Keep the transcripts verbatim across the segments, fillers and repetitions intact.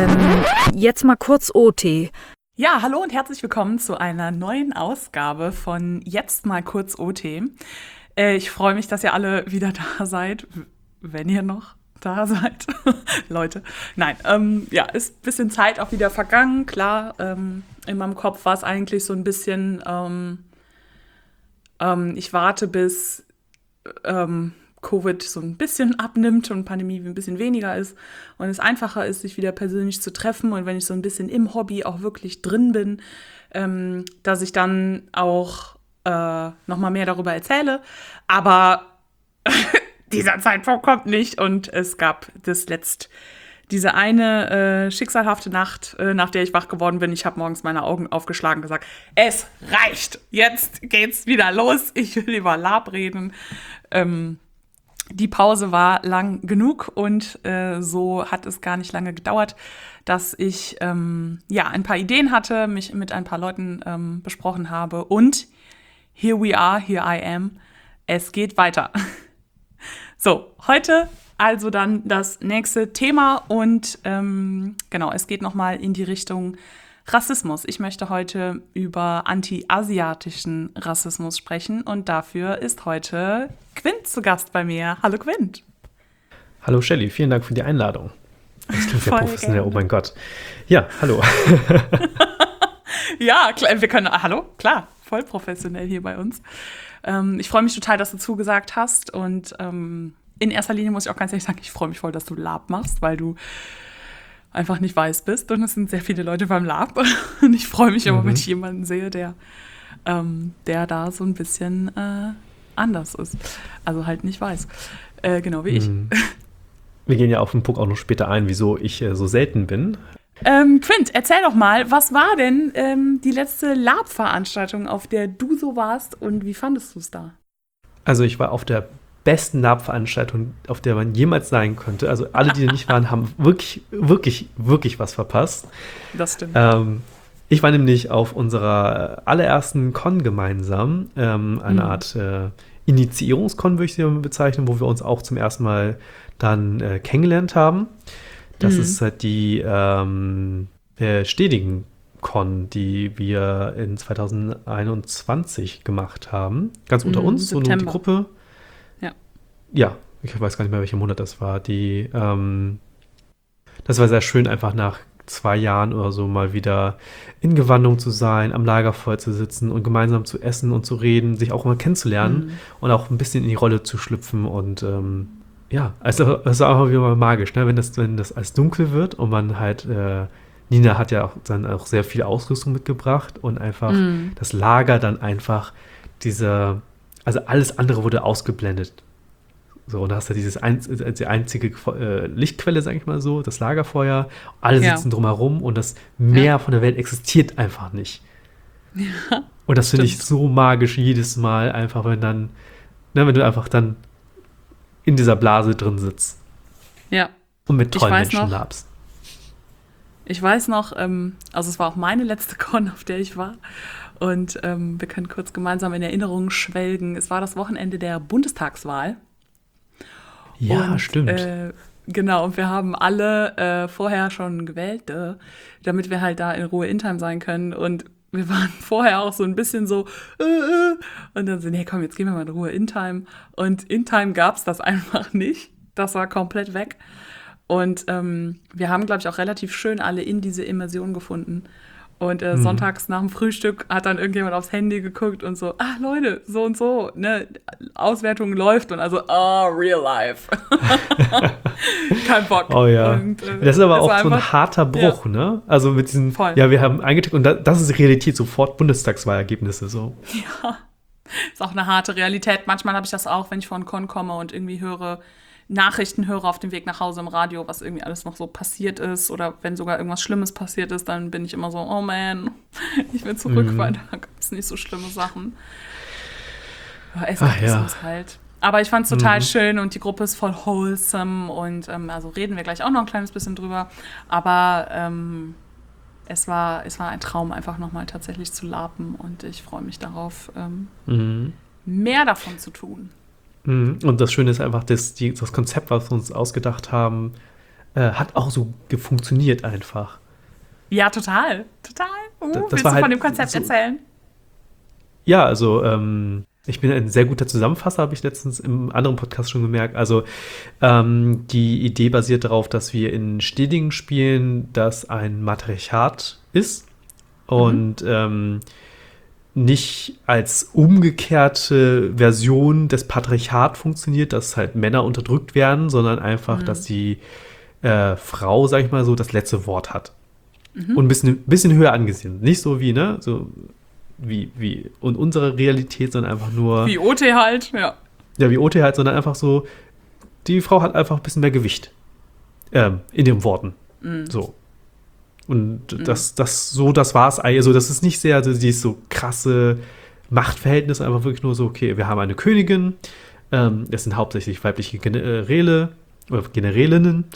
Ähm, jetzt mal kurz O T. Ja, hallo und herzlich willkommen zu einer neuen Ausgabe von Jetzt mal kurz O T. Äh, ich freue mich, dass ihr alle wieder da seid, wenn ihr noch da seid, Leute. Nein, ähm, ja, ist ein bisschen Zeit auch wieder vergangen. Klar, ähm, in meinem Kopf war es eigentlich so ein bisschen, ähm, ähm, ich warte bis ähm, Covid so ein bisschen abnimmt und Pandemie ein bisschen weniger ist und es einfacher ist, sich wieder persönlich zu treffen und wenn ich so ein bisschen im Hobby auch wirklich drin bin, ähm, dass ich dann auch äh, noch mal mehr darüber erzähle. Aber dieser Zeitpunkt kommt nicht und es gab das letzt diese eine äh, schicksalhafte Nacht, äh, nach der ich wach geworden bin. Ich habe morgens meine Augen aufgeschlagen und gesagt, es reicht, jetzt geht's wieder los, ich will über Lab reden. Ähm, die Pause war lang genug und äh, so hat es gar nicht lange gedauert, dass ich ähm, ja ein paar Ideen hatte, mich mit ein paar Leuten ähm, besprochen habe und here we are, here I am, es geht weiter. So, heute also dann das nächste Thema und ähm, genau, es geht nochmal in die Richtung Rassismus. Ich möchte heute über anti-asiatischen Rassismus sprechen und dafür ist heute Quint zu Gast bei mir. Hallo Quint. Hallo Shelly, vielen Dank für die Einladung. Das klingt sehr professionell, gerne. Oh mein Gott. Ja, hallo. Ja, klar, wir können, hallo, klar, voll professionell hier bei uns. Ähm, ich freue mich total, dass du zugesagt hast und ähm, in erster Linie muss ich auch ganz ehrlich sagen, ich freue mich voll, dass du Lab machst, weil du einfach nicht weiß bist und es sind sehr viele Leute beim Lab und ich freue mich immer, Mhm. wenn ich jemanden sehe, der, ähm, der da so ein bisschen äh, anders ist, also halt nicht weiß, äh, genau wie ich. Mhm. Wir gehen ja auf den Punkt auch noch später ein, wieso ich äh, so selten bin. Ähm, Quint, erzähl doch mal, was war denn ähm, die letzte Lab-Veranstaltung, auf der du so warst und wie fandest du es da? Also ich war auf der besten Lab-Veranstaltung, auf der man jemals sein könnte. Also alle, die nicht waren, haben wirklich, wirklich, wirklich was verpasst. Das stimmt. Ähm, ich war nämlich auf unserer allerersten Con gemeinsam, ähm, eine Mhm. Art äh, Initiierungskon, würde ich sie mal bezeichnen, wo wir uns auch zum ersten Mal dann äh, kennengelernt haben. Das Mhm. ist halt die ähm, äh, stetigen Con, die wir in zwanzig einundzwanzig gemacht haben. Ganz unter Mhm, uns, so nur die September. Gruppe. Ja. Ja, ich weiß gar nicht mehr, welcher Monat das war. Die, ähm, das war sehr schön, einfach nach zwei Jahren oder so mal wieder in Gewandung zu sein, am Lagerfeuer zu sitzen und gemeinsam zu essen und zu reden, sich auch mal kennenzulernen Mhm. und auch ein bisschen in die Rolle zu schlüpfen und ähm, ja, also es war einfach wieder mal magisch, ne? Wenn das, wenn das alles dunkel wird und man halt, äh, Nina hat ja auch dann auch sehr viel Ausrüstung mitgebracht und einfach Mhm. das Lager dann einfach diese, also alles andere wurde ausgeblendet. So, und da hast du dieses ein, die einzige äh, Lichtquelle, sag ich mal so, das Lagerfeuer, alle Ja. sitzen drumherum und das Meer Ja. von der Welt existiert einfach nicht. Ja. Und das finde ich Stimmt. so magisch jedes Mal, einfach wenn dann, ne, wenn du einfach dann in dieser Blase drin sitzt Ja. und mit Ich tollen weiß Menschen noch- labst. Ich weiß noch, ähm, also es war auch meine letzte Con, auf der ich war. Und ähm, wir können kurz gemeinsam in Erinnerungen schwelgen. Es war das Wochenende der Bundestagswahl. Ja, und, stimmt. Äh, genau, und wir haben alle äh, vorher schon gewählt, äh, damit wir halt da in Ruhe in-time sein können. Und wir waren vorher auch so ein bisschen so, äh, äh, und dann so, nee, komm, jetzt gehen wir mal in Ruhe in-time. Und in-time gab es das einfach nicht. Das war komplett weg. Und ähm, wir haben, glaube ich, auch relativ schön alle in diese Immersion gefunden. Und äh, Mhm. sonntags nach dem Frühstück hat dann irgendjemand aufs Handy geguckt und so, ah, Leute, so und so, ne, Auswertung läuft und also, oh, real life. Kein Bock. Oh ja. Und, äh, das ist aber es auch war so ein einfach- harter Bruch, ne? Also mit diesen, Voll. ja, wir haben eingetippt und da, das ist Realität, sofort Bundestagswahlergebnisse so. Ja, ist auch eine harte Realität. Manchmal habe ich das auch, wenn ich von Con komme und irgendwie höre, Nachrichten höre auf dem Weg nach Hause im Radio, was irgendwie alles noch so passiert ist oder wenn sogar irgendwas Schlimmes passiert ist, dann bin ich immer so, oh man, ich will zurück, Mhm. weil da gab es nicht so schlimme Sachen. Ja, Ach Eskapismus ja. halt. Aber ich fand es total Mhm. schön und die Gruppe ist voll wholesome und ähm, also reden wir gleich auch noch ein kleines bisschen drüber. Aber ähm, es war, es war ein Traum, einfach nochmal tatsächlich zu laben und ich freue mich darauf, ähm, Mhm. mehr davon zu tun. Mhm. Und das Schöne ist einfach, dass die, das Konzept, was wir uns ausgedacht haben, äh, hat auch so ge- funktioniert einfach. Ja, total. Total. Uh, Das- das willst war du halt von dem Konzept so- erzählen? Ja, also ähm, ich bin ein sehr guter Zusammenfasser, habe ich letztens im anderen Podcast schon gemerkt. Also ähm, die Idee basiert darauf, dass wir in stetigen Spielen, das ein Matriarchat ist und ähm, nicht als umgekehrte Version des Patriarchat funktioniert, dass halt Männer unterdrückt werden, sondern einfach, dass die äh, Frau, sag ich mal so, das letzte Wort hat. Und ein bisschen, bisschen höher angesehen. Nicht so wie, ne, so wie, wie und unsere Realität, sondern einfach nur, Wie O T halt, ja. ja, wie O T halt, sondern einfach so, die Frau hat einfach ein bisschen mehr Gewicht ähm, in den Worten. So. Und das, das, so, das war's. Also, das ist nicht sehr, also dieses so krasse Machtverhältnis, einfach wirklich nur so, okay, wir haben eine Königin, ähm, es sind hauptsächlich weibliche Generäle oder Generälinnen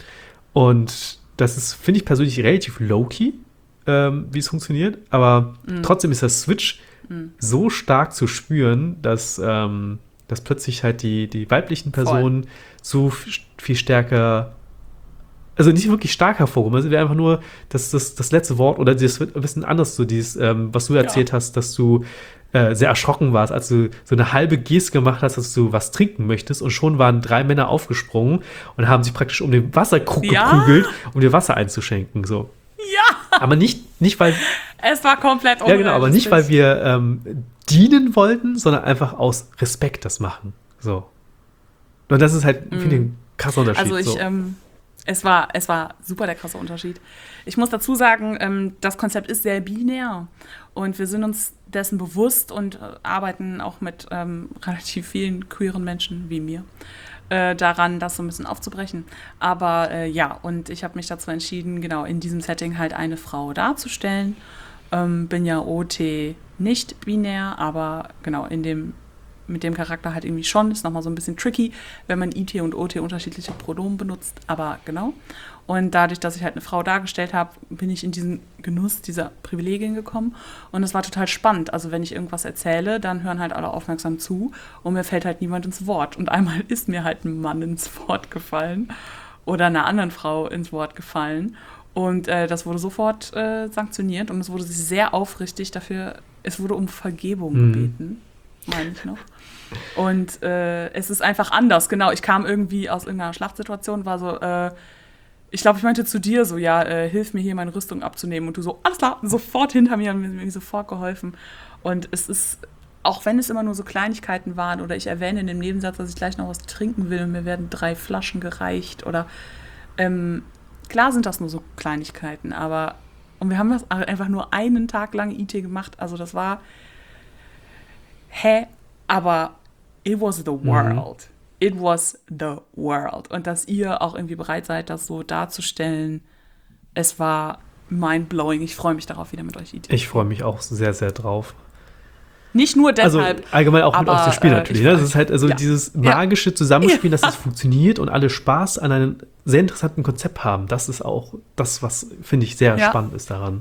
und das ist, finde ich persönlich, relativ low-key, ähm, wie es funktioniert, aber trotzdem ist der Switch so stark zu spüren, dass, ähm, dass plötzlich halt die, die weiblichen Personen so f- viel stärker, also nicht wirklich stark hervorgehoben, also wäre einfach nur das, das, das letzte Wort oder das wird ein bisschen anders, so dieses, ähm, was du erzählt hast, dass du äh, sehr erschrocken warst, als du so eine halbe Geste gemacht hast, dass du was trinken möchtest und schon waren drei Männer aufgesprungen und haben sich praktisch um den Wasserkrug Ja. geprügelt, um dir Wasser einzuschenken, so. Ja, Aber nicht, nicht weil, es war komplett ja genau, aber nicht, weil unrealistisch. wir ähm, dienen wollten, sondern einfach aus Respekt das machen, so. Und das ist halt, finde ich, ein krasser Unterschied. Also ich, so. ähm, es war, es war super der krasse Unterschied. Ich muss dazu sagen, ähm, das Konzept ist sehr binär und wir sind uns dessen bewusst und äh, arbeiten auch mit ähm, relativ vielen queeren Menschen wie mir äh, daran, das so ein bisschen aufzubrechen. Aber äh, ja, und ich habe mich dazu entschieden, genau in diesem Setting halt eine Frau darzustellen. Ähm, bin ja O T nicht binär, aber genau in dem mit dem Charakter halt irgendwie schon. Ist nochmal so ein bisschen tricky, wenn man I T und O T unterschiedliche Pronomen benutzt, aber genau. Und dadurch, dass ich halt eine Frau dargestellt habe, bin ich in diesen Genuss dieser Privilegien gekommen. Und es war total spannend. Also wenn ich irgendwas erzähle, dann hören halt alle aufmerksam zu und mir fällt halt niemand ins Wort. Und einmal ist mir halt ein Mann ins Wort gefallen oder einer anderen Frau ins Wort gefallen. Und äh, das wurde sofort äh, sanktioniert und es wurde sehr aufrichtig dafür, es wurde um Vergebung Mhm. gebeten, meine ich noch. Und äh, es ist einfach anders, genau. Ich kam irgendwie aus irgendeiner Schlachtsituation, war so, äh, ich glaube, ich meinte zu dir so, ja, äh, hilf mir hier meine Rüstung abzunehmen. Und du so, alles klar, sofort hinter mir und mir, mir sofort geholfen. Und es ist, auch wenn es immer nur so Kleinigkeiten waren oder ich erwähne in dem Nebensatz, dass ich gleich noch was trinken will und mir werden drei Flaschen gereicht oder ähm, klar sind das nur so Kleinigkeiten, aber und wir haben das einfach nur einen Tag lang I T gemacht, also das war hä, aber it was the world. It was the world. Und dass ihr auch irgendwie bereit seid, das so darzustellen, es war mind-blowing. Ich freue mich darauf, wieder mit euch I T. Ich freue mich auch sehr, sehr drauf. Nicht nur Also deshalb. allgemein auch mit aber, aus dem Spiel äh, natürlich. ich Ne? freu Das ist halt also Ja. dieses Ja. magische Zusammenspiel, Ja. dass es funktioniert und alle Spaß an einem sehr interessanten Konzept haben. Das ist auch das, was, finde ich, sehr Ja. spannend ist daran.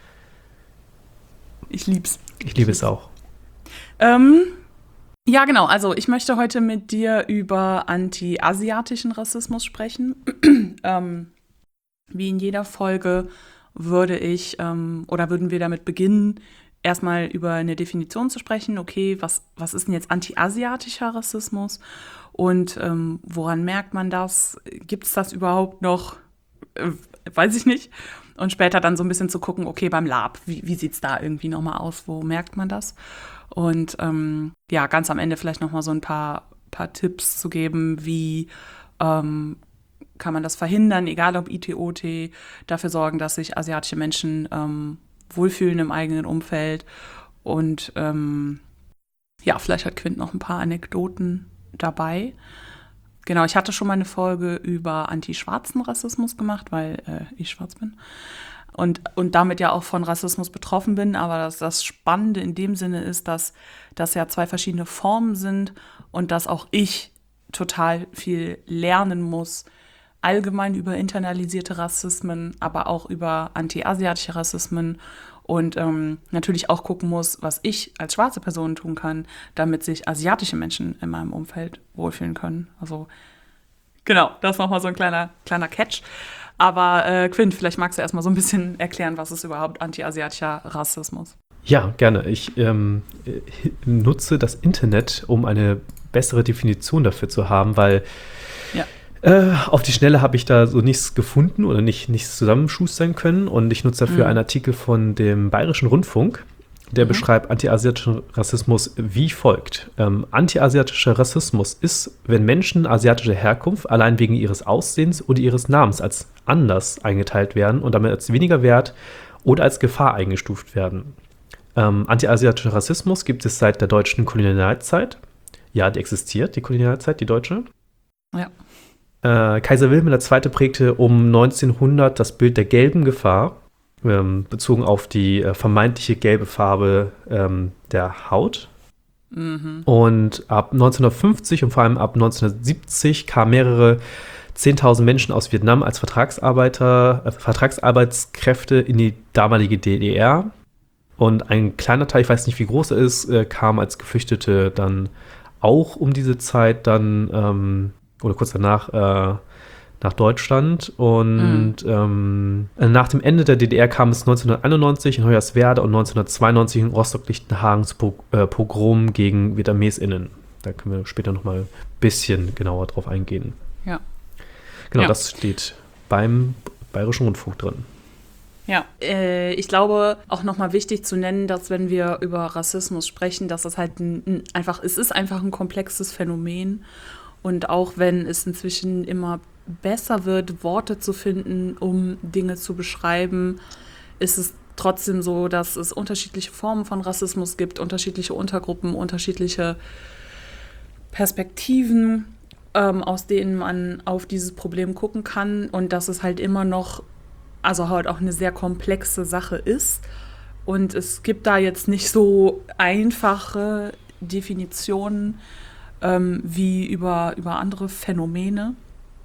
Ich lieb's. Ich liebe es auch. Ähm, ja, genau. Also ich möchte heute mit dir über anti-asiatischen Rassismus sprechen. ähm, wie in jeder Folge würde ich ähm, oder würden wir damit beginnen, erstmal über eine Definition zu sprechen. Okay, was, was ist denn jetzt anti-asiatischer Rassismus? Und ähm, woran merkt man das? Gibt es das überhaupt noch? Äh, weiß ich nicht. Und später dann so ein bisschen zu gucken, okay, beim Lab, wie, wie sieht es da irgendwie nochmal aus? Wo merkt man das? Und ähm, ja, ganz am Ende vielleicht nochmal so ein paar, paar Tipps zu geben, wie ähm, kann man das verhindern, egal ob I T, O T, dafür sorgen, dass sich asiatische Menschen ähm, wohlfühlen im eigenen Umfeld. Und ähm, ja, vielleicht hat Quint noch ein paar Anekdoten dabei. Genau, ich hatte schon mal eine Folge über anti-schwarzen Rassismus gemacht, weil äh, ich schwarz bin. Und, und damit ja auch von Rassismus betroffen bin. Aber das, das Spannende in dem Sinne ist, dass das ja zwei verschiedene Formen sind und dass auch ich total viel lernen muss, allgemein über internalisierte Rassismen, aber auch über anti-asiatische Rassismen und ähm, natürlich auch gucken muss, was ich als schwarze Person tun kann, damit sich asiatische Menschen in meinem Umfeld wohlfühlen können. Also genau, das ist nochmal so ein kleiner, kleiner Catch. Aber äh, Quint, vielleicht magst du erstmal so ein bisschen erklären, was ist überhaupt anti-asiatischer Rassismus? Ja, gerne. Ich ähm, nutze das Internet, um eine bessere Definition dafür zu haben, weil Ja. äh, auf die Schnelle habe ich da so nichts gefunden oder nicht, nichts zusammenschustern können. Und ich nutze dafür Mhm. einen Artikel von dem Bayerischen Rundfunk, der Mhm. beschreibt antiasiatischen Rassismus wie folgt. Ähm, antiasiatischer Rassismus ist, wenn Menschen asiatischer Herkunft allein wegen ihres Aussehens oder ihres Namens als anders eingeteilt werden und damit als weniger wert oder als Gefahr eingestuft werden. Ähm, antiasiatischer Rassismus gibt es seit der deutschen Kolonialzeit. Ja, die existiert, die Kolonialzeit, die deutsche. Ja. Äh, Kaiser Wilhelm der Zweite prägte um neunzehnhundert das Bild der gelben Gefahr, ähm, bezogen auf die äh, vermeintliche gelbe Farbe ähm, der Haut. Mhm. Und ab neunzehnhundertfünfzig und vor allem ab neunzehnhundertsiebzig kamen mehrere zehntausend Menschen aus Vietnam als Vertragsarbeiter, äh, Vertragsarbeitskräfte in die damalige D D R. Und ein kleiner Teil, ich weiß nicht, wie groß er ist, äh, kam als Geflüchtete dann auch um diese Zeit dann, ähm, oder kurz danach, äh, nach Deutschland. Und ähm, nach dem Ende der D D R kam es neunzehnhunderteinundneunzig in Hoyerswerda und neunzehnhundertzweiundneunzig in Rostock-Lichtenhagen zu Po- äh, Pogrom gegen VietnamesInnen. Da können wir später noch mal ein bisschen genauer drauf eingehen. Ja. Genau, Ja. das steht beim Bayerischen Rundfunk drin. Ja, äh, ich glaube auch nochmal wichtig zu nennen, dass wenn wir über Rassismus sprechen, dass das halt ein, ein, einfach, es ist einfach ein komplexes Phänomen und auch wenn es inzwischen immer besser wird, Worte zu finden, um Dinge zu beschreiben, ist es trotzdem so, dass es unterschiedliche Formen von Rassismus gibt, unterschiedliche Untergruppen, unterschiedliche Perspektiven, ähm, aus denen man auf dieses Problem gucken kann und dass es halt immer noch also halt auch eine sehr komplexe Sache ist. Und es gibt da jetzt nicht so einfache Definitionen ähm, wie über, über andere Phänomene.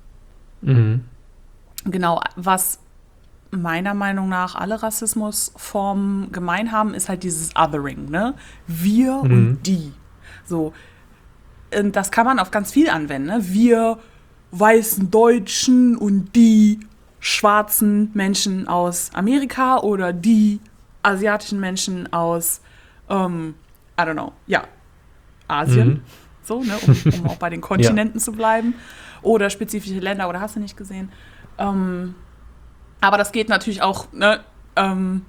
Mhm. Genau, was meiner Meinung nach alle Rassismusformen gemein haben, ist halt dieses Othering, ne? Wir Mhm. und die. So. Und das kann man auf ganz viel anwenden, ne? Wir weißen Deutschen und die schwarzen Menschen aus Amerika oder die asiatischen Menschen aus, ähm, I don't know, ja, Asien, Mhm. so, ne, um, um auch bei den Kontinenten zu bleiben, oder spezifische Länder, oder hast du nicht gesehen. Ähm, aber das geht natürlich auch, ne, ähm,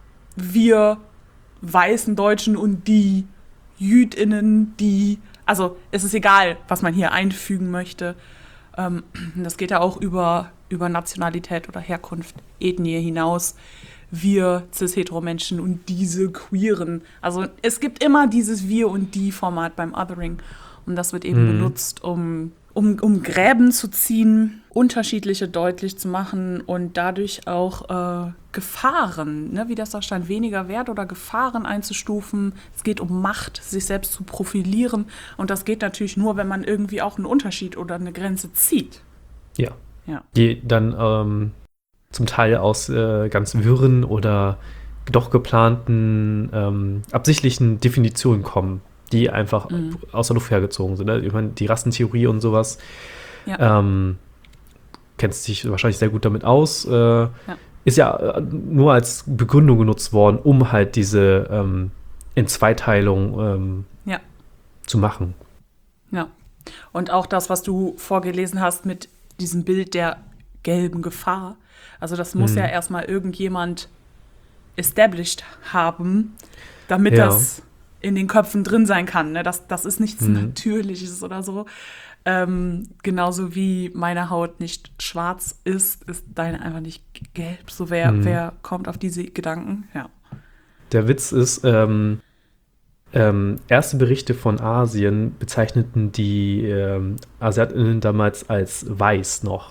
wir weißen Deutschen und die JüdInnen, die, also es ist egal, was man hier einfügen möchte. Ähm, das geht ja auch über, über Nationalität oder Herkunft, Ethnie hinaus. Wir cis-hetero-Menschen und diese Queeren. Also es gibt immer dieses Wir- und Die-Format beim Othering. Und das wird eben Mhm. benutzt, um, um, um Gräben zu ziehen, unterschiedliche deutlich zu machen und dadurch auch äh, Gefahren, ne, wie das da stand, weniger Wert oder Gefahren einzustufen. Es geht um Macht, sich selbst zu profilieren. Und das geht natürlich nur, wenn man irgendwie auch einen Unterschied oder eine Grenze zieht. Ja. Ja. Die dann ähm, zum Teil aus äh, ganz wirren oder doch geplanten, ähm, absichtlichen Definitionen kommen, die einfach Mhm. aus der Luft hergezogen sind. Ne? Ich meine, die Rassentheorie und sowas, Ja. ähm, kennst dich wahrscheinlich sehr gut damit aus, äh, ist ja äh, nur als Begründung genutzt worden, um halt diese ähm, Entzweiteilung ähm, Ja. zu machen. Ja. Und auch das, was du vorgelesen hast mit diesem Bild der gelben Gefahr. Also das muss Mhm. ja erstmal irgendjemand established haben, damit Ja. das in den Köpfen drin sein kann. Ne? Das, das ist nichts Mhm. Natürliches oder so. Ähm, genauso wie meine Haut nicht schwarz ist, ist deine einfach nicht gelb. So wer, Mhm. wer kommt auf diese Gedanken? Ja. Der Witz ist, ähm, ähm, erste Berichte von Asien bezeichneten die ähm, AsiatInnen damals als weiß noch.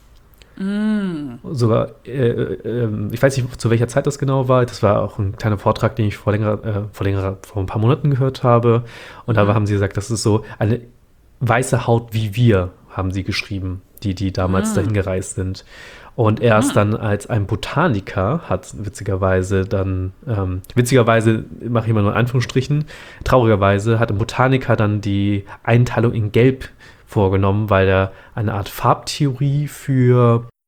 Mm. Sogar, äh, äh, ich weiß nicht, zu welcher Zeit das genau war. Das war auch ein kleiner Vortrag, den ich vor längerer, äh, vor längerer, vor ein paar Monaten gehört habe. Und da Mhm. haben sie gesagt, das ist so eine weiße Haut wie wir, haben sie geschrieben, die, die damals Mhm. dahin gereist sind. Und erst Mhm. dann als ein Botaniker hat witzigerweise dann, ähm, witzigerweise mache ich immer nur in Anführungsstrichen, traurigerweise hat ein Botaniker dann die Einteilung in Gelb vorgenommen, weil er eine Art Farbtheorie für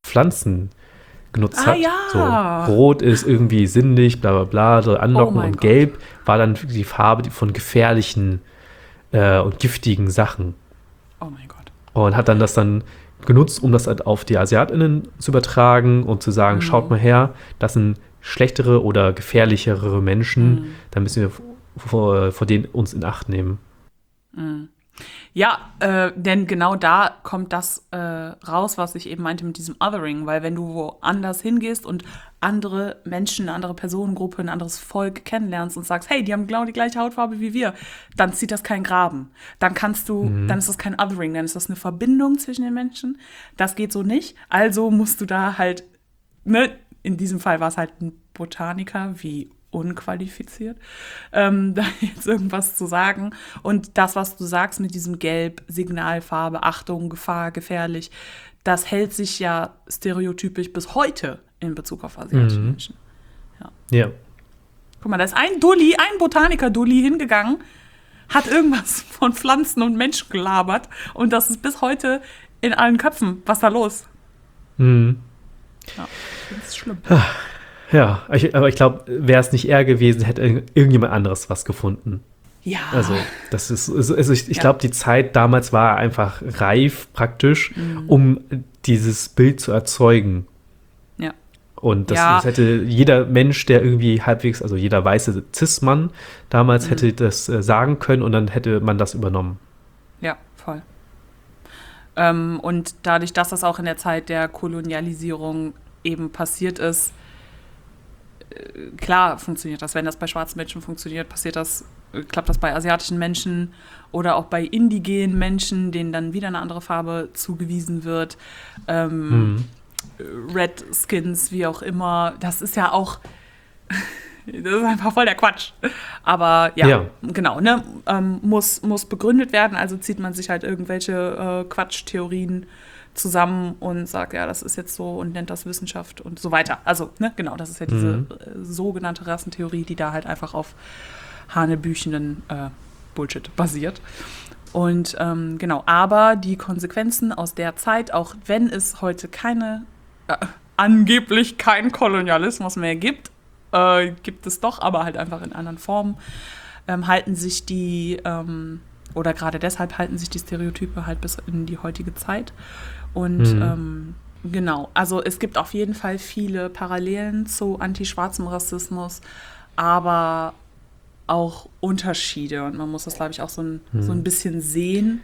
Pflanzen genutzt Ah, hat. ja. So, Rot ist irgendwie sinnlich, bla bla bla, so anlocken, Oh mein und Gott. Gelb war dann die Farbe von gefährlichen äh, und giftigen Sachen. Oh mein Gott. Und hat dann das dann genutzt, um das halt auf die AsiatInnen zu übertragen und zu sagen, Mhm. schaut mal her, das sind schlechtere oder gefährlichere Menschen, Mhm. da müssen wir vor, vor denen uns in Acht nehmen. Mhm. Ja, äh, denn genau da kommt das äh, raus, was ich eben meinte mit diesem Othering, weil wenn du woanders hingehst und andere Menschen, eine andere Personengruppe, ein anderes Volk kennenlernst und sagst, hey, die haben genau die gleiche Hautfarbe wie wir, dann zieht das keinen Graben. Dann kannst du, Mhm. dann ist das kein Othering, dann ist das eine Verbindung zwischen den Menschen. Das geht so nicht. Also musst du da halt, ne, in diesem Fall war es halt ein Botaniker, wie unqualifiziert, ähm, da jetzt irgendwas zu sagen. Und das, was du sagst mit diesem Gelb, Signalfarbe, Achtung, Gefahr, gefährlich, das hält sich ja stereotypisch bis heute in Bezug auf asiatische Mhm. Menschen. Ja. Guck mal, da ist ein Dulli, ein Botaniker-Dulli hingegangen, hat irgendwas von Pflanzen und Menschen gelabert und das ist bis heute in allen Köpfen. Was ist da los? Mhm. Ja, das ist schlimm. Ja, ich, aber ich glaube, wäre es nicht er gewesen, hätte irg- irgendjemand anderes was gefunden. Ja. Also, das ist, also also ich, ich Ja. glaube, die Zeit damals war einfach reif praktisch, Mhm. um dieses Bild zu erzeugen. Ja. Und das, Ja. das hätte jeder Mensch, der irgendwie halbwegs, also jeder weiße Cis-Mann damals Mhm. hätte das äh, sagen können und dann hätte man das übernommen. Ja, voll. Ähm, und dadurch, dass das auch in der Zeit der Kolonialisierung eben passiert ist, äh, klar funktioniert das. Wenn das bei schwarzen Menschen funktioniert, passiert das, äh, klappt das bei asiatischen Menschen oder auch bei indigenen Menschen, denen dann wieder eine andere Farbe zugewiesen wird. Ähm, Mhm. Redskins, wie auch immer. Das ist ja auch, das ist einfach voll der Quatsch. Aber ja, Ja. genau, ne, ähm, muss, muss begründet werden. Also zieht man sich halt irgendwelche äh, Quatschtheorien zusammen und sagt, ja, das ist jetzt so und nennt das Wissenschaft und so weiter. Also, ne, genau, das ist ja diese Mhm. äh, sogenannte Rassentheorie, die da halt einfach auf hanebüchenden äh, Bullshit basiert. Und ähm, genau, aber die Konsequenzen aus der Zeit, auch wenn es heute keine, äh, angeblich keinen Kolonialismus mehr gibt, äh, gibt es doch, aber halt einfach in anderen Formen, ähm, halten sich die, ähm, oder gerade deshalb halten sich die Stereotype halt bis in die heutige Zeit. Und Mhm. ähm, genau, also es gibt auf jeden Fall viele Parallelen zu antischwarzem Rassismus, aber auch Unterschiede. Und man muss das, glaube ich, auch so ein, Mhm. so ein bisschen sehen,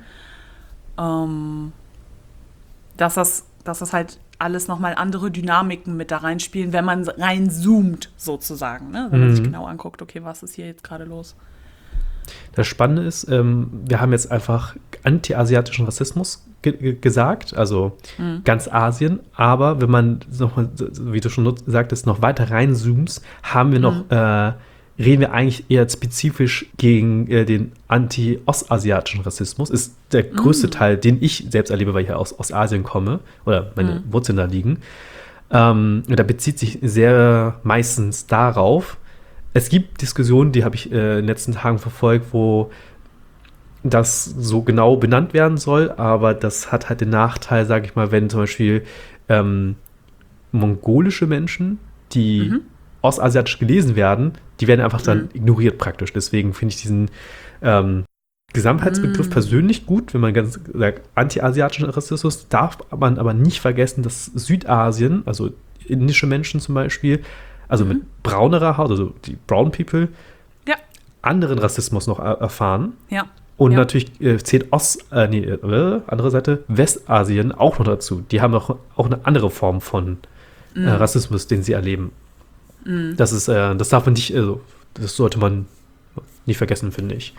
ähm, dass das, dass das halt alles nochmal andere Dynamiken mit da reinspielen, wenn man reinzoomt, sozusagen. Ne? Wenn man sich Mhm. genau anguckt, okay, was ist hier jetzt gerade los? Das Spannende ist, ähm, wir haben jetzt einfach anti-asiatischen Rassismus ge ge gesagt, also Mhm. ganz Asien, aber wenn man nochmal, wie du schon nut- sagtest, noch weiter reinzoomst, haben wir noch, äh, reden wir eigentlich eher spezifisch gegen äh, den anti-ostasiatischen Rassismus. Ist der größte Mhm. Teil, den ich selbst erlebe, weil ich ja aus Ostasien komme oder meine Mhm. Wurzeln da liegen. Ähm, und da bezieht sich sehr meistens darauf. Es gibt Diskussionen, die habe ich äh, in den letzten Tagen verfolgt, wo das so genau benannt werden soll, aber das hat halt den Nachteil, sage ich mal, wenn zum Beispiel ähm, mongolische Menschen, die Mhm. ostasiatisch gelesen werden, die werden einfach dann Mhm. ignoriert praktisch. Deswegen finde ich diesen ähm, Gesamtheitsbegriff Mhm. persönlich gut, wenn man ganz sagt, anti-asiatischen Rassismus, darf man aber nicht vergessen, dass Südasien, also indische Menschen zum Beispiel, also Mhm. mit braunerer Haut, also die Brown People, Ja. anderen Rassismus noch er erfahren. Ja. Und Ja. natürlich äh, zählt Ost, äh, nee, äh, andere Seite, Westasien auch noch dazu. Die haben auch, auch eine andere Form von äh, Mhm. Rassismus, den sie erleben. Mhm. Das ist, äh, das darf man nicht, also, das sollte man nicht vergessen, finde ich.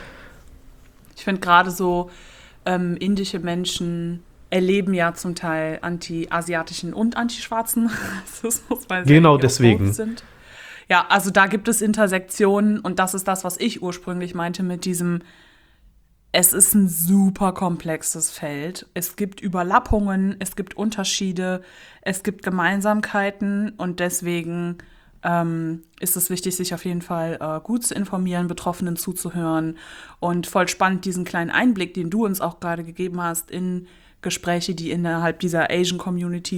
Ich finde gerade so ähm, indische Menschen erleben ja zum Teil anti-asiatischen und anti-schwarzen Rassismus, weil sie Genau eigentlich auch deswegen. both sind. Ja, also da gibt es Intersektionen und das ist das, was ich ursprünglich meinte mit diesem, es ist ein super komplexes Feld. Es gibt Überlappungen, es gibt Unterschiede, es gibt Gemeinsamkeiten und deswegen ähm, ist es wichtig, sich auf jeden Fall äh, gut zu informieren, Betroffenen zuzuhören und voll spannend diesen kleinen Einblick, den du uns auch gerade gegeben hast in Gespräche, die innerhalb dieser Asian Community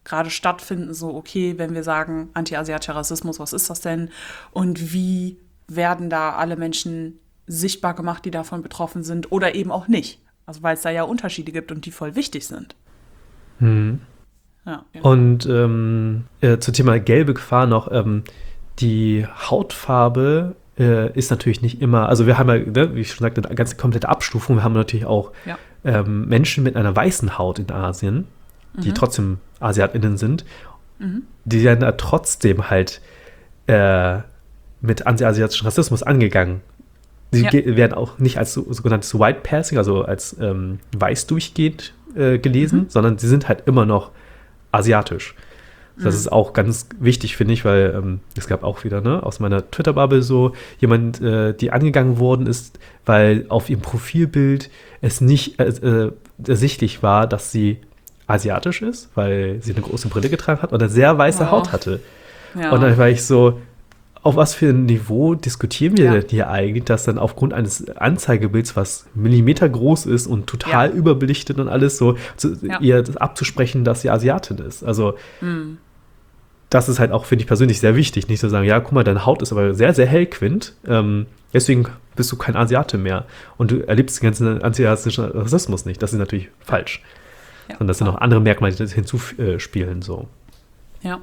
gerade stattfinden, so okay, wenn wir sagen anti-asiatischer Rassismus, was ist das denn? Und wie werden da alle Menschen sichtbar gemacht, die davon betroffen sind oder eben auch nicht? Also weil es da ja Unterschiede gibt und die voll wichtig sind. Mhm. Ja, genau. Und ähm, äh, zum Thema gelbe Gefahr noch, ähm, die Hautfarbe äh, ist natürlich nicht immer, also wir haben ja, ne, wie ich schon sagte, eine ganz komplette Abstufung. Wir haben natürlich auch Ja. ähm, Menschen mit einer weißen Haut in Asien, die Mhm. trotzdem AsiatInnen sind, Mhm. die werden da trotzdem halt äh, mit anti-asiatischem Rassismus angegangen. Sie Ja. ge- werden auch nicht als so, sogenanntes White Passing, also als ähm, weiß durchgehend äh, gelesen, Mhm. sondern sie sind halt immer noch asiatisch. Das Mhm. ist auch ganz wichtig, finde ich, weil ähm, es gab auch wieder, ne, aus meiner Twitter-Bubble so jemand, äh, die angegangen worden ist, weil auf ihrem Profilbild es nicht äh, äh, ersichtlich war, dass sie asiatisch ist, weil sie eine große Brille getragen hat und eine sehr weiße Oh. Haut hatte. Ja. Und dann war ich so, auf was für ein Niveau diskutieren wir Ja. denn hier eigentlich, dass dann aufgrund eines Anzeigebilds, was Millimeter groß ist und total Ja. überbelichtet und alles so, zu, Ja. ihr das abzusprechen, dass sie Asiatin ist. Also Mhm. das ist halt auch, finde ich persönlich, sehr wichtig. Nicht zu sagen, ja, guck mal, deine Haut ist aber sehr, sehr hell, Quint. Ähm, deswegen bist du kein Asiate mehr. Und du erlebst den ganzen antiasiatischen Rassismus nicht. Das ist natürlich falsch. Ja. Und das sind auch andere Merkmale, die das hinzuspielen. So. Ja.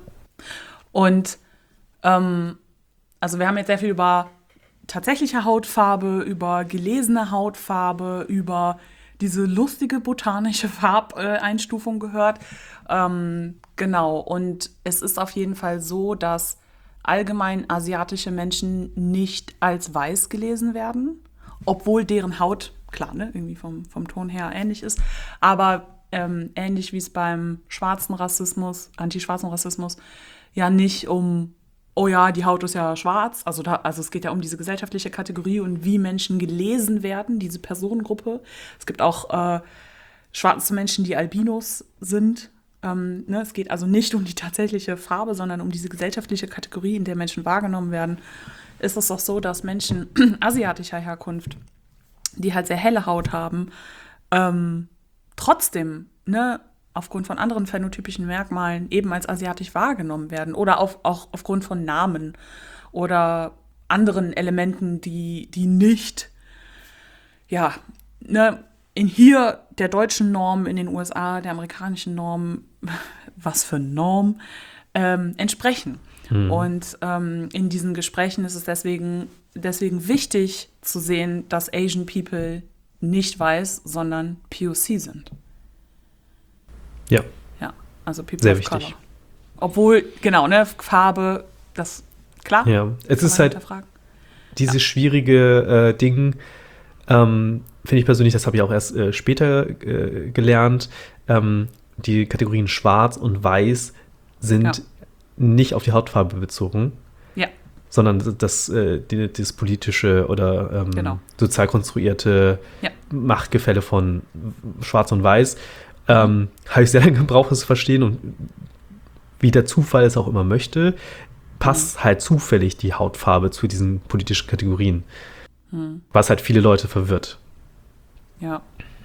Und ähm, also wir haben jetzt sehr viel über tatsächliche Hautfarbe, über gelesene Hautfarbe, über diese lustige botanische Farbeinstufung gehört. Ähm, genau. Und es ist auf jeden Fall so, dass allgemein asiatische Menschen nicht als weiß gelesen werden, obwohl deren Haut, klar, ne, irgendwie vom, vom Ton her ähnlich ist, aber ähm, ähnlich wie es beim schwarzen Rassismus, anti-schwarzen Rassismus, ja nicht um, oh ja, die Haut ist ja schwarz, also, da, also es geht ja um diese gesellschaftliche Kategorie und wie Menschen gelesen werden, diese Personengruppe. Es gibt auch äh, schwarze Menschen, die Albinos sind. Ähm, ne, es geht also nicht um die tatsächliche Farbe, sondern um diese gesellschaftliche Kategorie, in der Menschen wahrgenommen werden. Ist es doch so, dass Menschen asiatischer Herkunft, die halt sehr helle Haut haben, ähm, trotzdem, ne, aufgrund von anderen phänotypischen Merkmalen eben als asiatisch wahrgenommen werden oder auf, auch aufgrund von Namen oder anderen Elementen, die, die nicht, ja, ne, in hier der deutschen Norm, in den U S A, der amerikanischen Norm, was für Norm, ähm, entsprechen. Mhm. Und ähm, in diesen Gesprächen ist es deswegen, deswegen wichtig zu sehen, dass Asian People nicht weiß, sondern P O C sind. Ja, Ja, also People Sehr of wichtig. Color. Obwohl, genau, ne, Farbe, das, klar. ja. Es kann ist man halt hinterfragen. dieses schwierige äh, Ding, ähm, finde ich persönlich, das habe ich auch erst äh, später äh, gelernt, ähm, die Kategorien schwarz und weiß sind Ja. nicht auf die Hautfarbe bezogen, Ja, sondern das, äh, die, das politische oder ähm, Genau. sozial konstruierte Ja. Machtgefälle von Schwarz und Weiß. Ähm, habe ich sehr lange gebraucht, es zu verstehen und wie der Zufall es auch immer möchte, passt halt zufällig die Hautfarbe zu diesen politischen Kategorien. Hm. Was halt viele Leute verwirrt. ja.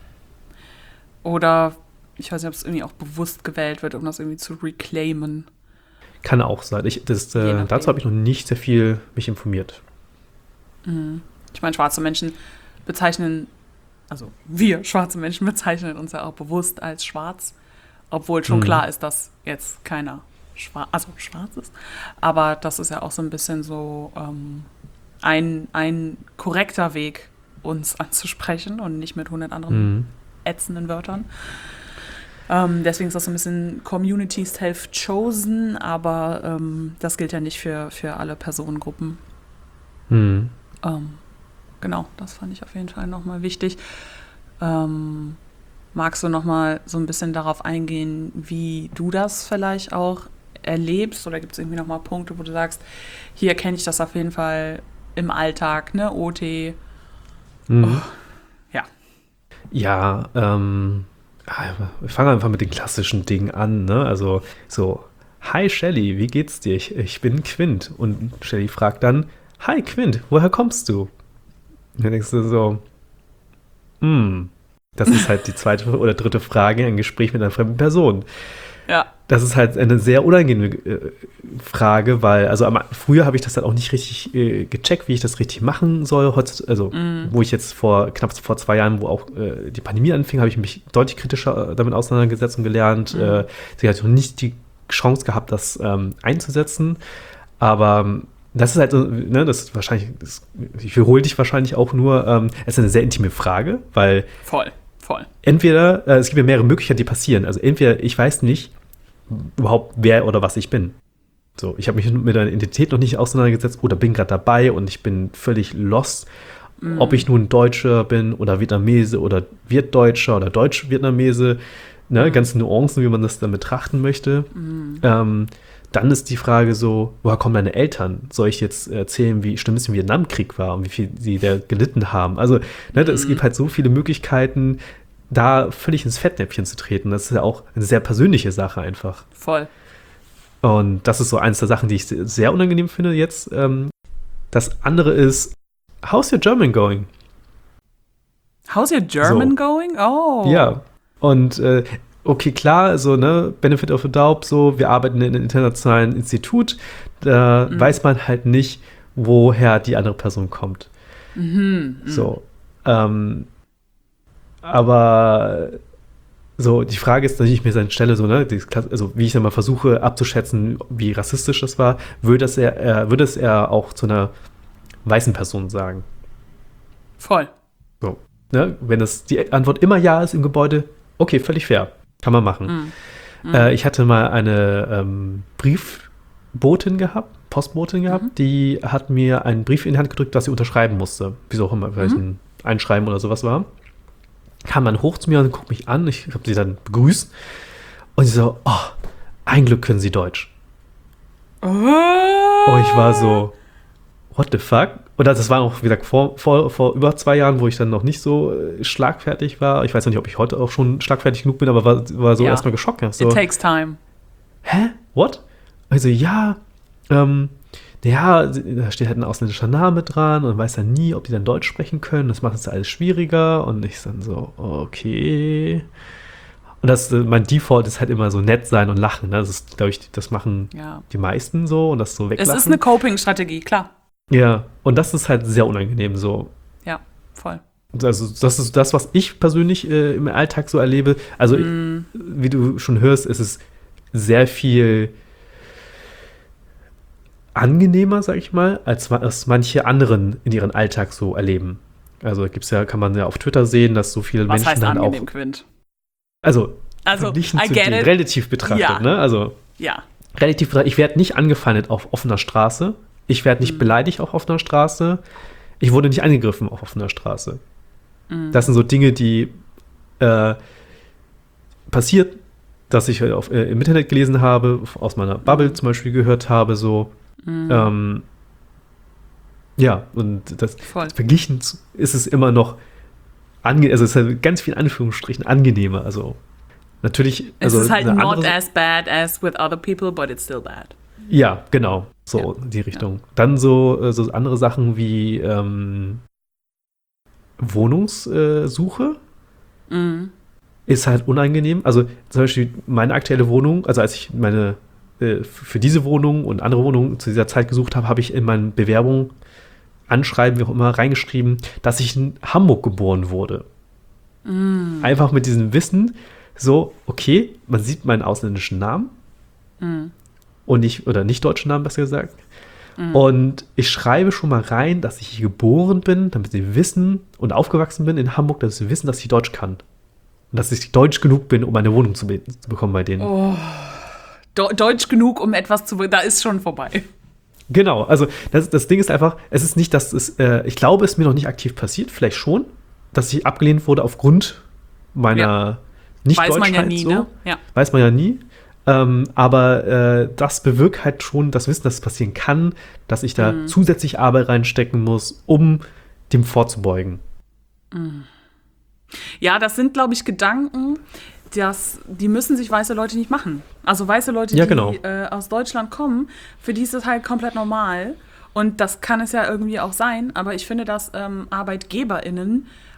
Oder, ich weiß nicht, ob es irgendwie auch bewusst gewählt wird, um das irgendwie zu reclaimen. Kann auch sein. Ich, das, Je äh, nachdem. dazu habe ich noch nicht sehr viel mich informiert. Mhm. Ich meine, schwarze Menschen bezeichnen, also wir schwarze Menschen bezeichnen uns ja auch bewusst als schwarz, obwohl schon Mhm. klar ist, dass jetzt keiner schwarz, also schwarz ist. Aber das ist ja auch so ein bisschen so ähm, ein, ein korrekter Weg, uns anzusprechen und nicht mit hundert anderen Mhm. ätzenden Wörtern. Ähm, deswegen ist das so ein bisschen Community Self-Chosen, aber ähm, das gilt ja nicht für, für alle Personengruppen. Mhm. Ähm, genau, das fand ich auf jeden Fall nochmal wichtig. Ähm, magst du nochmal so ein bisschen darauf eingehen, wie du das vielleicht auch erlebst? Oder gibt es irgendwie nochmal Punkte, wo du sagst, hier kenne ich das auf jeden Fall im Alltag, ne? O T. Mhm. Ja. Ja, ähm, wir fangen einfach mit den klassischen Dingen an, ne? Also so, hi Shelly, wie geht's dir? Ich, ich bin Quint. Und Shelly fragt dann, hi Quint, woher kommst du? Und dann denkst du so, hm, Das ist halt die zweite oder dritte Frage, ein Gespräch mit einer fremden Person. Ja. Das ist halt eine sehr unangenehme äh, Frage, weil, also am, früher habe ich das dann auch nicht richtig äh, gecheckt, wie ich das richtig machen soll. Heutz, also, mm. wo ich jetzt vor knapp vor zwei Jahren, wo auch äh, die Pandemie anfing, habe ich mich deutlich kritischer damit auseinandergesetzt und gelernt. Mm. Äh, ich hatte noch nicht die Chance gehabt, das ähm, einzusetzen. Aber das ist halt, ne, das ist wahrscheinlich, das, ich wiederhole dich wahrscheinlich auch nur, ähm, es ist eine sehr intime Frage, weil. Voll, voll. Entweder, äh, es gibt ja mehrere Möglichkeiten, die passieren. Also, entweder ich weiß nicht, überhaupt wer oder was ich bin. So, ich habe mich mit der Identität noch nicht auseinandergesetzt oder bin gerade dabei und ich bin völlig lost, mm. ob ich nun Deutscher bin oder Vietnamese oder Wirtdeutscher oder Deutsch-Vietnamese, ne, mm. ganze Nuancen, wie man das dann betrachten möchte. Mm. Ähm, dann ist die Frage so, woher kommen deine Eltern? Soll ich jetzt erzählen, wie schlimm es im Vietnamkrieg war und wie viel sie da gelitten haben? Also, ne, mm. es gibt halt so viele Möglichkeiten, da völlig ins Fettnäpfchen zu treten. Das ist ja auch eine sehr persönliche Sache einfach. Voll. Und das ist so eins der Sachen, die ich sehr unangenehm finde jetzt. Das andere ist, how's your German going? How's your German so. going? Oh. Ja, und äh, okay, klar, so, ne, Benefit of the Doubt, so, wir arbeiten in einem internationalen Institut, da mhm. weiß man halt nicht, woher die andere Person kommt. Mhm. So, ähm, aber so, die Frage ist, dass ich mir seine Stelle so, ne, also wie ich dann mal versuche abzuschätzen, wie rassistisch das war, würde es er, er, würde es er auch zu einer weißen Person sagen. Voll. So, ne, wenn das die Antwort immer ja ist im Gebäude, okay, völlig fair, kann man machen. Mm. Mm. Äh, ich hatte mal eine ähm, Briefbotin gehabt, Postbotin gehabt, mhm. die hat mir einen Brief in die Hand gedrückt, das sie unterschreiben musste, wieso auch immer, vielleicht mhm. ein Einschreiben oder sowas war. Kam dann hoch zu mir und guckt mich an. Ich habe sie dann begrüßt. Und sie so, oh, ein Glück können sie Deutsch. Oh. Und ich war so, what the fuck? Und das war auch, wie gesagt, vor, vor, vor über zwei Jahren, wo ich dann noch nicht so äh, schlagfertig war. Ich weiß noch nicht, ob ich heute auch schon schlagfertig genug bin, aber war, war so ja. erstmal geschockt. So, it takes time. Hä? What? Also ja, ähm, ja, da steht halt ein ausländischer Name dran und weiß dann nie, ob die dann Deutsch sprechen können. Das macht es alles schwieriger. Und ich dann so, okay. Und das, mein Default ist halt immer so nett sein und lachen. Das ist, glaube ich, das machen ja. die meisten so und das so weglachen. Es ist eine Coping-Strategie, klar. Ja, und das ist halt sehr unangenehm so. Ja, voll. Also das ist das, was ich persönlich äh, im Alltag so erlebe. Also mm. ich, wie du schon hörst, ist es sehr viel angenehmer, sag ich mal, als was manche anderen in ihren Alltag so erleben. Also gibt's ja, kann man ja auf Twitter sehen, dass so viele was Menschen heißt dann angenehm, auch Quint? Also, also verglichen zu dem, relativ betrachtet, ja. ne? Also ja. relativ betrachtet, ich werde nicht angefeindet auf offener Straße, ich werde nicht mhm. beleidigt auf offener Straße, ich wurde nicht angegriffen auf offener Straße. Mhm. Das sind so Dinge, die äh, passiert, dass ich auf, äh, im Internet gelesen habe, aus meiner Bubble mhm. zum Beispiel gehört habe, so Mhm. Ähm, ja, und das Voll. Verglichen ist es immer noch ange- also es ist halt ganz viel in Anführungsstrichen angenehmer. Also natürlich. Es also ist halt not andere, as bad as with other people, but it's still bad. Ja, genau. So ja. in die Richtung. Ja. Dann so, so andere Sachen wie ähm, Wohnungssuche mhm. ist halt unangenehm. Also zum Beispiel meine aktuelle Wohnung, also als ich meine für diese Wohnung und andere Wohnungen zu dieser Zeit gesucht habe, habe ich in meinen Bewerbungen, Anschreiben, wie auch immer, reingeschrieben, dass ich in Hamburg geboren wurde. Mm. Einfach mit diesem Wissen, so, okay, man sieht meinen ausländischen Namen mm. und nicht, oder nicht deutschen Namen, besser gesagt. Mm. Und ich schreibe schon mal rein, dass ich hier geboren bin, damit sie wissen und aufgewachsen bin in Hamburg, dass sie wissen, dass ich Deutsch kann. Und dass ich deutsch genug bin, um eine Wohnung zu, be- zu bekommen bei denen. Oh. Deutsch genug, um etwas zu. Da ist schon vorbei. Genau, also das, das Ding ist einfach, es ist nicht, dass es, äh, ich glaube, es ist mir noch nicht aktiv passiert, vielleicht schon, dass ich abgelehnt wurde aufgrund meiner ja. Nicht-Deutschheit. Weiß man ja nie, so. ne? Ja. Weiß man ja nie. Ähm, aber äh, das bewirkt halt schon das Wissen, dass es passieren kann, dass ich da mhm. zusätzlich Arbeit reinstecken muss, um dem vorzubeugen. Mhm. Ja, das sind, glaube ich, Gedanken, das, die müssen sich weiße Leute nicht machen. Also weiße Leute, ja, die genau. äh, aus Deutschland kommen, für die ist das halt komplett normal. Und das kann es ja irgendwie auch sein. Aber ich finde, dass ähm, ArbeitgeberInnen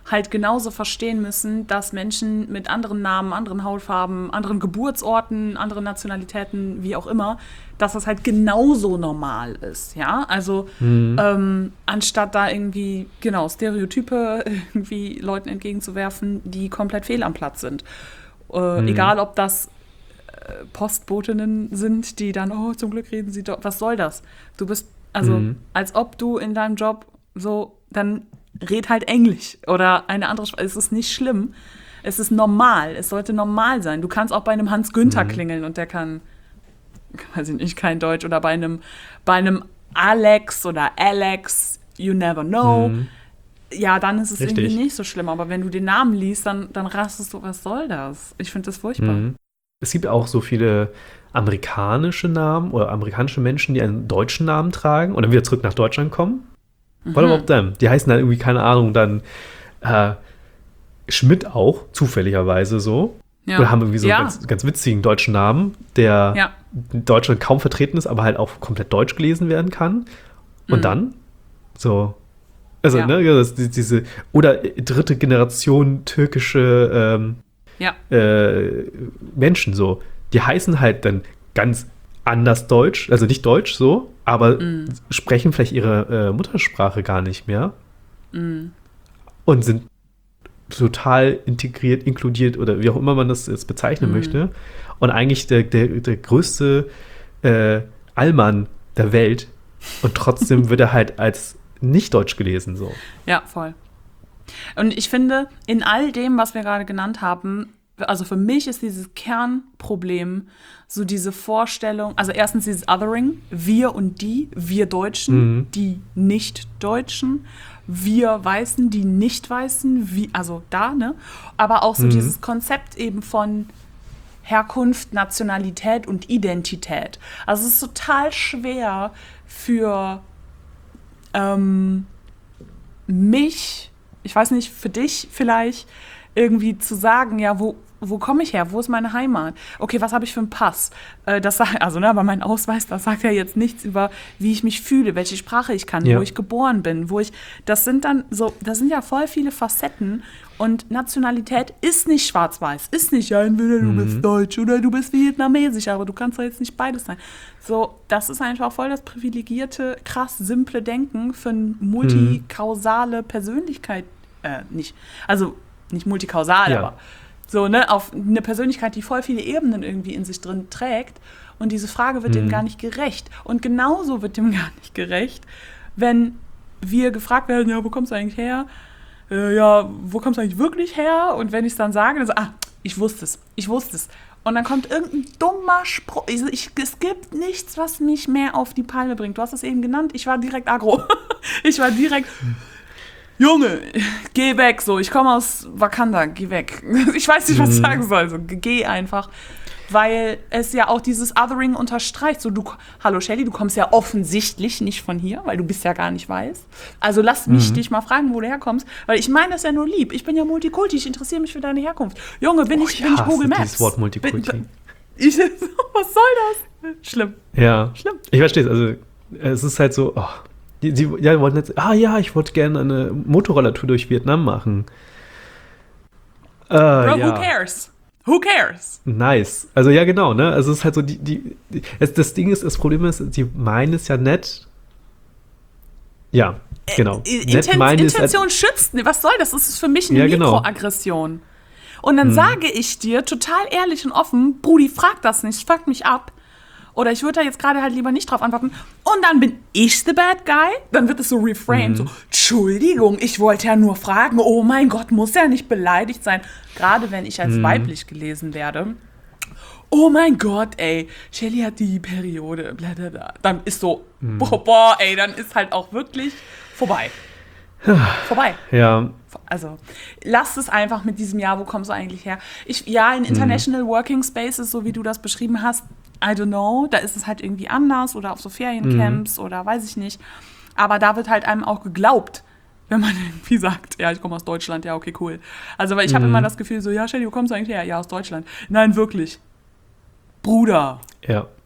halt genauso verstehen müssen, dass Menschen mit anderen Namen, anderen Hautfarben, anderen Geburtsorten, anderen Nationalitäten, wie auch immer, dass das halt genauso normal ist, ja, also mhm. ähm, anstatt da irgendwie, genau, Stereotype irgendwie Leuten entgegenzuwerfen, die komplett fehl am Platz sind. Äh, mhm. Egal, ob das äh, Postbotinnen sind, die dann, oh, zum Glück reden sie doch, was soll das? Du bist, also, mhm. als ob du in deinem Job so, dann red halt Englisch oder eine andere Sprache, es ist nicht schlimm, es ist normal, es sollte normal sein. Du kannst auch bei einem Hans Günther mhm. klingeln und der kann, weiß ich nicht, kein Deutsch, oder bei einem, bei einem Alex oder Alex, you never know. Mhm. Ja, dann ist es Richtig. irgendwie nicht so schlimm. Aber wenn du den Namen liest, dann, dann rastest du, was soll das? Ich finde das furchtbar. Mhm. Es gibt auch so viele amerikanische Namen oder amerikanische Menschen, die einen deutschen Namen tragen und dann wieder zurück nach Deutschland kommen. Mhm. What about them? Die heißen dann irgendwie, keine Ahnung, dann äh, Schmidt auch, zufälligerweise so. Ja. Oder haben irgendwie so ja. einen ganz, ganz witzigen deutschen Namen, der ja. in Deutschland kaum vertreten ist, aber halt auch komplett deutsch gelesen werden kann. Und mhm. dann so, also, ja. ne, das, diese, oder dritte Generation türkische ähm, ja. äh, Menschen so, die heißen halt dann ganz anders Deutsch, also nicht Deutsch so, aber mhm. sprechen vielleicht ihre äh, Muttersprache gar nicht mehr mhm. und sind total integriert, inkludiert oder wie auch immer man das jetzt bezeichnen mhm. möchte. Und eigentlich der, der, der größte äh, Allmann der Welt und trotzdem wird er halt als nicht deutsch gelesen. So. Ja, voll. Und ich finde, in all dem, was wir gerade genannt haben, also für mich ist dieses Kernproblem so diese Vorstellung, also erstens dieses Othering, wir und die, wir Deutschen, mhm. die Nicht-Deutschen, wir Weißen, die Nicht-Weißen, wie, also da, ne? Aber auch so mhm. dieses Konzept eben von Herkunft, Nationalität und Identität. Also es ist total schwer für ähm, mich, ich weiß nicht, für dich vielleicht, irgendwie zu sagen, ja, wo, wo komme ich her? Wo ist meine Heimat? Okay, was habe ich für einen Pass? Äh, das sagt, also, ne, aber mein Ausweis, das sagt ja jetzt nichts über, wie ich mich fühle, welche Sprache ich kann, ja. wo ich geboren bin, wo ich, das sind dann so, das sind ja voll viele Facetten und Nationalität ist nicht schwarz-weiß, ist nicht, ja, entweder du mhm. bist deutsch oder du bist vietnamesisch, aber du kannst doch jetzt nicht beides sein. So, das ist einfach voll das privilegierte, krass simple Denken für eine multikausale Persönlichkeit, äh, nicht, also nicht multikausal, ja. aber so, ne, auf eine Persönlichkeit, die voll viele Ebenen irgendwie in sich drin trägt. Und diese Frage wird mhm. dem gar nicht gerecht. Und genauso wird dem gar nicht gerecht, wenn wir gefragt werden, ja, wo kommst du eigentlich her? Äh, ja, wo kommst du eigentlich wirklich her? Und wenn ich es dann sage, dann so, ah, ich wusste es, ich wusste es. Und dann kommt irgendein dummer Spruch. Ich, ich, es gibt nichts, was mich mehr auf die Palme bringt. Du hast es eben genannt, ich war direkt aggro. ich war direkt... Junge, geh weg, so, ich komme aus Wakanda, geh weg. Ich weiß nicht, was ich sagen soll, so, geh einfach. Weil es ja auch dieses Othering unterstreicht. So, du, hallo Shelly, du kommst ja offensichtlich nicht von hier, weil du bist ja gar nicht weiß. Also lass mich mhm. dich mal fragen, wo du herkommst. Weil ich meine das ja nur lieb. Ich bin ja Multikulti, ich interessiere mich für deine Herkunft. Junge, bin, oh, ich, bin ich Google Maps? Dieses Wort Multikulti. Bin, ich, was soll das? Schlimm. Ja, Schlimm. Ich verstehe es. Also es ist halt so, oh. Die, die ja, wollten jetzt, ah ja, ich wollte gerne eine Motorroller-Tour durch Vietnam machen. Äh, Bro, ja. who cares? Who cares? Nice. Also ja, genau, ne? Also es ist halt so, die, die, die das, das Ding ist, das Problem ist, die meinen es ja nett. Ja, genau. Äh, Inten- nett Intention halt, schützt. Was soll das? Das ist für mich eine ja, genau. Mikroaggression. Und dann hm. sage ich dir total ehrlich und offen, Brudi, frag das nicht, fuck mich ab. Oder ich würde da jetzt gerade halt lieber nicht drauf antworten. Und dann bin ich the bad guy. Dann wird es so reframed. Mhm. So, Entschuldigung, ich wollte ja nur fragen. Oh mein Gott, muss ja nicht beleidigt sein. Gerade wenn ich als mhm. weiblich gelesen werde. Oh mein Gott, ey, Shelly hat die Periode. Blablabla. Dann ist so, mhm. boah, boah, ey, dann ist halt auch wirklich vorbei. vorbei. Ja. Also, lasst es einfach mit diesem Jahr, wo kommst du eigentlich her? Ich, ja, in International mhm. Working Spaces, so wie du das beschrieben hast, I don't know, da ist es halt irgendwie anders oder auf so Feriencamps mhm. oder weiß ich nicht. Aber da wird halt einem auch geglaubt, wenn man irgendwie sagt, ja, ich komme aus Deutschland, ja, okay, cool. Also, weil ich mhm. habe immer das Gefühl so, ja, Shelly, wo kommst du eigentlich her? Ja, aus Deutschland. Nein, wirklich. Bruder. Ja.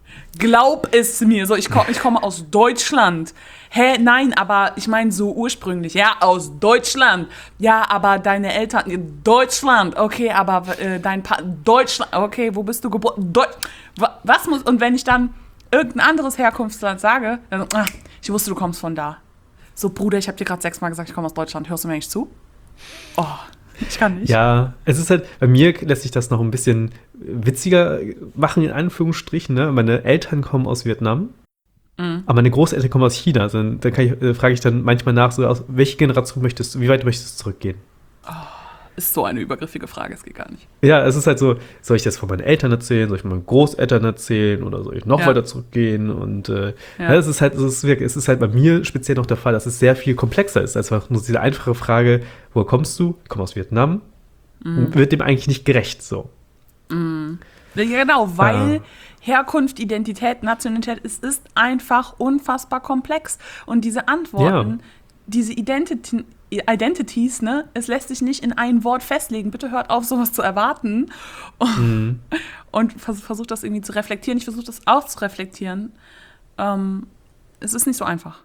Glaub es mir. So, ich, komm, ich komme aus Deutschland. Hä, nein, aber ich meine so ursprünglich. Ja, aus Deutschland. Ja, aber deine Eltern, Deutschland. Okay, aber äh, dein Pa, Deutschland. Okay, wo bist du geboren? Deu Was muss, und wenn ich dann irgendein anderes Herkunftsland sage, dann, ah, ich wusste, du kommst von da. So, Bruder, ich habe dir gerade sechsmal gesagt, ich komme aus Deutschland. Hörst du mir eigentlich zu? Oh, ich kann nicht. Ja, es ist halt, bei mir lässt sich das noch ein bisschen witziger machen, in Anführungsstrichen. Ne? Meine Eltern kommen aus Vietnam, mhm. aber meine Großeltern kommen aus China. Also, dann kann ich, äh, frage ich dann manchmal nach, so, aus welche Generation möchtest du, wie weit möchtest du zurückgehen? Oh, ist so eine übergriffige Frage, es geht gar nicht. Ja, es ist halt so, soll ich das von meinen Eltern erzählen, soll ich von meinen Großeltern erzählen oder soll ich noch Ja. weiter zurückgehen? Und äh, Ja. ja, es ist halt, es ist, wirklich, es ist halt bei mir speziell noch der Fall, dass es sehr viel komplexer ist, als einfach nur diese einfache Frage, woher kommst du? Ich komme aus Vietnam. Mhm. Wird dem eigentlich nicht gerecht so. Mhm. Ja, genau, weil Ja. Herkunft, Identität, Nationalität, es ist einfach unfassbar komplex. Und diese Antworten, Ja. diese Identity, Identities, ne, es lässt sich nicht in ein Wort festlegen. Bitte hört auf, sowas zu erwarten. Mhm. Und vers versucht das irgendwie zu reflektieren. Ich versuche das auch zu reflektieren. Ähm, es ist nicht so einfach.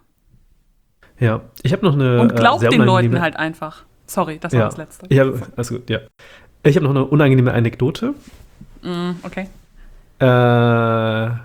Ja, ich habe noch eine Und äh, glaubt sehr den unangenehme- Leuten halt einfach. Sorry, das war ja. das Letzte. Ich habe, also gut, ja. Ich habe noch eine unangenehme Anekdote. Mm, okay. Äh, ja,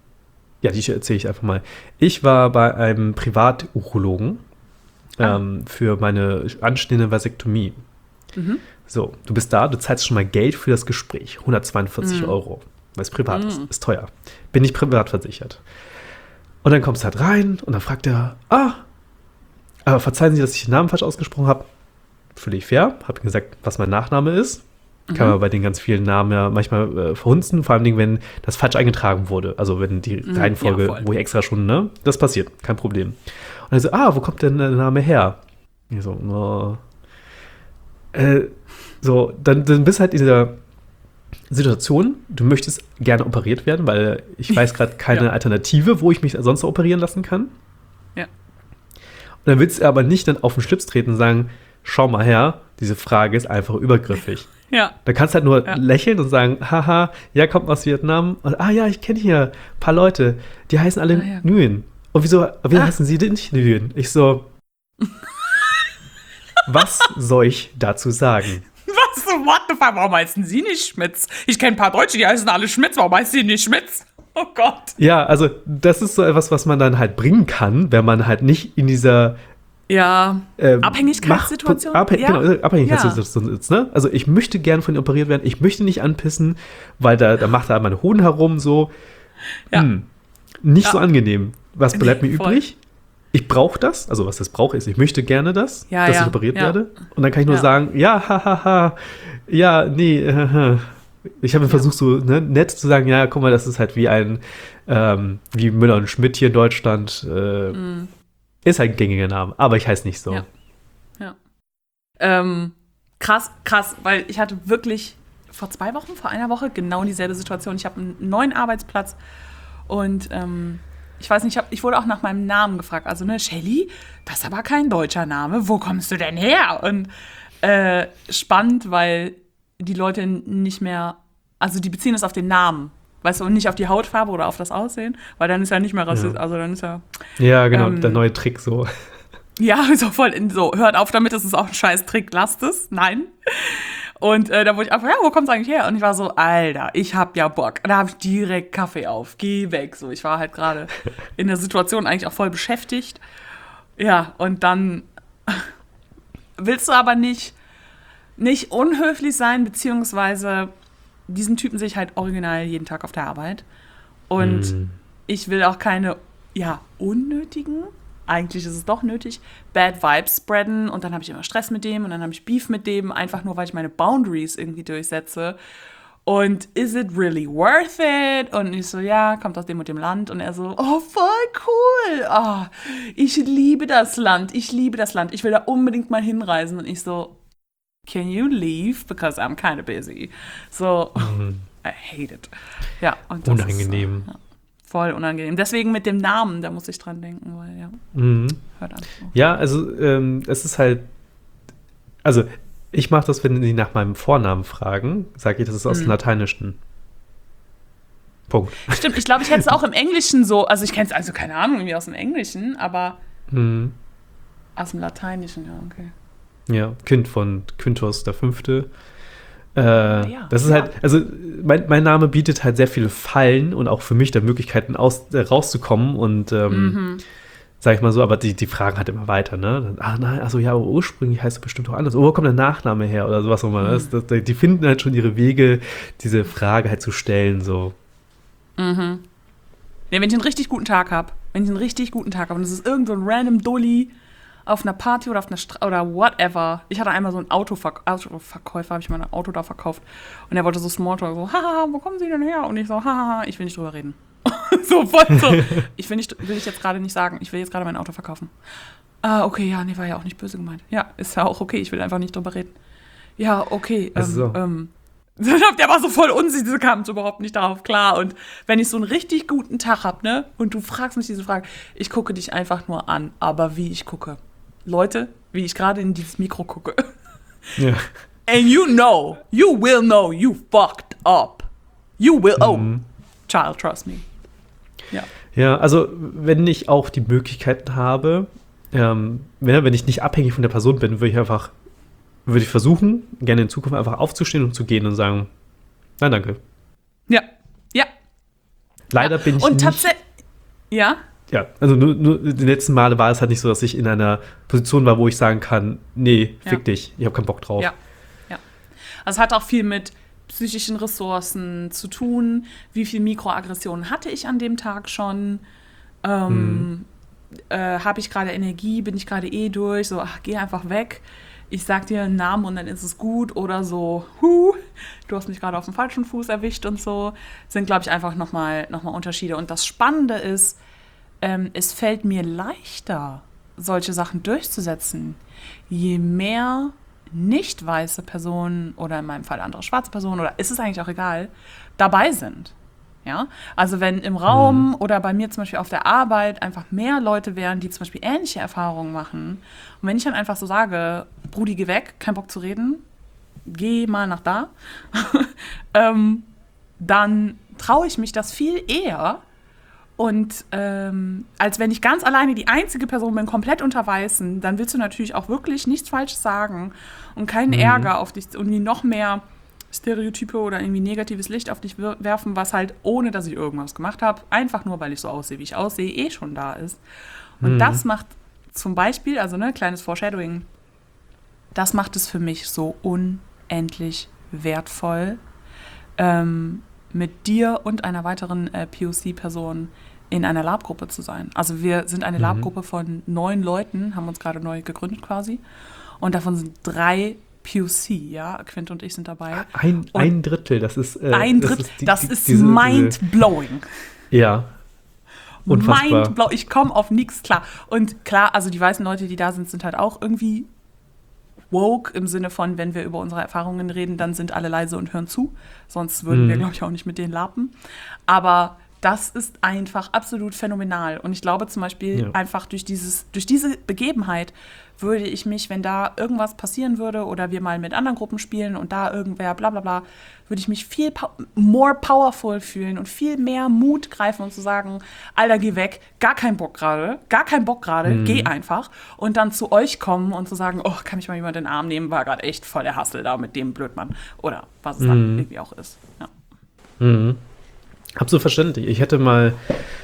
die erzähle ich einfach mal. Ich war bei einem Privaturologen Ah. ähm, für meine anstehende Vasektomie. Mhm. So, du bist da, du zahlst schon mal Geld für das Gespräch. hundertzweiundvierzig Mhm. Euro, weil es privat Mhm. ist. Ist teuer. Bin nicht privat versichert. Und dann kommst du halt rein und dann fragt er, ah, aber verzeihen Sie, dass ich den Namen falsch ausgesprochen habe. Völlig fair. Habe gesagt, was mein Nachname ist. Kann Mhm. man bei den ganz vielen Namen ja manchmal äh, verhunzen, vor allem, wenn das falsch eingetragen wurde. Also wenn die Mhm, Reihenfolge, ja, voll. wo ich extra schon, ne? Das passiert, kein Problem. Und er so, ah, wo kommt denn der Name her? Ich so, oh. äh, so, dann, dann bist du halt in dieser Situation, du möchtest gerne operiert werden, weil ich weiß gerade keine Ja. Alternative, wo ich mich sonst noch operieren lassen kann. Ja. Und dann willst du aber nicht dann auf den Schlips treten und sagen, schau mal her, diese Frage ist einfach übergriffig. Ja. Da kannst du halt nur Ja. lächeln und sagen, haha, ja, kommt aus Vietnam. Und, ah ja, ich kenne hier ein paar Leute, die heißen alle Ah, ja. Nguyen. Und wieso, wie Ah. heißen sie denn nicht Nguyen? Ich so, was soll ich dazu sagen? Was? What the fuck? Warum heißen Sie nicht Schmitz? Ich kenne ein paar Deutsche, die heißen alle Schmitz. Warum heißen Sie nicht Schmitz? Oh Gott. Ja, also das ist so etwas, was man dann halt bringen kann, wenn man halt nicht in dieser Ja. ähm, Abhängigkeitssituation? Macht- Abhäng Ja. Genau, Abhängigkeitssituation ist, ne? Also ich möchte gern von ihm operiert werden, ich möchte nicht anpissen, weil da, da macht er meine Hoden herum, so. Ja. Hm, nicht Ja. so angenehm. Was bleibt Nee, mir voll. übrig? Ich brauche das, also was das brauche ist, ich möchte gerne das, Ja, dass ja, ich operiert ja. werde. Und dann kann ich nur Ja. sagen, ja, hahaha, ja, nee, äh, ich habe Ja. versucht, so ne, nett zu sagen, ja, guck mal, das ist halt wie ein, ähm, wie Müller und Schmidt hier in Deutschland, äh, Mm. ist halt ein gängiger Name, aber ich heiße nicht so. Ja. Ja. Ähm, krass, krass, weil ich hatte wirklich vor zwei Wochen, vor einer Woche genau dieselbe Situation. Ich habe einen neuen Arbeitsplatz und ähm, ich weiß nicht, ich, hab, ich wurde auch nach meinem Namen gefragt. Also, ne, Shelly, das ist aber kein deutscher Name. Wo kommst du denn her? Und äh, spannend, weil die Leute nicht mehr, also die beziehen es auf den Namen, weißt du, und nicht auf die Hautfarbe oder auf das Aussehen, weil dann ist ja nicht mehr rassistisch, Ja. also dann ist ja Ja, genau, Ähm, der neue Trick so. ja, so voll in so, hört auf damit, das ist auch ein scheiß Trick, lasst es, nein. Und äh, da wurde ich einfach, ja, wo kommt's eigentlich her? Und ich war so, Alter, ich hab ja Bock. Da habe ich direkt Kaffee auf, geh weg. So, ich war halt gerade in der Situation eigentlich auch voll beschäftigt. Ja, und dann willst du aber nicht, nicht unhöflich sein, beziehungsweise diesen Typen sehe ich halt original jeden Tag auf der Arbeit. Und Mm. ich will auch keine, ja, unnötigen, eigentlich ist es doch nötig, Bad Vibes spreaden und dann habe ich immer Stress mit dem und dann habe ich Beef mit dem, einfach nur, weil ich meine Boundaries irgendwie durchsetze. Und is it really worth it? Und ich so, ja, kommt aus dem und dem Land. Und er so, oh, voll cool. Oh, ich liebe das Land. Ich liebe das Land. Ich will da unbedingt mal hinreisen. Und ich so, can you leave? Because I'm kind of busy. So, Mhm. I hate it. Ja, und das Unangenehm. Ist, äh, ja, voll unangenehm. Deswegen mit dem Namen, da muss ich dran denken, weil ja, Mhm. hört an. Ja, also ähm, es ist halt, also ich mache das, wenn die nach meinem Vornamen fragen, sage ich, das ist aus dem Mhm. Lateinischen. Punkt. Stimmt, ich glaube, ich hätte es auch im Englischen so, also ich kenne es, also keine Ahnung, irgendwie aus dem Englischen, aber Mhm. aus dem Lateinischen, ja, okay. Ja, Kind von Quintus der Fünfte. Äh, ja, das ist ja. halt, also mein, mein Name bietet halt sehr viele Fallen und auch für mich da Möglichkeiten aus, äh, rauszukommen und ähm, Mhm. sag ich mal so, aber die, die fragen halt immer weiter, ne? Dann, ah nein, also ja, aber ursprünglich heißt es bestimmt auch anders. Oh, wo kommt der Nachname her oder sowas auch immer. Mhm. Das, das, die finden halt schon ihre Wege, diese Frage halt zu stellen, so. Mhm. Ja, wenn ich einen richtig guten Tag habe, wenn ich einen richtig guten Tag habe und es ist irgend so ein random Dulli auf einer Party oder auf einer Stra- oder whatever. Ich hatte einmal so einen Autoverk- Autoverkäufer, habe ich mal ein Auto da verkauft und er wollte so Smalltalk, so, haha, wo kommen Sie denn her? Und ich so, haha, ich will nicht drüber reden. so voll so. Ich will, nicht, will ich jetzt gerade nicht sagen, ich will jetzt gerade mein Auto verkaufen. Ah, okay, ja, nee, war ja auch nicht böse gemeint. Ja, ist ja auch okay, ich will einfach nicht drüber reden. Ja, okay, Ach ähm, so. ähm, der war so voll unsicher, der kam überhaupt nicht darauf klar. Und wenn ich so einen richtig guten Tag habe, ne, und du fragst mich diese Frage, ich gucke dich einfach nur an, aber wie ich gucke. Leute, wie ich gerade in dieses Mikro gucke. Ja. And you know, you will know you fucked up. You will, oh, Mhm. child, trust me. Ja. Ja, also wenn ich auch die Möglichkeiten habe, ähm, wenn, wenn ich nicht abhängig von der Person bin, würde ich einfach, würde ich versuchen, gerne in Zukunft einfach aufzustehen und zu gehen und sagen, nein, danke. Ja, ja. Leider bin ich Und nicht, tatsächlich, ja, ja, also nur, nur die letzten Male war es halt nicht so, dass ich in einer Position war, wo ich sagen kann, nee, fick Ja. dich, ich habe keinen Bock drauf. ja, ja. Also es hat auch viel mit psychischen Ressourcen zu tun. Wie viel Mikroaggressionen hatte ich an dem Tag schon? Ähm, äh, Habe ich gerade Energie? Bin ich gerade eh durch? So, ach, geh einfach weg. Ich sag dir einen Namen und dann ist es gut. Oder so, huh, du hast mich gerade auf dem falschen Fuß erwischt und so. Sind, glaube ich, einfach nochmal noch mal Unterschiede. Und das Spannende ist, ähm, es fällt mir leichter, solche Sachen durchzusetzen, je mehr nicht weiße Personen oder in meinem Fall andere schwarze Personen oder ist es eigentlich auch egal, dabei sind. Ja? Also wenn im Raum Mhm. oder bei mir zum Beispiel auf der Arbeit einfach mehr Leute wären, die zum Beispiel ähnliche Erfahrungen machen und wenn ich dann einfach so sage, Brudi, geh weg, kein Bock zu reden, geh mal nach da, ähm, dann traue ich mich das viel eher und ähm, als wenn ich ganz alleine die einzige Person bin, komplett unter Weißen, dann willst du natürlich auch wirklich nichts Falsches sagen und keinen Mhm. Ärger auf dich und nie noch mehr Stereotype oder irgendwie negatives Licht auf dich wir- werfen, was halt, ohne dass ich irgendwas gemacht habe, einfach nur, weil ich so aussehe, wie ich aussehe, eh schon da ist. Und Mhm. das macht zum Beispiel, also ne, kleines Foreshadowing, das macht es für mich so unendlich wertvoll, ähm, mit dir und einer weiteren äh, P O C-Person in einer Lab-Gruppe zu sein. Also wir sind eine Mhm. Lab-Gruppe von neun Leuten, haben uns gerade neu gegründet quasi. Und davon sind drei P O C, ja. Quint und ich sind dabei. Ein, Und ein Drittel, das ist äh, Ein das Drittel, ist die- das die- ist diese- mind-blowing. diese- Ja, unfassbar. Mindblow. Ich komme auf nichts klar. Und klar, also die weißen Leute, die da sind, sind halt auch irgendwie woke im Sinne von, wenn wir über unsere Erfahrungen reden, dann sind alle leise und hören zu. Sonst würden wir, Mhm. glaube ich, auch nicht mit denen lapen. Aber das ist einfach absolut phänomenal. Und ich glaube zum Beispiel Ja. einfach durch, dieses, durch diese Begebenheit würde ich mich, wenn da irgendwas passieren würde oder wir mal mit anderen Gruppen spielen und da irgendwer bla bla bla, würde ich mich viel pow- more powerful fühlen und viel mehr Mut greifen und zu sagen, Alter, geh weg, gar keinen Bock gerade, gar keinen Bock gerade, Mhm. geh einfach. Und dann zu euch kommen und zu sagen, oh, kann mich mal jemand in den Arm nehmen, war gerade echt voll der Hassel da mit dem Blödmann. Oder was es dann Mhm. irgendwie auch ist. Ja. Mhm. Absolut verständlich. Ich hätte mal,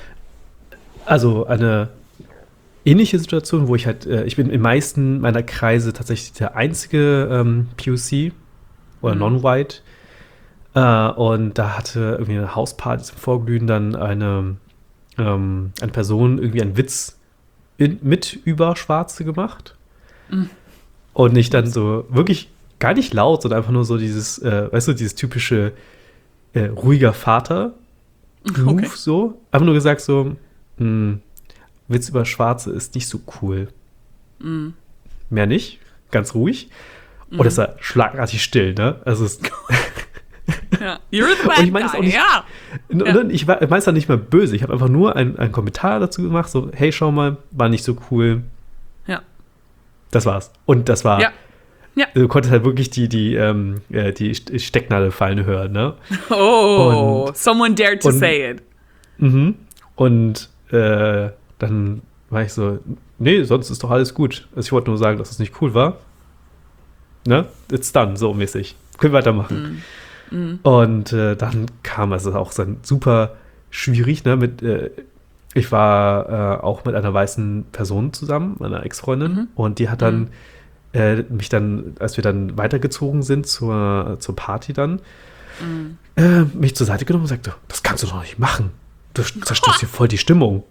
also eine ähnliche Situation, wo ich halt, äh, ich bin in den meisten meiner Kreise tatsächlich der einzige ähm, P O C oder Mhm. Non-White. Äh, und da hatte irgendwie eine Hausparty zum Vorglühen dann eine, ähm, eine Person irgendwie einen Witz in, mit über Schwarze gemacht. Mhm. Und ich dann so wirklich gar nicht laut, sondern einfach nur so dieses, äh, weißt du, dieses typische äh, ruhiger Vater. Move Okay. so. Einfach nur gesagt so, hm, Witz über Schwarze ist nicht so cool. Mhm. Mehr nicht. Ganz ruhig. Und es war schlagartig still, ne? Also es, Ja. You're the bad Und ich meine es auch guy, nicht- ja. und Ja. dann, ich war- ich meine es dann nicht mal böse. Ich habe einfach nur einen, einen Kommentar dazu gemacht, so, hey, schau mal, war nicht so cool. Ja. Das war's. Und das war Ja. Ja. Du konntest halt wirklich die, die, ähm, äh, die Stecknadel fallen hören, ne? Oh, und, someone dared to und, say it. Mhm. Und äh, dann war ich so, nee, sonst ist doch alles gut. Also ich wollte nur sagen, dass es nicht cool war. Ne? It's done, so mäßig. Können wir weitermachen. Mm. Mm. Und äh, dann kam es auch dann super schwierig, ne? Mit, äh, ich war äh, auch mit einer weißen Person zusammen, meiner Ex-Freundin, Mhm. und die hat dann Mhm. äh, mich dann, als wir dann weitergezogen sind zur, zur Party dann, Mm. äh, mich zur Seite genommen und sagte, das kannst du doch nicht machen. Du zerstörst hier voll die Stimmung.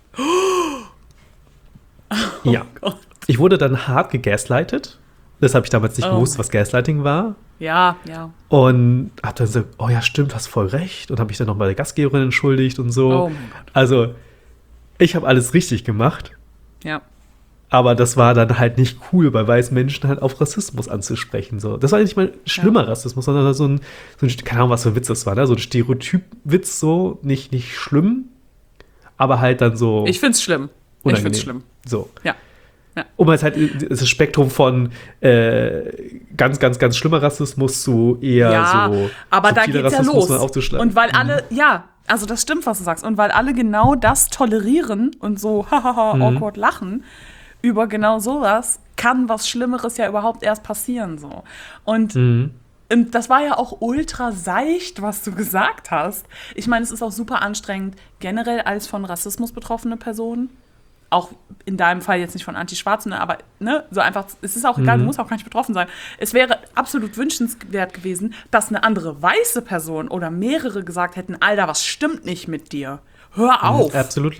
Ja. Gott. Ich wurde dann hart gegaslightet. Das habe ich damals nicht Oh gewusst, mein was Gaslighting war. Ja, ja. Und habe dann gesagt, oh ja, stimmt, hast voll recht. Und habe mich dann noch bei der Gastgeberin entschuldigt und so. Oh mein Gott. Also, ich habe alles richtig gemacht. Ja. Aber das war dann halt nicht cool, bei weißen Menschen halt auf Rassismus anzusprechen. So. Das war nicht mal schlimmer Ja. Rassismus, sondern so ein, so ein, keine Ahnung, was für ein Witz das war, ne? So ein Stereotypwitz, so, nicht, nicht schlimm, aber halt dann so Ich find's schlimm. Ich unangenehm. find's schlimm. So. Ja. Ja. Um jetzt halt das Spektrum von äh, ganz, ganz, ganz schlimmer Rassismus zu eher Ja, so aber da subtiler geht's ja Rassismus los. aufzuschlagen. Und weil alle, ja, also das stimmt, was du sagst. Und weil alle genau das tolerieren und so hahaha Mhm. awkward lachen über genau sowas, kann was Schlimmeres ja überhaupt erst passieren so. Und Mhm. Und das war ja auch ultra seicht, was du gesagt hast. Ich meine, es ist auch super anstrengend, generell als von Rassismus betroffene Person. Auch in deinem Fall jetzt nicht von Anti-Schwarzen, ne, aber ne, so einfach, es ist auch egal, Mhm. du musst auch gar nicht betroffen sein. Es wäre absolut wünschenswert gewesen, dass eine andere weiße Person oder mehrere gesagt hätten, Alter, was stimmt nicht mit dir? Hör auf! Absolut.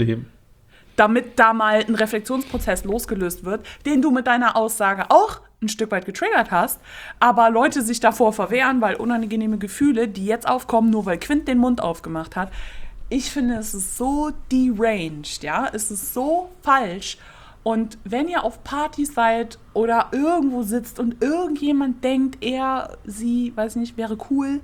Damit da mal ein Reflexionsprozess losgelöst wird, den du mit deiner Aussage auch ein Stück weit getriggert hast, aber Leute sich davor verwehren, weil unangenehme Gefühle, die jetzt aufkommen, nur weil Quint den Mund aufgemacht hat. Ich finde, es ist so deranged, ja, es ist so falsch. Und wenn ihr auf Partys seid oder irgendwo sitzt und irgendjemand denkt, er, sie, weiß nicht, wäre cool,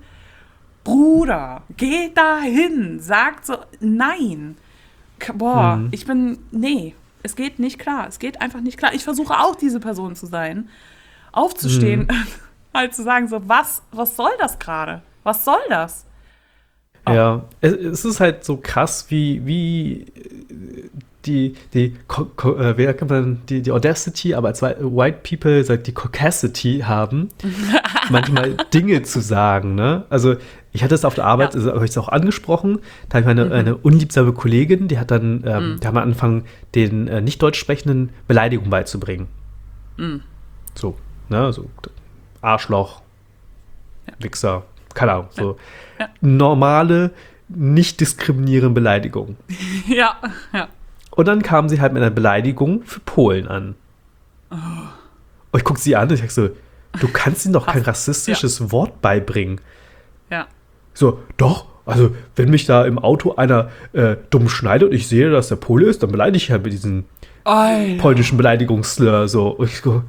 Bruder, geht da hin, sagt so, nein. K- Boah, Mhm. ich bin, nee, es geht nicht klar, es geht einfach nicht klar. Ich versuche auch, diese Person zu sein, aufzustehen, halt zu sagen, so, was, was soll das gerade? Was soll das? Oh. Ja, es, es ist halt so krass, wie, wie die, die, Co- Co- äh, wie sagt man, die, die Audacity, aber als Whi- White People sagt die Caucasity haben, manchmal Dinge zu sagen, ne? Also ich hatte es auf der Arbeit, Ja. also, habe ich es auch angesprochen, da habe ich eine, Mhm. eine unliebsame Kollegin, die hat dann, ähm, Mhm. die haben angefangen, den äh, nicht deutsch sprechenden Beleidigungen beizubringen. Mhm. So, ne, so Arschloch, Ja. Wichser, keine Ahnung, so Ja. normale, nicht diskriminierende Beleidigungen. Ja, ja. Und dann kam sie halt mit einer Beleidigung für Polen an. Oh. Und ich gucke sie an und ich sag so, du kannst ihnen doch kein rassistisches Wort beibringen. Ja. So, doch, also wenn mich da im Auto einer äh, dumm schneidet und ich sehe, dass der Pole ist, dann beleidige ich halt mit diesem Alter. polnischen Beleidigungsslur so. Und ich so,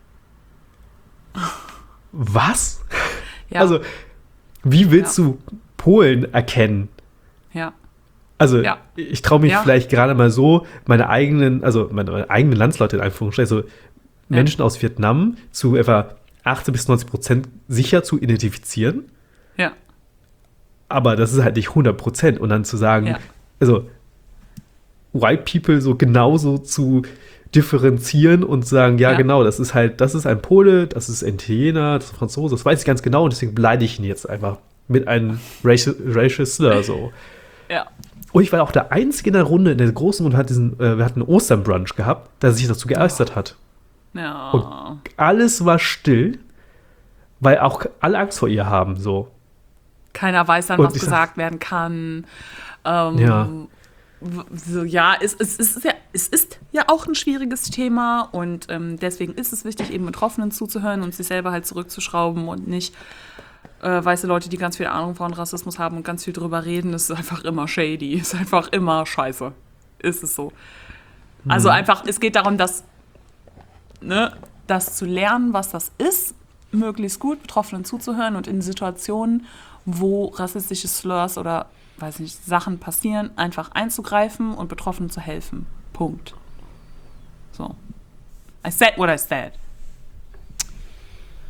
was? Ja. Also, wie willst Ja. du Polen erkennen? Ja. Also, Ja. ich traue mich Ja. vielleicht gerade mal so, meine eigenen, also meine, meine eigenen Landsleute in Anführungsstrichen, also Menschen aus Vietnam zu etwa achtzig bis neunzig Prozent sicher zu identifizieren. Ja. Aber das ist halt nicht hundert Prozent. Und dann zu sagen, Ja. also White People so genauso zu differenzieren und sagen, ja, Ja. genau, das ist halt, das ist ein Pole, das ist ein Italiener, das ist ein Franzose, das weiß ich ganz genau und deswegen beleidige ich ihn jetzt einfach mit einem Racial, Racial Slur so. Ja. Und ich war auch der Einzige in der Runde, in der großen Runde, hat diesen, äh, wir hatten einen Osternbrunch gehabt, der sich dazu geäußert hat. Ja. Und alles war still, weil auch alle Angst vor ihr haben, so. Keiner weiß dann, Und was ich sag- gesagt werden kann. Ähm, Ja. w- So, ja, es, es, es, ist ja, es ist ja auch ein schwieriges Thema und ähm, deswegen ist es wichtig, eben Betroffenen zuzuhören und sich selber halt zurückzuschrauben und nicht äh, weiße Leute, die ganz viel Ahnung von Rassismus haben und ganz viel drüber reden. Es ist einfach immer shady, es ist einfach immer scheiße. Ist es so. Also einfach, es geht darum, dass, ne, das zu lernen, was das ist, möglichst gut Betroffenen zuzuhören und in Situationen, wo rassistische Slurs oder, weiß nicht, Sachen passieren, einfach einzugreifen und Betroffenen zu helfen. Punkt. So. I said what I said.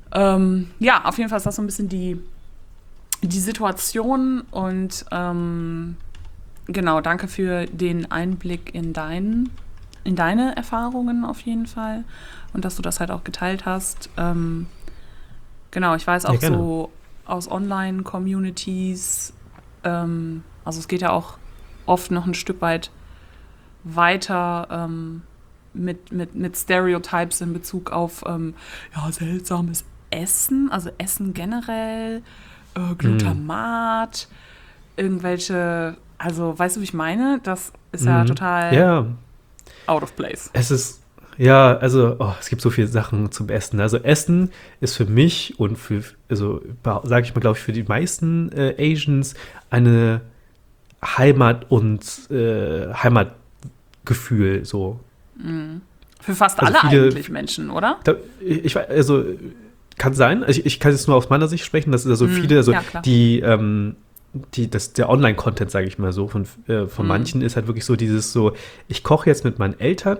Ähm, ja, auf jeden Fall ist das so ein bisschen die, die Situation und ähm, genau, danke für den Einblick in, dein, in deine Erfahrungen auf jeden Fall und dass du das halt auch geteilt hast. Ähm, genau, ich weiß auch Ja, gerne. so aus Online-Communities, ähm, also es geht ja auch oft noch ein Stück weit weiter ähm, mit, mit, mit Stereotypes in Bezug auf ähm, ja, seltsames Essen, also Essen generell, äh, Glutamat, irgendwelche, also weißt du, wie ich meine? Das ist ja Mhm. total Ja, out of place. es ist, ja, also, oh, es gibt so viele Sachen zum Essen. Also, Essen ist für mich und für, also, sage ich mal, glaube ich, für die meisten äh, Asians eine Heimat und äh, Heimatgefühl, so. Für fast Also alle viele- eigentlich Menschen, oder? Da, ich weiß, also, kann sein. Also, ich, ich kann jetzt nur aus meiner Sicht sprechen, dass also Mhm, viele, also, ja, klar. die, ähm, die, das, der Online-Content, sage ich mal so, von, äh, von Mhm. manchen ist halt wirklich so dieses so, ich koche jetzt mit meinen Eltern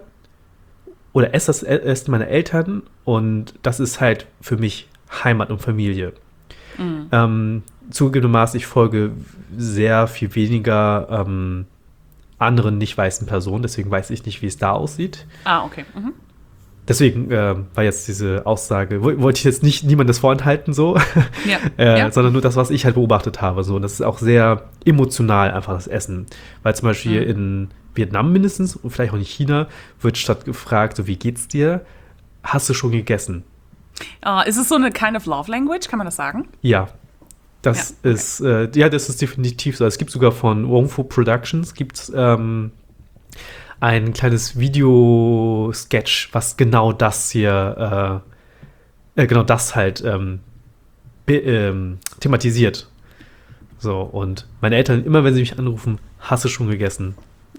oder esse das Essen meiner Eltern und das ist halt für mich Heimat und Familie. Mhm. Ähm, zugegebenermaßen, ich folge sehr viel weniger ähm, anderen nicht weißen Personen, deswegen weiß ich nicht, wie es da aussieht. Ah, okay. Mhm. Deswegen äh, war jetzt diese Aussage, wo- wollte ich jetzt nicht niemandes vorenthalten, so, Ja. äh, ja. sondern nur das, was ich halt beobachtet habe. So. Und das ist auch sehr emotional, einfach das Essen. Weil zum Beispiel Mhm. in Vietnam mindestens und vielleicht auch in China wird statt gefragt, so, wie geht's dir? Hast du schon gegessen? Ah, ist es so eine kind of love language, kann man das sagen? Ja. Das Ja, okay. ist, äh, ja, das ist definitiv so. Es gibt sogar von Wong Fu Productions gibt's, ähm, ein kleines Video-Sketch, was genau das hier, äh, äh, genau das halt ähm, be- ähm, thematisiert. So, und meine Eltern, immer wenn sie mich anrufen, hast du schon gegessen?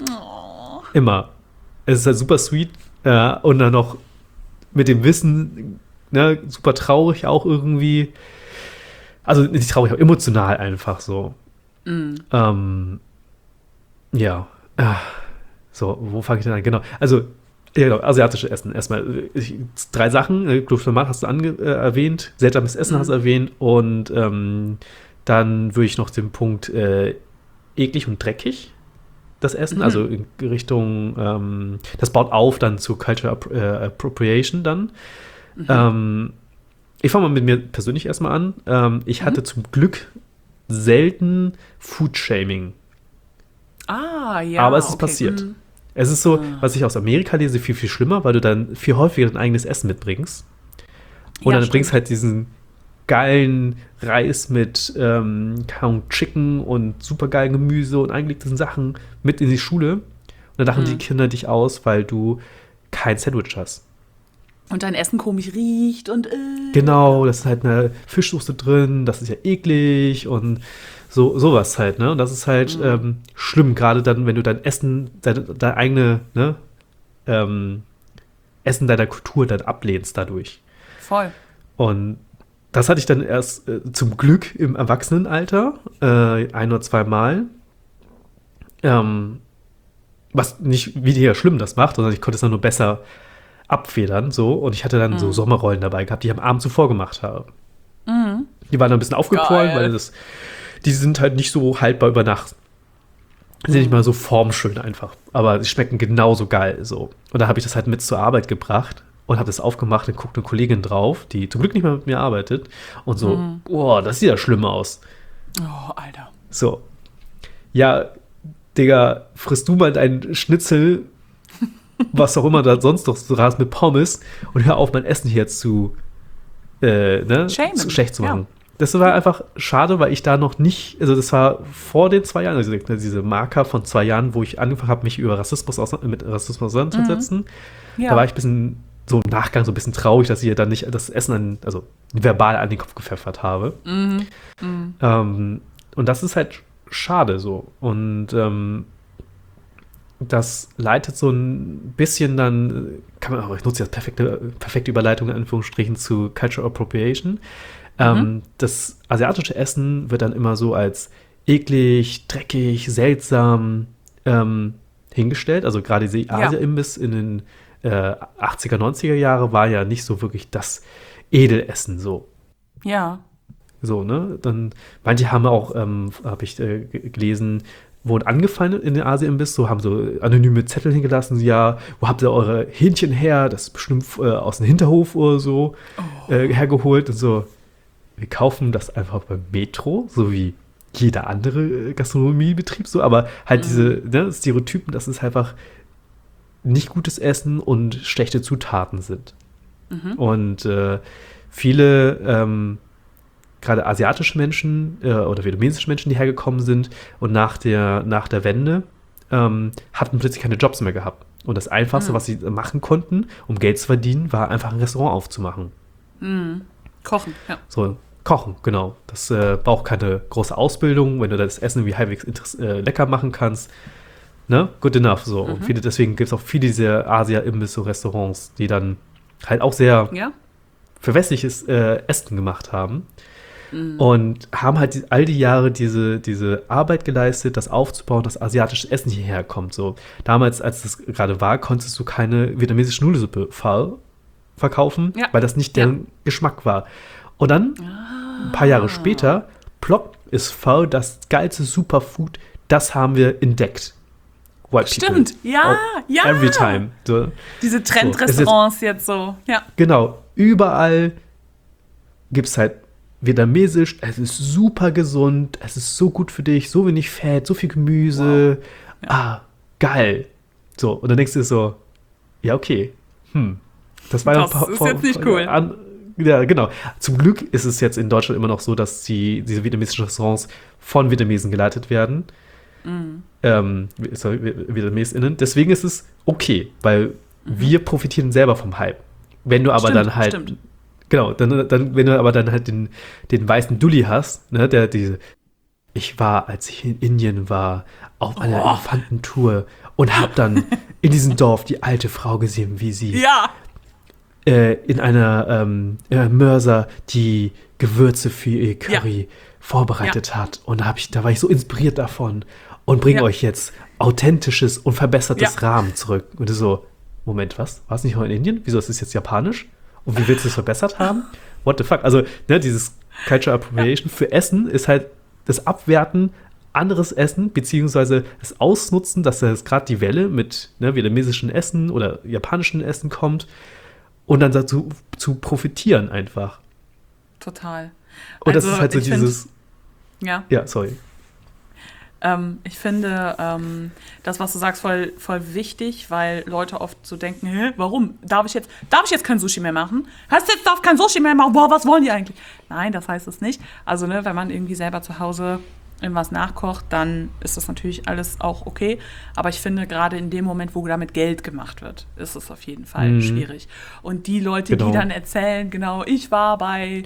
Oh. Immer. Es ist halt super sweet äh, und dann noch mit dem Wissen, ne, super traurig auch irgendwie. Also nicht traurig, aber emotional einfach so. Mhm. Ähm, ja. Ah, so, wo fange ich denn an? Genau. Also, ja, genau, asiatische Essen. Erstmal äh, ich, drei Sachen. Äh, Glutamat hast du ange äh, erwähnt, seltsames Essen Mhm. hast du erwähnt und ähm, dann würde ich noch den Punkt äh, eklig und dreckig, das Essen, Mhm. also in Richtung, ähm, das baut auf dann zu Cultural Appro äh, Appropriation dann. Mhm. Ähm, ich fange mal mit mir persönlich erstmal an. Ähm, ich Mhm. hatte zum Glück selten Food-Shaming. Ah, ja. Aber es ist okay. passiert. Mhm. Es ist so, Ah. was ich aus Amerika lese, viel, viel schlimmer, weil du dann viel häufiger dein eigenes Essen mitbringst. Und Ja, dann bringst stimmt. halt diesen geilen Reis mit ähm, keine Ahnung, Chicken und super geilen Gemüse und eingelegten Sachen mit in die Schule. Und dann lachen Mhm. die Kinder dich aus, weil du kein Sandwich hast. Und dein Essen komisch riecht und äh. Genau, das ist halt eine Fischsoße drin, das ist ja eklig und so sowas halt, ne? Und das ist halt Mhm. ähm, schlimm, gerade dann, wenn du dein Essen, deine, deine eigene, ne, ähm, Essen deiner Kultur dann ablehnst dadurch. Voll. Und das hatte ich dann erst äh, zum Glück im Erwachsenenalter, äh, ein oder zwei Mal. Ähm, was nicht weniger schlimm das macht, sondern ich konnte es dann nur besser abfedern, so. Und ich hatte dann so Mhm. Sommerrollen dabei gehabt, die ich am Abend zuvor gemacht habe. Mhm. Die waren dann ein bisschen aufgequollen, Geil. weil das, die sind halt nicht so haltbar über Nacht. Die sind nicht mal so formschön einfach. Aber sie schmecken genauso geil, so. Und da habe ich das halt mit zur Arbeit gebracht und habe das aufgemacht und guckt eine Kollegin drauf, die zum Glück nicht mehr mit mir arbeitet. Und so, Mhm. boah, das sieht ja schlimm aus. Oh, Alter. So, ja, Digga, frisst du mal deinen Schnitzel, was auch immer da sonst noch so rast mit Pommes und hör auf, mein Essen hier zu, äh, ne, Shamen. zu schlecht zu Ja. machen. Das war einfach schade, weil ich da noch nicht, also das war vor den zwei Jahren, also diese Marker von zwei Jahren, wo ich angefangen habe, mich über Rassismus aus, mit Rassismus auseinanderzusetzen. Ja. Da war ich ein bisschen, so im Nachgang so ein bisschen traurig, dass ich ihr dann nicht das Essen, an, also verbal an den Kopf gepfeffert habe. Mhm. Mhm. Ähm, und das ist halt schade so. Und ähm, das leitet so ein bisschen dann, kann man auch, ich nutze jetzt perfekte, perfekte Überleitung in Anführungsstrichen zu Cultural Appropriation. Ähm, das asiatische Essen wird dann immer so als eklig, dreckig, seltsam ähm, hingestellt. Also gerade dieser Ja. Asia-Imbiss in den äh, achtziger, neunziger Jahre war ja nicht so wirklich das Edelessen so. Ja. So, ne? Dann, manche haben auch, ähm, habe ich äh, gelesen, wurden angefeindet in den Asien-Imbiss, so haben so anonyme Zettel hingelassen, so, ja, wo habt ihr eure Hähnchen her? Das ist bestimmt äh, aus dem Hinterhof oder so Oh. äh, hergeholt und so. Wir kaufen das einfach beim Metro, so wie jeder andere äh, Gastronomiebetrieb, so, aber halt Mhm. diese ne, Stereotypen, dass es einfach nicht gutes Essen und schlechte Zutaten sind. Mhm. Und äh, viele, ähm, gerade asiatische Menschen äh, oder vietnamesische Menschen, die hergekommen sind und nach der, nach der Wende ähm, hatten plötzlich keine Jobs mehr gehabt. Und das Einfachste, Mhm. was sie machen konnten, um Geld zu verdienen, war einfach ein Restaurant aufzumachen. Mhm. Kochen, ja. So, kochen, genau. Das äh, braucht keine große Ausbildung, wenn du das Essen irgendwie halbwegs interess- äh, lecker machen kannst. Ne? Good enough. So. Mhm. Und viele, deswegen gibt es auch viele diese Asia-Imbisse-Restaurants, die dann halt auch sehr Ja? für westliches äh, Essen gemacht haben. Mhm. Und haben halt die, all die Jahre diese, diese Arbeit geleistet, das aufzubauen, dass asiatisches Essen hierher kommt. So. Damals, als das gerade war, konntest du keine vietnamesische Nudelsuppe ver verkaufen, Ja. weil das nicht Ja. deren Geschmack war. Und dann, Ah. ein paar Jahre später, plopp, ist Pho das geilste Superfood, das haben wir entdeckt. White Stimmt, people. ja, Oh, ja. Every time. So. Diese Trendrestaurants jetzt so, ja. Genau, überall gibt es halt vietnamesisch, es ist super gesund, es ist so gut für dich, so wenig Fett, so viel Gemüse. Ja. Ah, geil. So, und dann denkst du dir so, ja, okay, hm, das war Das ja ist jetzt nicht cool. An, ja, genau. Zum Glück ist es jetzt in Deutschland immer noch so, dass die, diese vietnamesischen Restaurants von Vietnamesen geleitet werden. Mhm. Ähm, sorry, VietnamesInnen. Deswegen ist es okay, weil wir profitieren selber vom Hype. Wenn du aber Stimmt, dann halt stimmt. Genau, dann, dann, wenn du aber dann halt den, den weißen Dulli hast, ne, der diese, ich war, als ich in Indien war, auf einer Oh. Elefantentour und hab dann in diesem Dorf die alte Frau gesehen, wie sie Ja, äh, in einer ähm, äh, Mörser die Gewürze für ihr Curry vorbereitet hat. Und da, hab ich, da war ich so inspiriert davon und bringe Ja. euch jetzt authentisches und verbessertes Ja. Rahmen zurück. Und du so, Moment, was? War es nicht noch in Indien? Wieso ist es jetzt japanisch? Und wie willst du es verbessert haben? What the fuck? Also, ne, dieses Cultural Appropriation für Essen ist halt das Abwerten anderes Essen, beziehungsweise das Ausnutzen, dass jetzt gerade die Welle mit ne, vietnamesischem Essen oder japanischem Essen kommt und dann dazu zu profitieren einfach. total. Und das Also, ist halt so ich find- dieses, Ja. ja, sorry. Ähm, ich finde ähm, das, was du sagst, voll, voll wichtig, weil Leute oft so denken, hä, warum? Darf ich jetzt, darf ich jetzt kein Sushi mehr machen? Heißt jetzt, darf kein Sushi mehr machen? Boah, was wollen die eigentlich? Nein, das heißt es nicht. Also, ne, wenn man irgendwie selber zu Hause irgendwas nachkocht, dann ist das natürlich alles auch okay. Aber ich finde, gerade in dem Moment, wo damit Geld gemacht wird, ist es auf jeden Fall Mhm. schwierig. Und die Leute, Genau. die dann erzählen, genau, ich war bei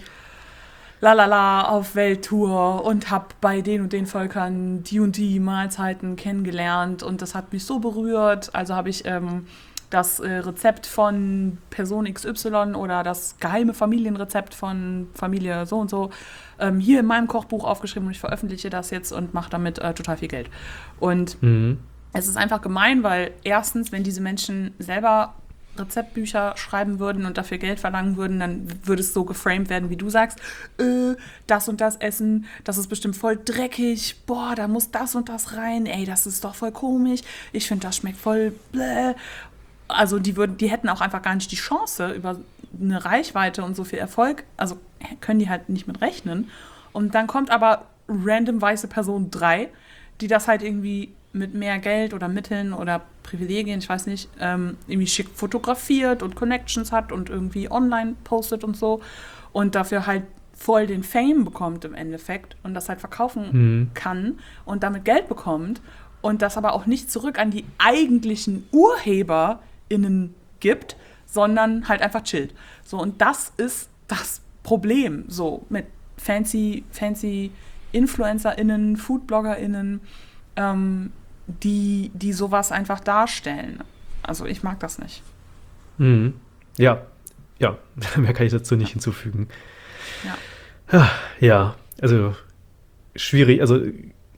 lalala auf Welttour und habe bei den und den Völkern die und die Mahlzeiten kennengelernt und das hat mich so berührt. Also habe ich ähm, das äh, Rezept von Person X Y oder das geheime Familienrezept von Familie so und so ähm, hier in meinem Kochbuch aufgeschrieben und ich veröffentliche das jetzt und mache damit äh, total viel Geld. Und Mhm. es ist einfach gemein, weil erstens, wenn diese Menschen selber Rezeptbücher schreiben würden und dafür Geld verlangen würden, dann würde es so geframed werden, wie du sagst, äh, das und das essen, das ist bestimmt voll dreckig, boah, da muss das und das rein, ey, das ist doch voll komisch, ich finde, das schmeckt voll bläh. Also die würden, die hätten auch einfach gar nicht die Chance über eine Reichweite und so viel Erfolg, also können die halt nicht mit rechnen. Und dann kommt aber random weiße Person drei, die das halt irgendwie mit mehr Geld oder Mitteln oder Privilegien, ich weiß nicht, ähm, irgendwie schick fotografiert und Connections hat und irgendwie online postet und so und dafür halt voll den Fame bekommt im Endeffekt und das halt verkaufen Mhm. kann und damit Geld bekommt und das aber auch nicht zurück an die eigentlichen UrheberInnen gibt, sondern halt einfach chillt. So, und das ist das Problem, so mit fancy, fancy InfluencerInnen, FoodbloggerInnen, ähm, die, die sowas einfach darstellen. Also ich mag das nicht. Mhm. Ja, ja, mehr kann ich dazu nicht hinzufügen. Ja. Ah, ja, also schwierig, also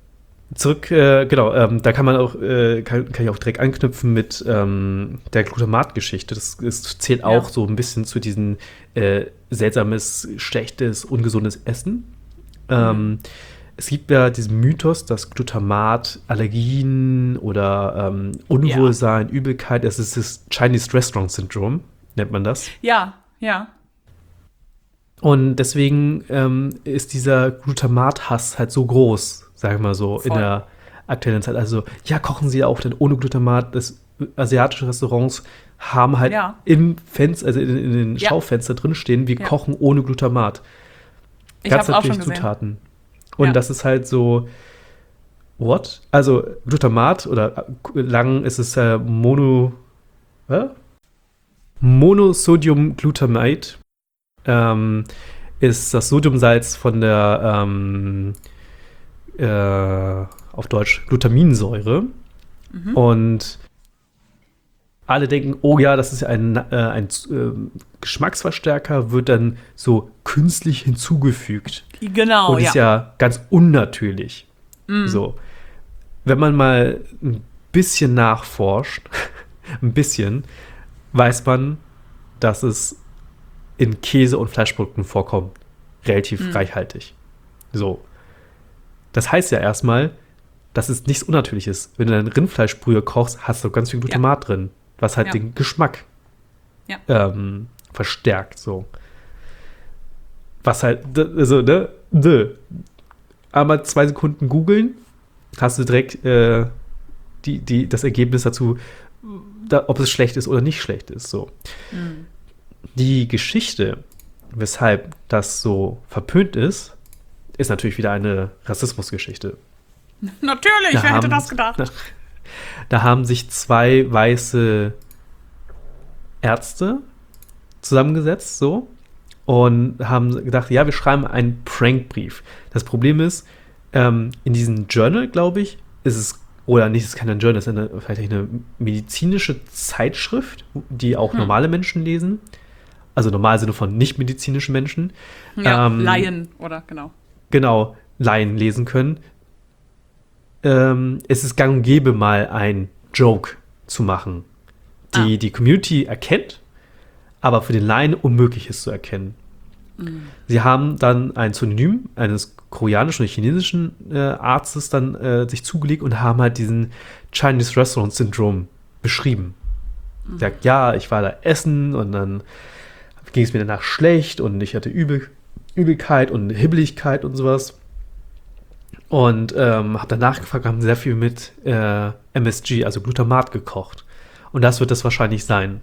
zurück, äh, genau, ähm, da kann man auch, äh, kann, kann ich auch direkt anknüpfen mit ähm, der Glutamat-Geschichte. Das, das zählt auch Ja. so ein bisschen zu diesem äh, seltsames, schlechtes, ungesundes Essen. Ähm, es gibt ja diesen Mythos, dass Glutamat Allergien oder ähm, Unwohlsein, Übelkeit, das ist das Chinese Restaurant Syndrome, nennt man das. Ja, ja. Und deswegen ähm, ist dieser Glutamat-Hass halt so groß, sagen wir mal so, Voll. in der aktuellen Zeit. Also, ja, kochen sie auch denn ohne Glutamat. Das asiatische Restaurants haben halt Ja. im Fenster, also in, in den Ja. Schaufenster drin stehen, wir Ja. kochen ohne Glutamat. Ich Ganz habe auch schon natürlich gesehen. Zutaten. Und Ja. das ist halt so, what? Also Glutamat oder äh, lang ist es äh, Mono, äh? Monosodiumglutamate. Ähm, ist das Sodiumsalz von der ähm, äh, auf Deutsch Glutaminsäure. Mhm. Und alle denken, oh ja, das ist ja ein, äh, ein äh, Geschmacksverstärker, wird dann so künstlich hinzugefügt. Genau, Und ja. ist ja ganz unnatürlich. Mm. So. Wenn man mal ein bisschen nachforscht, ein bisschen, weiß man, dass es in Käse- und Fleischprodukten vorkommt. Relativ Mm. reichhaltig. So. Das heißt ja erstmal, dass es nichts Unnatürliches. Wenn du dein Rindfleischbrühe kochst, hast du ganz viel Glutamat drin, was halt Ja. den Geschmack Ja. ähm, verstärkt. So. Was halt, d- also, ne, d- einmal zwei Sekunden googeln, hast du direkt äh, die, die, das Ergebnis dazu, da, ob es schlecht ist oder nicht schlecht ist. So. Mm. Die Geschichte, weshalb das so verpönt ist, ist natürlich wieder eine Rassismusgeschichte. Natürlich, Da wer hätte haben- das gedacht? Da, da haben sich zwei weiße Ärzte zusammengesetzt, so, und haben gedacht, ja, wir schreiben einen Prankbrief. Das Problem ist, ähm, in diesem Journal, glaube ich, ist es, oder nicht, es ist kein Journal, es ist eine, vielleicht eine medizinische Zeitschrift, die auch Hm. normale Menschen lesen. Also normal im Sinne von nicht-medizinischen Menschen. Ja, ähm, Laien, oder genau. Genau, Laien lesen können. Ähm, es ist gang und gäbe, mal ein Joke zu machen, die Ah. die Community erkennt, aber für den Laien unmöglich ist zu erkennen. Sie haben dann ein Synonym eines koreanischen oder chinesischen äh, Arztes dann äh, sich zugelegt und haben halt diesen Chinese Restaurant Syndrome beschrieben. Mhm. Sagt, ja, ich war da essen und dann ging es mir danach schlecht und ich hatte Übel, Übelkeit und Hibbeligkeit und sowas. Und ähm, habe danach gefragt, haben sehr viel mit äh, M S G, also Glutamat, gekocht. Und das wird das wahrscheinlich sein.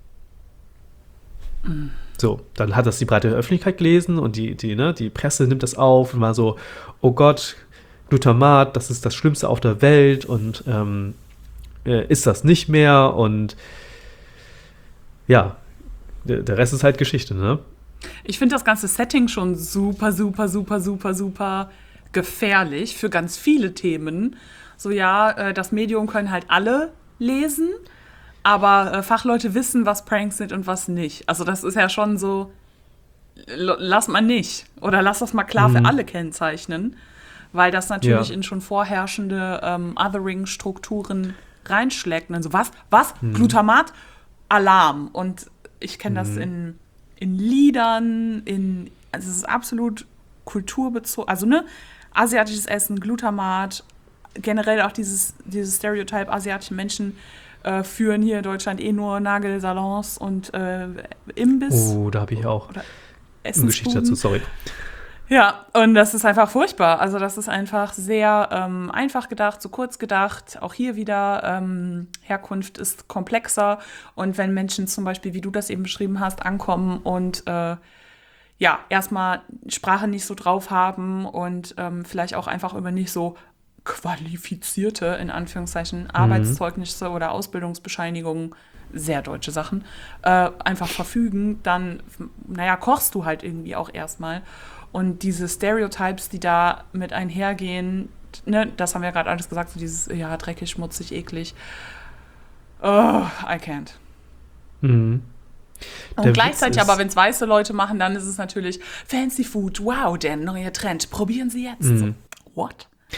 Mhm. So, dann hat das die breite Öffentlichkeit gelesen und die, die, ne, die Presse nimmt das auf und war so, oh Gott, Glutamat, das ist das Schlimmste auf der Welt und ähm, äh, ist das nicht mehr und ja, der, der Rest ist halt Geschichte, ne? Ich finde das ganze Setting schon super, super, super, super, super gefährlich für ganz viele Themen. So, ja, äh, das Medium können halt alle lesen, aber äh, Fachleute wissen, was Pranks sind und was nicht. Also das ist ja schon so, l- lass mal nicht. Oder lass das mal klar Mhm. für alle kennzeichnen, weil das natürlich Ja. in schon vorherrschende ähm, Othering-Strukturen reinschlägt. Und dann so, was? Was? Glutamat? Alarm. Und ich kenne das in, in Liedern, in, also es ist absolut kulturbezogen. Also, ne, asiatisches Essen, Glutamat, generell auch dieses, dieses Stereotype, asiatische Menschen äh, führen hier in Deutschland eh nur Nagelsalons und äh, Imbiss. Oh, da habe ich auch Oder eine Geschichte dazu, Essensbuden. sorry. Ja, und das ist einfach furchtbar. Also das ist einfach sehr ähm, einfach gedacht, zu kurz gedacht. Auch hier wieder, ähm, Herkunft ist komplexer. Und wenn Menschen zum Beispiel, wie du das eben beschrieben hast, ankommen und äh, ja, erstmal Sprache nicht so drauf haben und ähm, vielleicht auch einfach über nicht so qualifizierte, in Anführungszeichen, Arbeitszeugnisse oder Ausbildungsbescheinigungen, sehr deutsche Sachen, äh, einfach verfügen, dann, naja, kochst du halt irgendwie auch erstmal. Und diese Stereotypes, die da mit einhergehen, ne, das haben wir gerade alles gesagt, so dieses, ja, dreckig, schmutzig, eklig. Oh, I can't. Mhm. Und Der gleichzeitig Witz ist- aber, wenn es weiße Leute machen, dann ist es natürlich Fancy Food, wow, der neue Trend, probieren Sie jetzt. So, Mhm. what?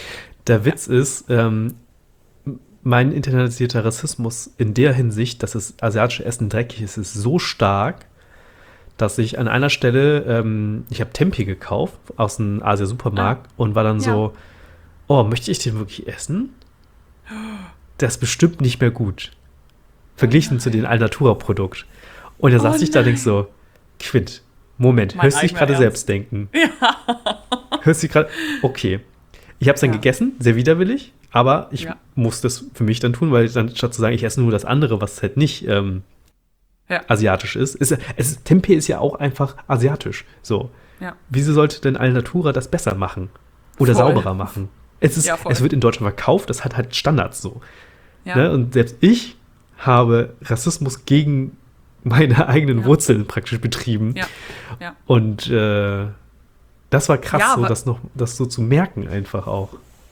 Der Witz ist, ähm, mein internalisierter Rassismus in der Hinsicht, dass das asiatische Essen dreckig ist, ist so stark, dass ich an einer Stelle, ähm, ich habe Tempeh gekauft aus einem Asia-Supermarkt Ah. und war dann Ja. so, oh, möchte ich den wirklich essen? Das ist bestimmt nicht mehr gut. Verglichen Oh zu dem nein. Alnatura-Produkt. Und da Oh saß ich da und denk nein. so, Quint, Moment, Mein hörst du dich eigener gerade Ernst. selbst denken? Ja. Hörst du dich gerade, okay. Ich habe es dann Ja. gegessen, sehr widerwillig, aber ich Ja. muss das für mich dann tun, weil dann statt zu sagen, ich esse nur das andere, was halt nicht ähm, Ja. asiatisch ist, ist es, Tempeh ist ja auch einfach asiatisch. So. Ja. Wieso sollte denn Alnatura das besser machen? Oder Voll. sauberer machen? Es, ist, Ja, voll. es wird in Deutschland verkauft, das hat halt Standards so. Ja. Ne? Und selbst ich habe Rassismus gegen meine eigenen Ja. Wurzeln praktisch betrieben. Ja. Ja. Und äh, das war krass, Ja, so aber- das noch, das so zu merken einfach auch.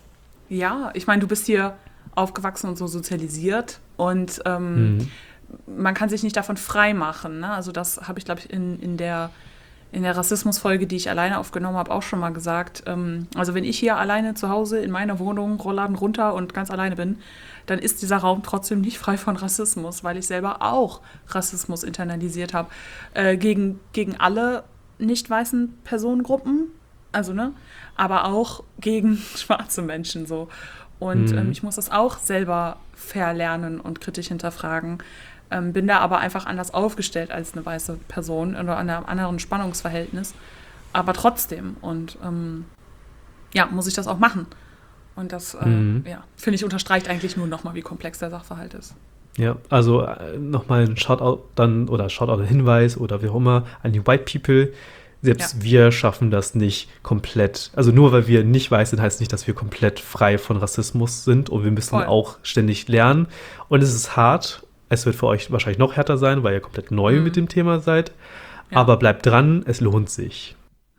Ja, ich meine, du bist hier aufgewachsen und so sozialisiert und ähm, Mhm. man kann sich nicht davon frei machen. Ne? Also das habe ich, glaube ich, in, in der, in der Rassismusfolge, die ich alleine aufgenommen habe, auch schon mal gesagt. Ähm, also wenn ich hier alleine zu Hause in meiner Wohnung, Rollladen runter und ganz alleine bin, dann ist dieser Raum trotzdem nicht frei von Rassismus, weil ich selber auch Rassismus internalisiert habe. Äh, gegen, gegen alle nicht weißen Personengruppen, also ne, aber auch gegen schwarze Menschen so. Und Mhm. ähm, ich muss das auch selber verlernen und kritisch hinterfragen. Ähm, bin da aber einfach anders aufgestellt als eine weiße Person oder an einem anderen Spannungsverhältnis. Aber trotzdem. Und ähm, ja, muss ich das auch machen. Und das, äh, Mhm. ja, finde ich, unterstreicht eigentlich nur nochmal, wie komplex der Sachverhalt ist. Ja, also äh, nochmal ein Shoutout dann oder Shoutout, ein Hinweis oder wie auch immer an die White People. Selbst Ja. wir schaffen das nicht komplett. Also nur weil wir nicht weiß sind, heißt nicht, dass wir komplett frei von Rassismus sind und wir müssen Voll. auch ständig lernen. Und es ist hart. Es wird für euch wahrscheinlich noch härter sein, weil ihr komplett neu Mhm. mit dem Thema seid. Ja. Aber bleibt dran, es lohnt sich.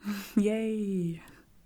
Yay.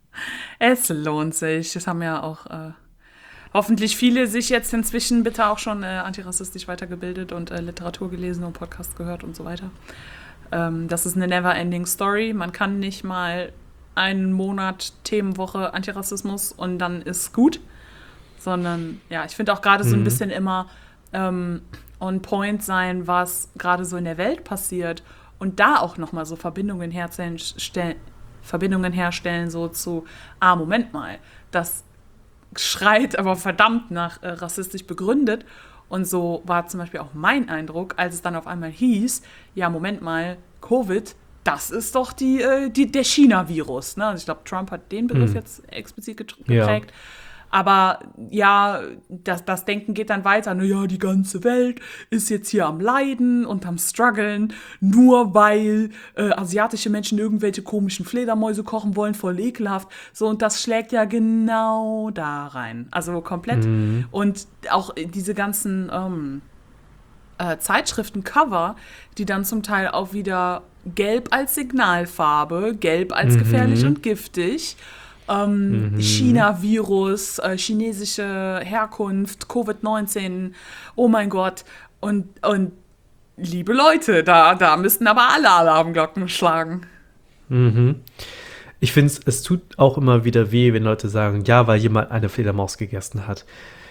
Es lohnt sich. Das haben ja auch äh, hoffentlich viele sich jetzt inzwischen bitte auch schon äh, antirassistisch weitergebildet und äh, Literatur gelesen und Podcast gehört und so weiter. Ähm, das ist eine never-ending Story. Man kann nicht mal einen Monat Themenwoche Antirassismus und dann ist gut. Sondern, ja, ich finde auch gerade so ein Mhm. bisschen immer ähm, on point sein, was gerade so in der Welt passiert und da auch nochmal so Verbindungen herstellen, stell, Verbindungen herstellen, so zu, ah, Moment mal, das schreit aber verdammt nach äh, rassistisch begründet. Und so war zum Beispiel auch mein Eindruck, als es dann auf einmal hieß, ja, Moment mal, Covid, das ist doch die, äh, die, der China-Virus. Ne? Also ich glaube, Trump hat den Begriff Hm. jetzt explizit getr- Ja. geprägt. Aber ja, das, das Denken geht dann weiter. Na ja, die ganze Welt ist jetzt hier am Leiden und am Struggeln, nur weil äh, asiatische Menschen irgendwelche komischen Fledermäuse kochen wollen, voll ekelhaft. So, und das schlägt ja genau da rein. Also komplett. Mhm. Und auch diese ganzen ähm, äh, Zeitschriftencover, die dann zum Teil auch wieder gelb als Signalfarbe, gelb als Mhm. gefährlich und giftig, ähm, Mhm. China-Virus, äh, chinesische Herkunft, Covid neunzehn, oh mein Gott. Und, und liebe Leute, da, da müssten aber alle Alarmglocken schlagen. Mhm. Ich finde, es tut auch immer wieder weh, wenn Leute sagen, ja, weil jemand eine Fledermaus gegessen hat.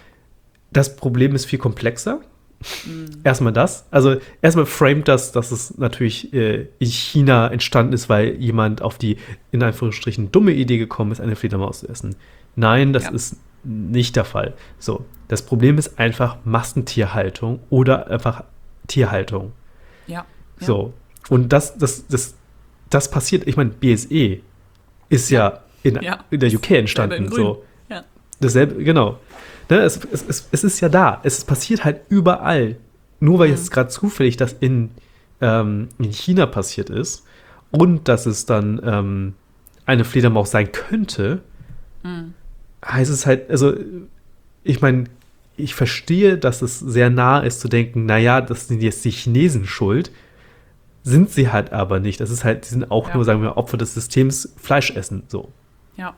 Das Problem ist viel komplexer. Erstmal das. Also erstmal framed das, dass es natürlich äh, in China entstanden ist, weil jemand auf die, in Anführungsstrichen, dumme Idee gekommen ist, eine Fledermaus zu essen. Nein, das Ja. ist nicht der Fall. So, das Problem ist einfach Massentierhaltung oder einfach Tierhaltung. Ja. ja. So. Und das, das, das, das passiert, ich meine, B S E ist ja, in, Ja. in der U K Selbe entstanden. in Grün. So. Ja. Dasselbe, genau. Ne, es, es, es, es ist ja da. Es passiert halt überall. Nur weil Mhm. jetzt gerade zufällig das in, ähm, in China passiert ist und dass es dann ähm, eine Fledermaus sein könnte, Mhm. heißt es halt, also ich meine, ich verstehe, dass es sehr nah ist zu denken, naja, das sind jetzt die Chinesen schuld, sind sie halt aber nicht. Das ist halt, die sind auch Ja. nur, sagen wir, Opfer des Systems, Fleisch essen, so. Ja.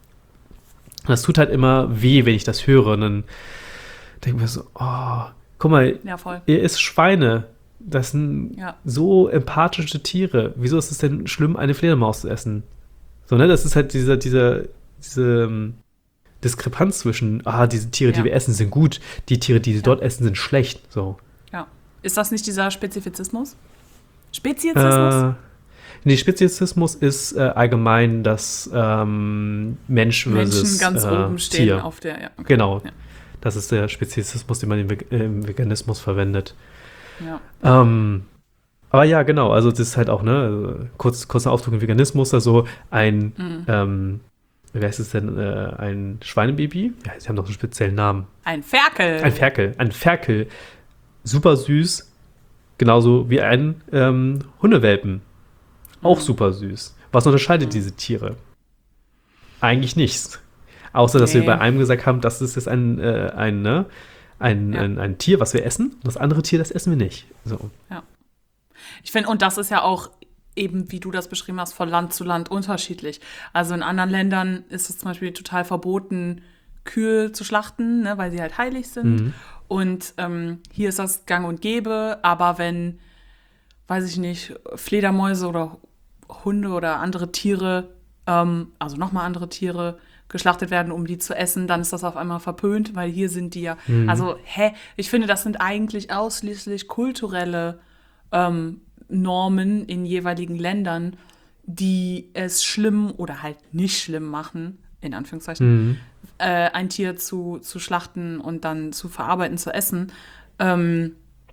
Das tut halt immer weh, wenn ich das höre. Und dann denke ich mir so, oh, guck mal, Ja, voll. ihr isst Schweine. Das sind Ja. so empathische Tiere. Wieso ist es denn schlimm, eine Fledermaus zu essen? So, ne, das ist halt dieser, dieser, diese, ähm, Diskrepanz zwischen, ah, diese Tiere, die Ja. wir essen, sind gut, die Tiere, die sie Ja. dort essen, sind schlecht. So. Ja. Ist das nicht dieser Spezifizismus? Speziesismus? Äh, nee, Speziesismus ist äh, allgemein das ähm, Mensch versus Menschen ganz äh, oben stehen Tier. auf der, ja. Okay. Genau. Ja. Das ist der Speziesismus, den man im, Ve- im Veganismus verwendet. Ja. Ähm, aber ja, genau, also das ist halt auch, ne, also kurz, kurzer Ausdruck im Veganismus, also ein, Mhm. ähm, wie heißt es denn, äh, ein Schweinebaby? Ja, sie haben doch einen speziellen Namen. Ein Ferkel. Ein Ferkel, ein Ferkel, super süß, genauso wie ein ähm, Hundewelpen. Auch Mhm. super süß. Was unterscheidet Mhm. diese Tiere? Eigentlich nichts. Außer, dass Nee. wir bei einem gesagt haben, das ist jetzt ein, äh, ein, ne, ein, Ja. ein, ein Tier, was wir essen. Das andere Tier, das essen wir nicht. So. Ich finde, und das ist ja auch eben, wie du das beschrieben hast, von Land zu Land unterschiedlich. Also in anderen Ländern ist es zum Beispiel total verboten, Kühe zu schlachten, ne, weil sie halt heilig sind. Mhm. Und ähm, hier ist das gang und gäbe. Aber wenn, weiß ich nicht, Fledermäuse oder Hunde oder andere Tiere, ähm, also nochmal andere Tiere, geschlachtet werden, um die zu essen, dann ist das auf einmal verpönt, weil hier sind die ja. Mhm. Also, hä? Ich finde, das sind eigentlich ausschließlich kulturelle ähm, Normen in jeweiligen Ländern, die es schlimm oder halt nicht schlimm machen, in Anführungszeichen, Mhm. äh, ein Tier zu, zu schlachten und dann zu verarbeiten, zu essen. Ähm,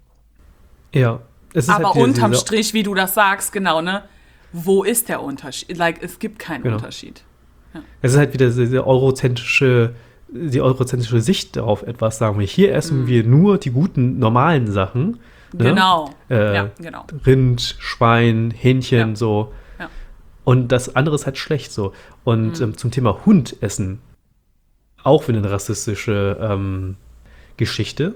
Ja. Es ist aber halt wieder unterm diese- Strich, wie du das sagst, genau, ne? Wo ist der Unterschied? Like, es gibt keinen Genau. Unterschied. Es ist halt wieder diese eurozentrische, die eurozentrische Sicht auf etwas, sagen wir. Hier essen wir nur die guten, normalen Sachen. Ne? Genau. Äh, ja, genau. Rind, Schwein, Hähnchen, Ja. so. Ja. Und das andere ist halt schlecht so. Und Mhm. ähm, zum Thema Hund essen, auch wieder eine rassistische ähm, Geschichte.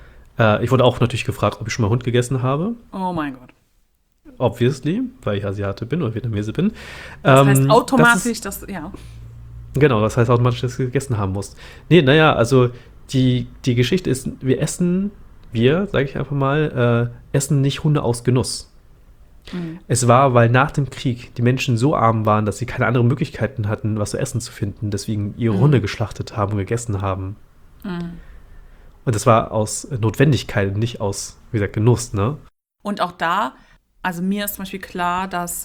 Äh, ich wurde auch natürlich gefragt, ob ich schon mal Hund gegessen habe. Oh mein Gott. Obviously, weil ich Asiate bin oder Vietnamese bin. Das Ähm, heißt das automatisch, ist, dass, ja. Genau, das heißt automatisch, dass du gegessen haben musst. Nee, naja, also die, die Geschichte ist, wir essen, wir, sage ich einfach mal, äh, essen nicht Hunde aus Genuss. Mhm. Es war, weil nach dem Krieg die Menschen so arm waren, dass sie keine anderen Möglichkeiten hatten, was zu essen zu finden, deswegen ihre Mhm. Hunde geschlachtet haben und gegessen haben. Mhm. Und das war aus Notwendigkeit, nicht aus, wie gesagt, Genuss, ne? Und auch da, also mir ist zum Beispiel klar, dass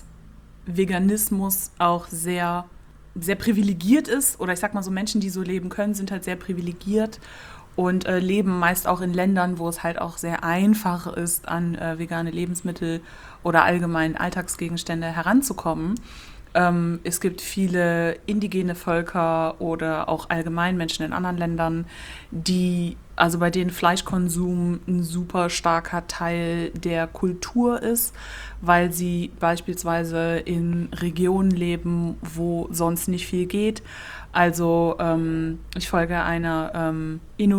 Veganismus auch sehr, sehr privilegiert ist. Oder ich sag mal so, Menschen, die so leben können, sind halt sehr privilegiert und äh, leben meist auch in Ländern, wo es halt auch sehr einfach ist, an äh, vegane Lebensmittel oder allgemein Alltagsgegenstände heranzukommen. Ähm, es gibt viele indigene Völker oder auch allgemein Menschen in anderen Ländern, die, also bei denen Fleischkonsum ein super starker Teil der Kultur ist, weil sie beispielsweise in Regionen leben, wo sonst nicht viel geht. Also ähm, ich folge einer ähm,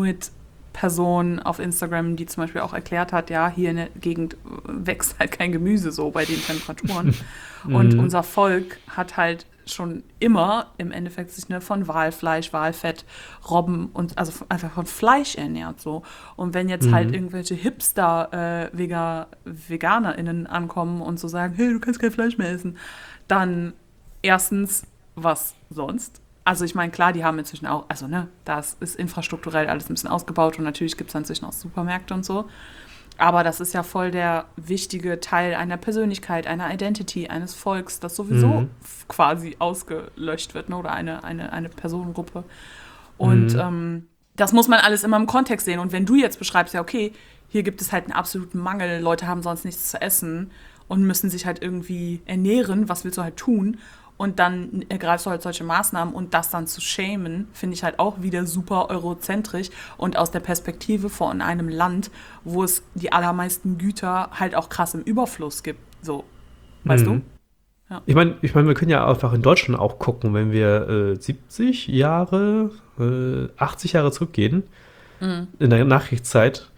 Inuit-Person auf Instagram, die zum Beispiel auch erklärt hat, ja, hier in der Gegend wächst halt kein Gemüse so bei den Temperaturen. Und Mhm. unser Volk hat halt schon immer im Endeffekt sich ne, von Walfleisch, Walfett, Robben und also f- einfach von Fleisch ernährt so. Und wenn jetzt Mhm. halt irgendwelche Hipster äh, Vega, VeganerInnen ankommen und so sagen, hey, du kannst kein Fleisch mehr essen, dann erstens, was sonst? Also ich meine, klar, die haben inzwischen auch, also ne, das ist infrastrukturell alles ein bisschen ausgebaut und natürlich gibt es inzwischen auch Supermärkte und so. Aber das ist ja voll der wichtige Teil einer Persönlichkeit, einer Identity, eines Volks, das sowieso Mhm. f- quasi ausgelöscht wird, ne? Oder eine, eine, eine Personengruppe. Und Mhm. ähm, das muss man alles immer im Kontext sehen. Und wenn du jetzt beschreibst, ja, okay, hier gibt es halt einen absoluten Mangel, Leute haben sonst nichts zu essen und müssen sich halt irgendwie ernähren, was willst du halt tun? Und dann ergreifst du halt solche Maßnahmen und das dann zu shamen, finde ich halt auch wieder super eurozentrisch und aus der Perspektive von einem Land, wo es die allermeisten Güter halt auch krass im Überfluss gibt. So, weißt Mhm. du? Ja. Ich meine, ich mein, wir können ja einfach in Deutschland auch gucken, wenn wir äh, siebzig Jahre, äh, achtzig Jahre zurückgehen, Mhm. in der Nachkriegszeit.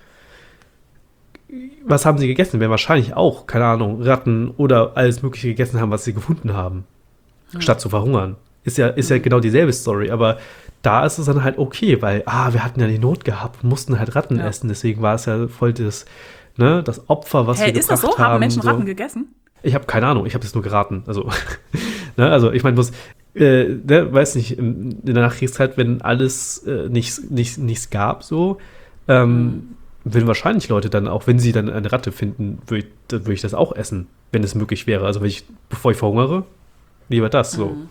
Was haben sie gegessen? Wir werden wahrscheinlich auch, keine Ahnung, Ratten oder alles Mögliche gegessen haben, was sie gefunden haben, statt zu verhungern. Ist ja, ist ja genau dieselbe Story, aber da ist es dann halt okay, weil, ah, wir hatten ja die Not gehabt, mussten halt Ratten Ja. essen, deswegen war es ja voll das, ne, das Opfer, was Hey, wir ist das gebracht so? Haben haben. Menschen so. Ratten gegessen? Ich habe keine Ahnung, ich habe das nur geraten. Also, ne, also ich meine, muss, äh, ne, weiß nicht, in, in der Nachkriegszeit, wenn alles äh, nichts, nichts, nichts gab, so, ähm, Mhm. würden wahrscheinlich Leute dann, auch wenn sie dann eine Ratte finden, würde ich, dann würd ich das auch essen, wenn es möglich wäre. Also wenn ich, bevor ich verhungere, lieber das so. Mhm.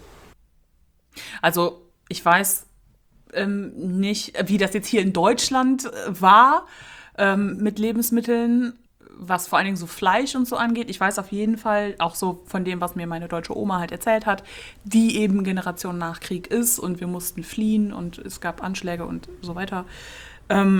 Also ich weiß ähm, nicht, wie das jetzt hier in Deutschland äh, war ähm, mit Lebensmitteln, was vor allen Dingen so Fleisch und so angeht. Ich weiß auf jeden Fall, auch so von dem, was mir meine deutsche Oma halt erzählt hat, die eben Generation nach Krieg ist und wir mussten fliehen und es gab Anschläge und so weiter. Ähm,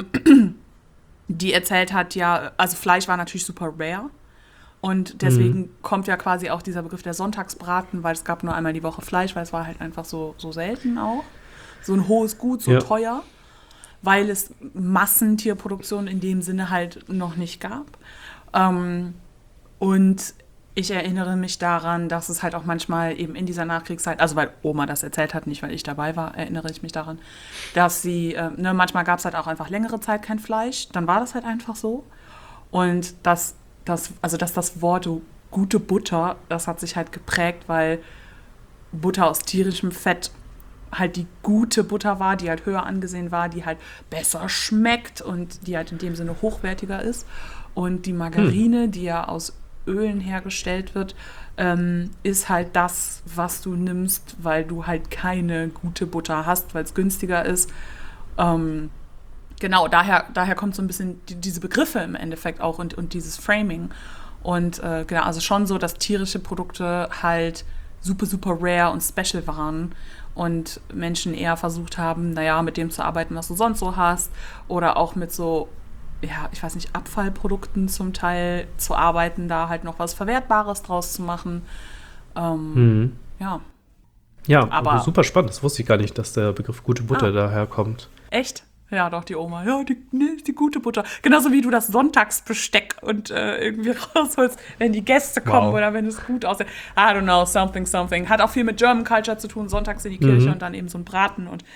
die erzählt hat, ja, also Fleisch war natürlich super rare. Und deswegen Mhm. kommt ja quasi auch dieser Begriff der Sonntagsbraten, weil es gab nur einmal die Woche Fleisch, weil es war halt einfach so, so selten auch. So ein hohes Gut, so Ja. teuer, weil es Massentierproduktion in dem Sinne halt noch nicht gab. Ähm, und ich erinnere mich daran, dass es halt auch manchmal eben in dieser Nachkriegszeit, also weil Oma das erzählt hat, nicht weil ich dabei war, erinnere ich mich daran, dass sie, äh, ne, manchmal gab es halt auch einfach längere Zeit kein Fleisch, dann war das halt einfach so. Und dass das, also dass das Wort gute Butter, das hat sich halt geprägt, weil Butter aus tierischem Fett halt die gute Butter war, die halt höher angesehen war, die halt besser schmeckt und die halt in dem Sinne hochwertiger ist. Und die Margarine, die ja aus Ölen hergestellt wird, ähm, ist halt das, was du nimmst, weil du halt keine gute Butter hast, weil es günstiger ist. Ähm, Genau, daher, daher kommt so ein bisschen die, diese Begriffe im Endeffekt auch und, und dieses Framing. Und äh, genau, also schon so, dass tierische Produkte halt super, super rare und special waren und Menschen eher versucht haben, naja, mit dem zu arbeiten, was du sonst so hast oder auch mit so, ja, ich weiß nicht, Abfallprodukten zum Teil zu arbeiten, da halt noch was Verwertbares draus zu machen. Ähm, Mhm. ja, Ja, aber super spannend. Das wusste ich gar nicht, dass der Begriff gute Butter ah, daher kommt. echt? Ja, doch, die Oma. Ja, die, nee, die gute Butter. Genauso wie du das Sonntagsbesteck und äh, irgendwie rausholst, wenn die Gäste kommen Wow. oder wenn es gut aussieht. I don't know, something, something. Hat auch viel mit German Culture zu tun. Sonntags in die Kirche Mhm. und dann eben so ein Braten und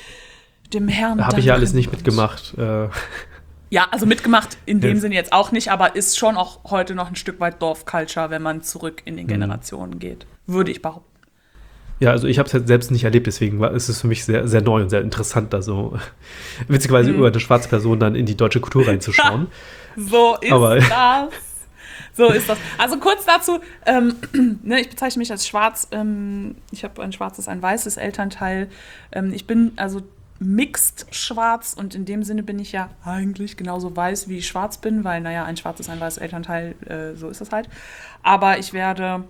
dem Herrn Da habe ich ja alles danken. nicht Und mitgemacht. Äh, ja, also mitgemacht in dem ja. Sinne jetzt auch nicht, aber ist schon auch heute noch ein Stück weit Dorfculture, wenn man zurück in den Mhm. Generationen geht. Würde ich behaupten. Ja, also ich habe es halt selbst nicht erlebt, deswegen war, ist es für mich sehr, sehr neu und sehr interessant, da so witzigerweise über eine schwarze Person dann in die deutsche Kultur reinzuschauen. So ist Aber das. So ist das. Also kurz dazu, ähm, ne, ich bezeichne mich als schwarz. Ähm, ich habe ein schwarzes, ein weißes Elternteil. Ähm, ich bin also mixed schwarz und in dem Sinne bin ich ja eigentlich genauso weiß, wie ich schwarz bin, weil, naja, ein schwarzes, ein weißes Elternteil, äh, so ist es halt. Aber ich werde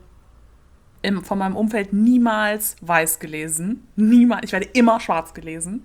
im, von meinem Umfeld niemals weiß gelesen. Niemals. Ich werde immer schwarz gelesen.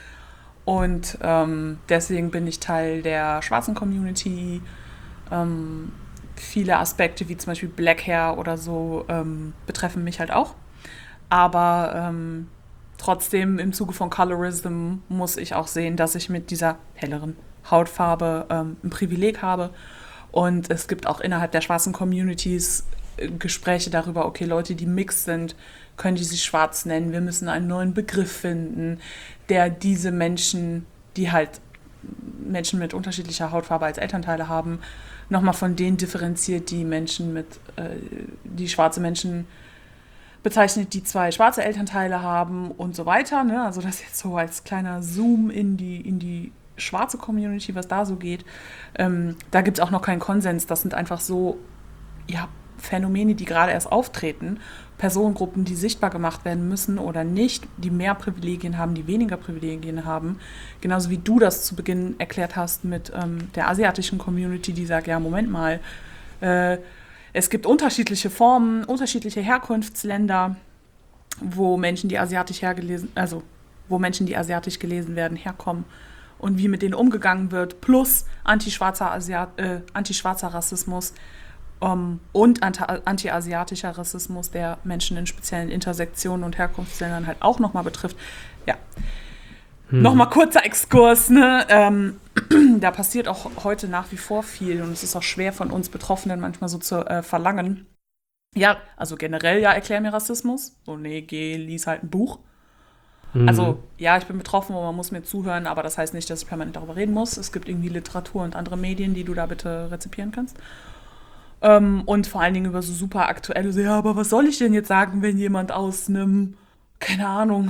Und ähm, deswegen bin ich Teil der schwarzen Community. Ähm, viele Aspekte wie zum Beispiel Black Hair oder so ähm, betreffen mich halt auch. Aber ähm, trotzdem im Zuge von Colorism muss ich auch sehen, dass ich mit dieser helleren Hautfarbe ähm, ein Privileg habe. Und es gibt auch innerhalb der schwarzen Communities äh, Gespräche darüber, okay, Leute, die mixed sind, können die sich schwarz nennen. Wir müssen einen neuen Begriff finden, der diese Menschen, die halt Menschen mit unterschiedlicher Hautfarbe als Elternteile haben, nochmal von denen differenziert, die Menschen mit, äh, die schwarze Menschen bezeichnet, die zwei schwarze Elternteile haben und so weiter. Ne? Also das jetzt so als kleiner Zoom in die, in die schwarze Community, was da so geht. Ähm, da gibt es auch noch keinen Konsens. Das sind einfach so, ja, Phänomene, die gerade erst auftreten, Personengruppen, die sichtbar gemacht werden müssen oder nicht, die mehr Privilegien haben, die weniger Privilegien haben. Genauso wie du das zu Beginn erklärt hast mit ähm, der asiatischen Community, die sagt, ja, Moment mal, äh, es gibt unterschiedliche Formen, unterschiedliche Herkunftsländer, wo Menschen, die asiatisch hergelesen, also wo Menschen, die asiatisch gelesen werden, herkommen und wie mit denen umgegangen wird, plus antischwarzer, Asiat, äh, antischwarzer Rassismus. Um, und anti-asiatischer Rassismus, der Menschen in speziellen Intersektionen und Herkunftsländern halt auch nochmal betrifft. Ja, hm. nochmal kurzer Exkurs, ne? Ähm, da passiert auch heute nach wie vor viel und es ist auch schwer von uns Betroffenen manchmal so zu äh, verlangen. Ja, also generell, ja, erklär mir Rassismus. So, nee, geh, lies halt ein Buch. Mhm. Also, ja, ich bin betroffen und man muss mir zuhören, aber das heißt nicht, dass ich permanent darüber reden muss. Es gibt irgendwie Literatur und andere Medien, die du da bitte rezipieren kannst. Ähm, und vor allen Dingen über so super aktuelle, so, ja, aber was soll ich denn jetzt sagen, wenn jemand aus einem keine Ahnung,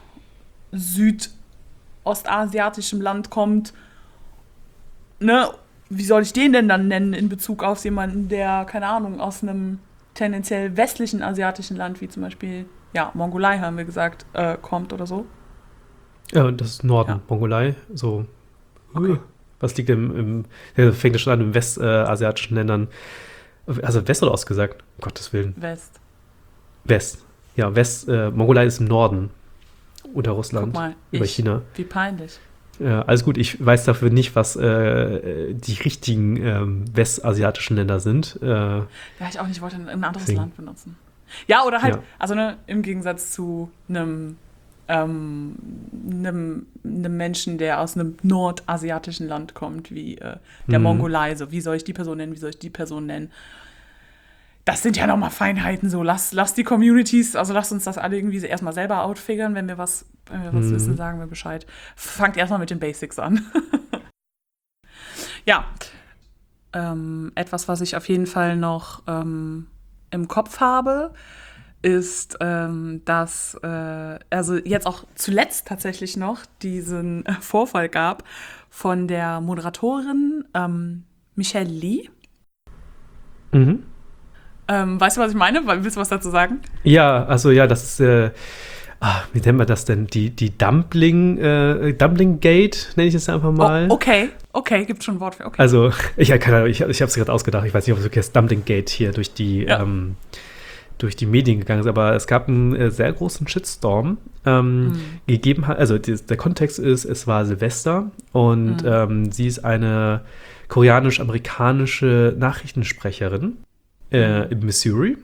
südostasiatischem Land kommt, ne, wie soll ich den denn dann nennen in Bezug auf jemanden, der, keine Ahnung, aus einem tendenziell westlichen asiatischen Land, wie zum Beispiel, ja, Mongolei haben wir gesagt, äh, kommt oder so? Ja, das ist Norden, Ja. Mongolei, so. Okay. Was liegt im, im ja, fängt schon an, in westasiatischen Ländern. Also West oder Ost gesagt? Um Gottes Willen. West. West. Ja, West, äh, Mongolei ist im Norden unter Russland, Guck mal, über ich. China. Wie peinlich. Ja, alles gut, ich weiß dafür nicht, was äh, die richtigen ähm, westasiatischen Länder sind. Äh, Ja, ich auch nicht, ich wollte ein, ein anderes Deswegen. Land benutzen. Ja, oder halt, Ja. also ne, im Gegensatz zu einem, ähm, einem, einem Menschen, der aus einem nordasiatischen Land kommt, wie äh, der Mhm. Mongolei. So, wie soll ich die Person nennen, wie soll ich die Person nennen? Das sind ja nochmal Feinheiten, so. Lass, lass die Communities, also lasst uns das alle irgendwie so erstmal selber outfigern. Wenn wir was, wenn wir was Mhm. wissen, sagen wir Bescheid. Fangt erstmal mit den Basics an. Ja. Ähm, etwas, was ich auf jeden Fall noch ähm, im Kopf habe, ist, ähm, dass äh, also jetzt auch zuletzt tatsächlich noch diesen äh, Vorfall gab von der Moderatorin ähm, Michelle Lee. Mhm. Ähm, weißt du, was ich meine? Willst du was dazu sagen? Ja, also ja, das ist, äh, ah, wie nennen wir das denn? Die, die Dumpling, äh, Dumpling Gate, nenne ich es einfach mal. Oh, okay, okay, gibt schon ein Wort für. Okay. Also, ich, ja, keine Ahnung, ich, ich habe es gerade ausgedacht. Ich weiß nicht, ob es wirklich das Dumpling Gate hier durch die, Ja. ähm, durch die Medien gegangen ist, aber es gab einen äh, sehr großen Shitstorm ähm, Mhm. gegeben. Hat, also die, der Kontext ist, es war Silvester und Mhm. ähm, sie ist eine koreanisch-amerikanische Nachrichtensprecherin äh, in Missouri.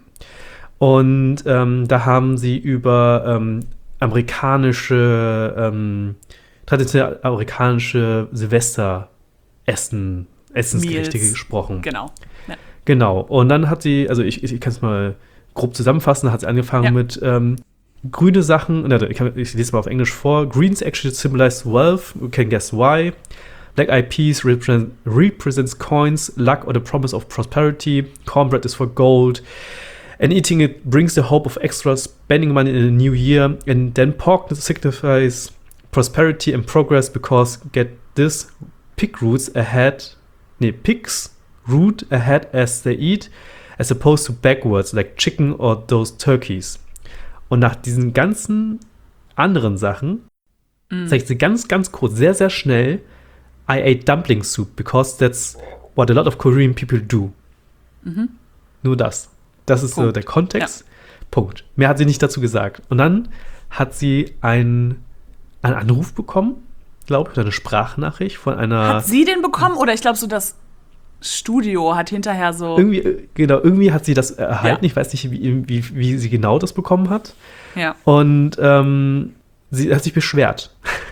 Und ähm, da haben sie über ähm, amerikanische, ähm, traditionell amerikanische Silvesteressen, Essensgerichte Meals. gesprochen. Genau. Ja. Genau. Und dann hat sie, also ich, ich, ich kann es mal grob zusammenfassen, hat sie angefangen Ja. mit ähm, grüne Sachen, na, ich, kann, ich lese mal auf Englisch vor. Greens actually symbolize wealth, you can guess why. Black eyed peas represent, represents coins, luck or the promise of prosperity. Cornbread is for gold. And eating it brings the hope of extra spending money in a new year. And then pork signifies prosperity and progress because, get this, pig roots ahead, nee, pigs root ahead as they eat, as opposed to backwards, like chicken or those turkeys. Und nach diesen ganzen anderen Sachen Mhm. zeigt sie ganz, ganz kurz, sehr, sehr schnell, I ate dumpling soup because that's what a lot of Korean people do. Mhm. Nur das. Das ist so Punkt. der Kontext. Punkt. Mehr hat sie nicht dazu gesagt. Und dann hat sie einen, einen Anruf bekommen, glaube ich, oder eine Sprachnachricht von einer. Hat sie den bekommen oder ich glaube so das Studio hat hinterher so. Irgendwie, äh, genau, irgendwie hat sie das erhalten. Ja. Ich weiß nicht, wie, wie, wie sie genau das bekommen hat. Ja. Und ähm, sie hat sich beschwert.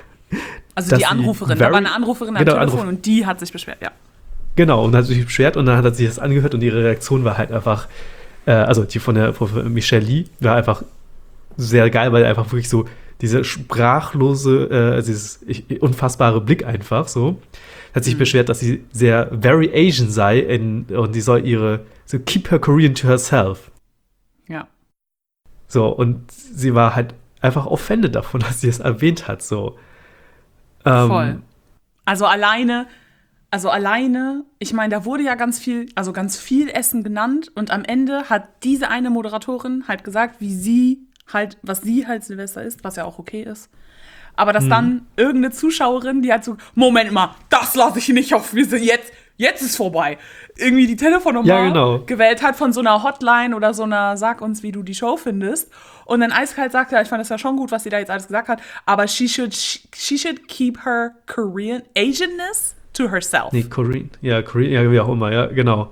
Also dass die sie Anruferin, very- da war eine Anruferin am Genau, Telefon Anruf- und die hat sich beschwert, ja. Genau, und hat sich beschwert und dann hat er sich das angehört und ihre Reaktion war halt einfach, äh, also die von der von Michelle Lee war einfach sehr geil, weil einfach wirklich so diese sprachlose, äh, dieses ich, unfassbare Blick einfach so, hat sich Mhm. beschwert, dass sie sehr very Asian sei in, und sie soll ihre, so keep her Korean to herself. Ja. So, und sie war halt einfach offended davon, dass sie es erwähnt hat, so. Ähm, Voll. Also alleine, also alleine, ich meine, da wurde ja ganz viel, also ganz viel Essen genannt und am Ende hat diese eine Moderatorin halt gesagt, wie sie halt, was sie halt Silvester ist, was ja auch okay ist. Aber dass Mhm. dann irgendeine Zuschauerin, die hat so, Moment mal, das lasse ich nicht auf, wir sind jetzt, jetzt ist vorbei. Irgendwie die Telefonnummer Ja, genau. gewählt hat von so einer Hotline oder so einer, sag uns, wie du die Show findest. Und dann eiskalt sagt, ja, ich fand das ja schon gut, was sie da jetzt alles gesagt hat, aber she should, she should keep her Korean Asianness to herself. Nee, Korean, ja, Korean, ja, wie auch immer, ja, genau.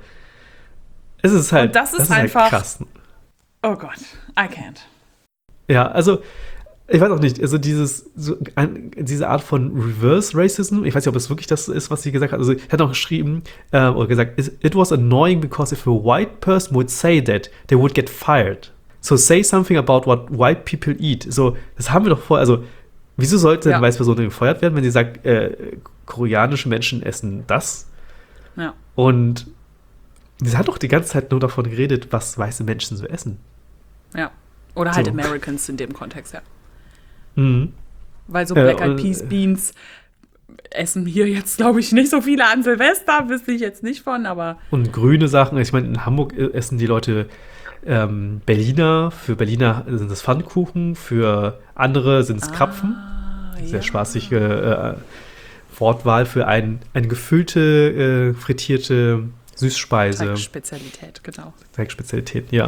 Es ist halt, Und das ist halt einfach- krass. Oh Gott, I can't. Ja, also, ich weiß auch nicht, also dieses, so ein, diese Art von Reverse Racism, ich weiß nicht, ob es wirklich das ist, was sie gesagt hat. Also, sie hat auch geschrieben, äh, oder gesagt, it was annoying because if a white person would say that, they would get fired. So say something about what white people eat. So, das haben wir doch vorher, also, wieso sollte Ja. eine weiße Person gefeuert werden, wenn sie sagt, äh, koreanische Menschen essen das? Ja. Und sie hat doch die ganze Zeit nur davon geredet, was weiße Menschen so essen. Ja. Oder halt So. Americans in dem Kontext, ja. Mhm. Weil so Äh, Black Eyed und, Peas, äh, Beans essen hier jetzt, glaube ich, nicht so viele an Silvester, wüsste ich jetzt nicht von, aber Und grüne Sachen, ich meine, in Hamburg äh, essen die Leute ähm, Berliner. Für Berliner sind es Pfannkuchen, für andere sind es Krapfen. Ah, Sehr ja. spaßige äh, Wortwahl für ein, eine gefüllte, äh, frittierte Süßspeise. Teigspezialität, genau. Teigspezialität, ja.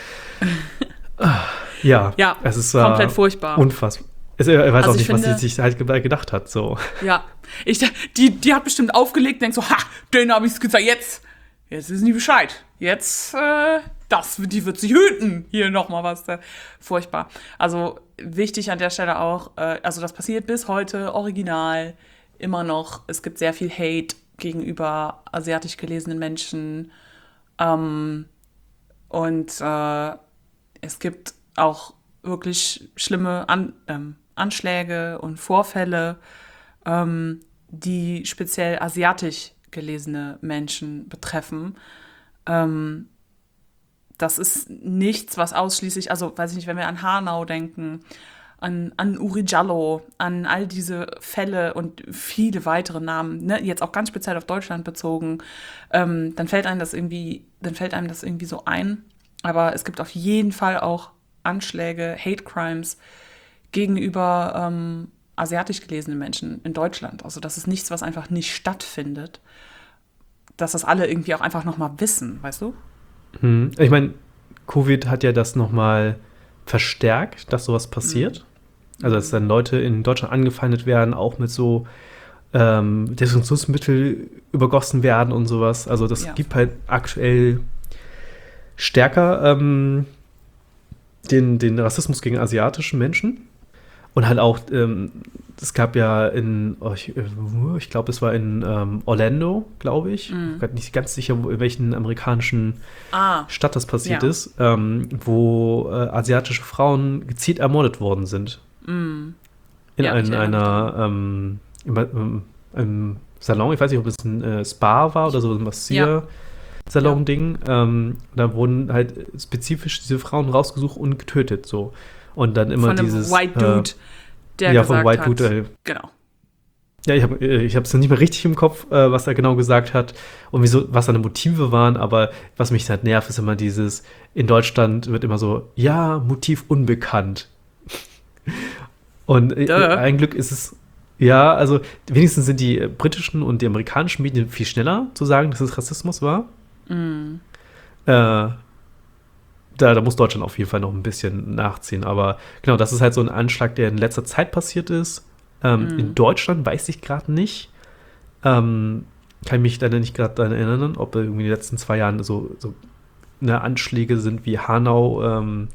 Ah, ja, Ja, es ist äh, komplett furchtbar. unfassbar. Es, er weiß Also auch ich nicht, was finde- sie sich halt ge- gedacht hat. So. Ja, ich, die, die hat bestimmt aufgelegt und denkt so, ha, den habe ich gesagt, jetzt, jetzt wissen die Bescheid. Jetzt, äh, das, die wird sich hüten. Hier nochmal was. Äh, furchtbar. Also wichtig an der Stelle auch, äh, also das passiert bis heute original immer noch. Es gibt sehr viel Hate gegenüber asiatisch gelesenen Menschen. Ähm, und äh, es gibt auch wirklich schlimme An ähm, Anschläge und Vorfälle, ähm, die speziell asiatisch gelesene Menschen betreffen. Ähm, das ist nichts, was ausschließlich, also weiß ich nicht, wenn wir an Hanau denken, an, an Uri Jallo, an all diese Fälle und viele weitere Namen, ne, jetzt auch ganz speziell auf Deutschland bezogen, ähm, dann fällt einem das irgendwie, dann fällt einem das irgendwie so ein. Aber es gibt auf jeden Fall auch Anschläge, Hate Crimes gegenüber ähm, asiatisch gelesenen Menschen in Deutschland. Also das ist nichts, was einfach nicht stattfindet. Dass das alle irgendwie auch einfach nochmal wissen, weißt du? Hm. Ich meine, Covid hat ja das nochmal verstärkt, dass sowas passiert. Mhm. Also dass dann Leute in Deutschland angefeindet werden, auch mit so ähm, Desinfektionsmittel übergossen werden und sowas. Also das Ja. gibt halt aktuell stärker ähm, den, den Rassismus gegen asiatische Menschen. Und halt auch, ähm, es gab ja in, oh, ich, äh, ich glaube, es war in ähm, Orlando, glaube ich. Mhm. Ich bin grad nicht ganz sicher, wo, in welchen amerikanischen Ah, Stadt das passiert Ja. ist, ähm, wo äh, asiatische Frauen gezielt ermordet worden sind. mm, In, Ja, ich ein, erinnere mich einer ähm, im, im, im Salon, ich weiß nicht, ob es ein äh, Spa war oder so ein Massier-Salon-Ding. Ähm, da wurden halt spezifisch diese Frauen rausgesucht und getötet. So. Und dann immer von einem dieses. White Dude, der ja, gesagt von White hat, Dude, äh, genau. ja, ich habe ich es nicht mehr richtig im Kopf, äh, was er genau gesagt hat und wieso, was seine Motive waren, aber was mich halt nervt, ist immer dieses, in Deutschland wird immer so, ja, Motiv unbekannt. Und äh, Duh. ein Glück ist es, ja, also wenigstens sind die äh, britischen und die amerikanischen Medien viel schneller zu sagen, dass es Rassismus war. Mm. Äh, Da, da muss Deutschland auf jeden Fall noch ein bisschen nachziehen. Aber genau, das ist halt so ein Anschlag, der in letzter Zeit passiert ist. Ähm, Mhm. In Deutschland weiß ich gerade nicht. Ähm, kann mich leider nicht gerade daran erinnern, ob irgendwie in den letzten zwei Jahren so, so ne, Anschläge sind wie Hanau ähm,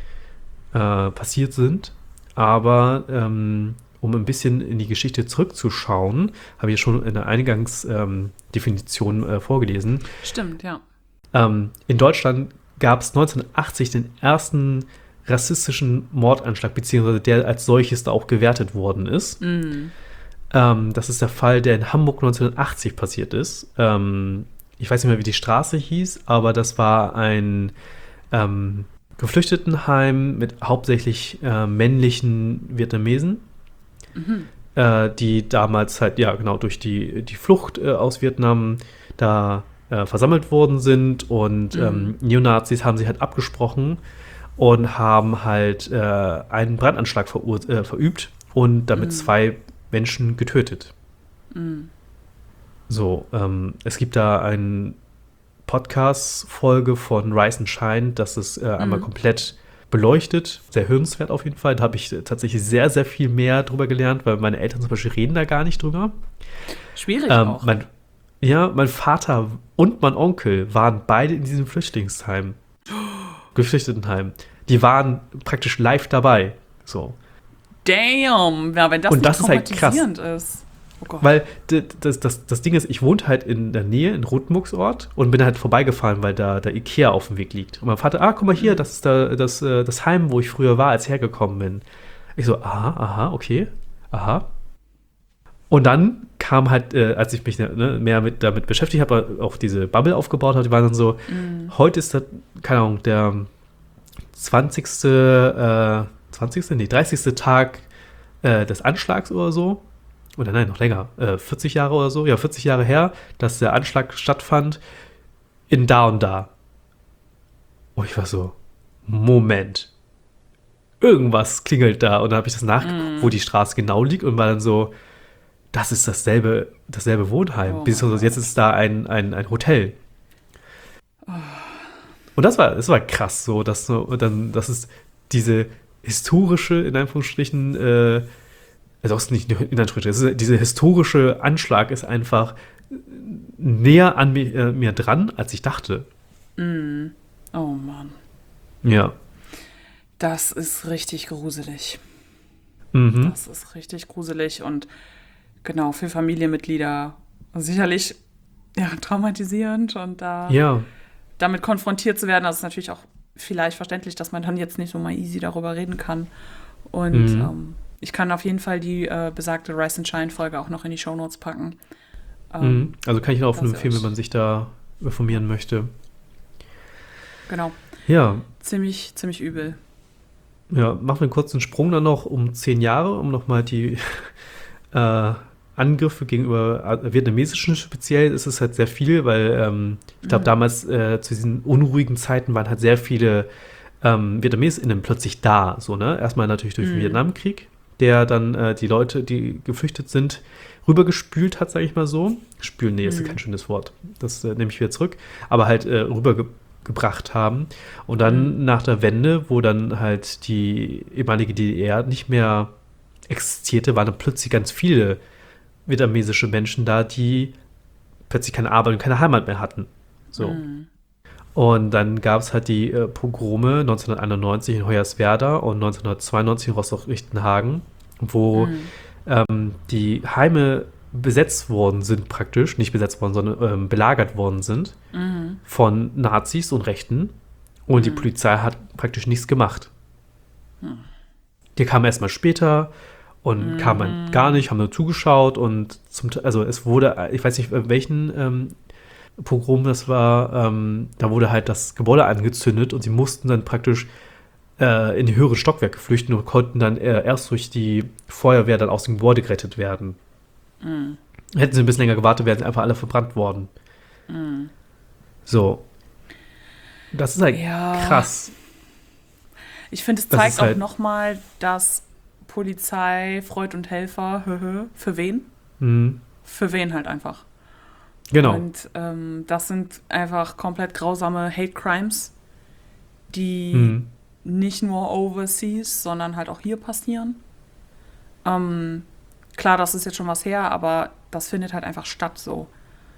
äh, passiert sind. Aber ähm, um ein bisschen in die Geschichte zurückzuschauen, habe ich schon in der Eingangsdefinition ähm, Definition, äh, vorgelesen. Stimmt, ja. Ähm, in Deutschland gab es neunzehnhundertachtzig den ersten rassistischen Mordanschlag, beziehungsweise der als solches da auch gewertet worden ist. Mm. Ähm, das ist der Fall, der in Hamburg neunzehnhundertachtzig passiert ist. Ähm, ich weiß nicht mehr, wie die Straße hieß, aber das war ein ähm, Geflüchtetenheim mit hauptsächlich äh, männlichen Vietnamesen, Mhm. äh, die damals halt, ja genau, durch die, die Flucht äh, aus Vietnam da äh, versammelt worden sind und Mhm. ähm, Neonazis haben sich halt abgesprochen und haben halt äh, einen Brandanschlag verur- äh, verübt und damit Mhm. zwei Menschen getötet. Mm. So, ähm, es gibt da eine Podcast-Folge von Rise and Shine, das ist äh, einmal Mhm. komplett beleuchtet. Sehr hörenswert auf jeden Fall. Da habe ich äh, tatsächlich sehr, sehr viel mehr drüber gelernt, weil meine Eltern zum Beispiel reden da gar nicht drüber. Schwierig Ähm, auch. mein, ja, mein Vater und mein Onkel waren beide in diesem Flüchtlingsheim. Geflüchtetenheim. Die waren praktisch live dabei. So. Damn, ja, wenn das Und nicht das ist halt krass. traumatisierend ist. Oh Gott. Weil d- das, das, das Ding ist, ich wohnte halt in der Nähe, in Rothenburgsort und bin halt vorbeigefahren, weil da der Ikea auf dem Weg liegt. Und mein Vater, ah, guck mal hier, das ist da, das, äh, das Heim, wo ich früher war, als ich hergekommen bin. Ich so, aha, aha, okay, aha. Und dann kam halt, äh, als ich mich ne, mehr mit, damit beschäftigt habe, auch diese Bubble aufgebaut habe, die waren dann so, Mm. heute ist das, keine Ahnung, der zwanzigste. Äh, zwanzigste? Nee, dreißigste Tag äh, des Anschlags oder so. Oder nein, noch länger. Äh, vierzig Jahre oder so. Ja, vierzig Jahre her, dass der Anschlag stattfand in da und da. Und ich war so, Moment. Irgendwas klingelt da. Und dann habe ich das nachgeguckt, mm. wo die Straße genau liegt und war dann so, das ist dasselbe, dasselbe Wohnheim. Oh Beziehungsweise jetzt ist da ein, ein, ein Hotel. Oh. Und das war, das war krass so, dass so, dann, das ist diese historische, in Anführungsstrichen, äh, also auch nicht in Anführungsstrichen, dieser historische Anschlag ist einfach näher an mir, äh, mir dran, als ich dachte. Mm. Oh Mann. Ja. Das ist richtig gruselig. Mhm. Das ist richtig gruselig und genau, für Familienmitglieder sicherlich ja, traumatisierend und da ja. damit konfrontiert zu werden, das ist natürlich auch vielleicht verständlich, dass man dann jetzt nicht so mal easy darüber reden kann. Und mhm. ähm, ich kann auf jeden Fall die äh, besagte Rise and Shine-Folge auch noch in die Shownotes packen. Ähm, mhm. Also kann ich auch empfehlen, wenn man sich da informieren möchte. Genau. Ja. Ziemlich, ziemlich übel. Ja, machen wir einen kurzen Sprung dann noch um zehn Jahre, um nochmal die äh, Angriffe gegenüber vietnamesischen speziell ist es halt sehr viel, weil ähm, ich glaube, mhm. damals äh, zu diesen unruhigen Zeiten waren halt sehr viele ähm, VietnamesInnen plötzlich da. So, ne? Erstmal natürlich durch den mhm. Vietnamkrieg, der dann äh, die Leute, die geflüchtet sind, rübergespült hat, sage ich mal so. Spülen, nee, mhm. ist kein schönes Wort. Das äh, nehme ich wieder zurück. Aber halt äh, rübergebracht haben. Und dann mhm. nach der Wende, wo dann halt die ehemalige D D R nicht mehr existierte, waren dann plötzlich ganz viele vietnamesische Menschen da, die plötzlich keine Arbeit und keine Heimat mehr hatten. So. Mhm. Und dann gab es halt die äh, Pogrome neunzehnhunderteinundneunzig in Hoyerswerda und neunzehnhundertzweiundneunzig in Rostock-Lichtenhagen, wo mhm. ähm, die Heime besetzt worden sind praktisch, nicht besetzt worden, sondern ähm, belagert worden sind mhm. von Nazis und Rechten und mhm. die Polizei hat praktisch nichts gemacht. Mhm. Die kamen erstmal später und mhm. kamen gar nicht, haben nur zugeschaut und zum, also es wurde, ich weiß nicht, welchen ähm, Pogrom das war, ähm, da wurde halt das Gebäude angezündet und sie mussten dann praktisch äh, in die höheren Stockwerke flüchten und konnten dann äh, erst durch die Feuerwehr dann aus dem Gebäude gerettet werden. Mhm. Hätten sie ein bisschen länger gewartet, wären sie einfach alle verbrannt worden. Mhm. So. Das ist halt ja. krass. Ich finde, es zeigt auch halt nochmal, dass Polizei, Freund und Helfer, für wen? Mhm. Für wen halt einfach. Genau. Und ähm, das sind einfach komplett grausame Hate Crimes, die mhm. nicht nur overseas, sondern halt auch hier passieren. Ähm, klar, das ist jetzt schon was her, aber das findet halt einfach statt so.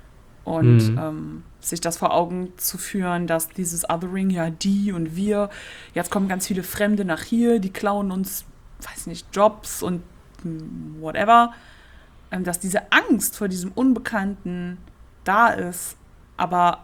Und mhm. ähm, sich das vor Augen zu führen, dass dieses Othering, ja, die und wir, jetzt kommen ganz viele Fremde nach hier, die klauen uns, weiß nicht, Jobs und whatever, ähm, dass diese Angst vor diesem Unbekannten da ist, aber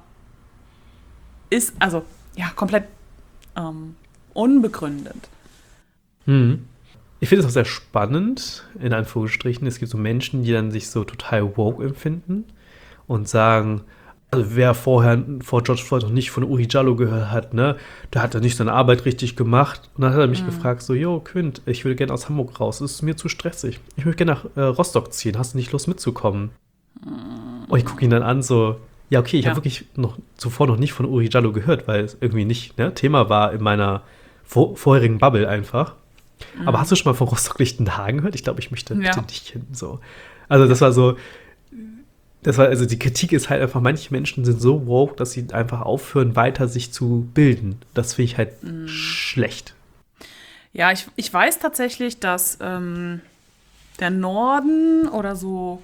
ist, also, ja, komplett ähm, unbegründet. Mhm. Ich finde es auch sehr spannend, in Anführungsstrichen. Es gibt so Menschen, die dann sich so total woke empfinden und sagen, also wer vorher vor George Floyd noch nicht von Uri Jallo gehört hat, ne, der hat ja nicht seine Arbeit richtig gemacht. Und dann hat er mich mhm. gefragt, so, jo, Quint, ich würde gerne aus Hamburg raus, es ist mir zu stressig. Ich möchte gerne nach äh, Rostock ziehen, hast du nicht Lust mitzukommen? Mhm. Und ich gucke ihn dann an, so, ja, okay, ich ja. habe wirklich noch zuvor noch nicht von Uri Jallo gehört, weil es irgendwie nicht ne, Thema war in meiner vor- vorherigen Bubble einfach. Mhm. Aber hast du schon mal von Rostock-Lichtenhagen gehört? Ich glaube, ich möchte ja. bitte nicht hin. So. Also das war so, das war, also die Kritik ist halt einfach, manche Menschen sind so woke, dass sie einfach aufhören, weiter sich zu bilden. Das finde ich halt mhm. schlecht. Ja, ich, ich weiß tatsächlich, dass ähm, der Norden oder so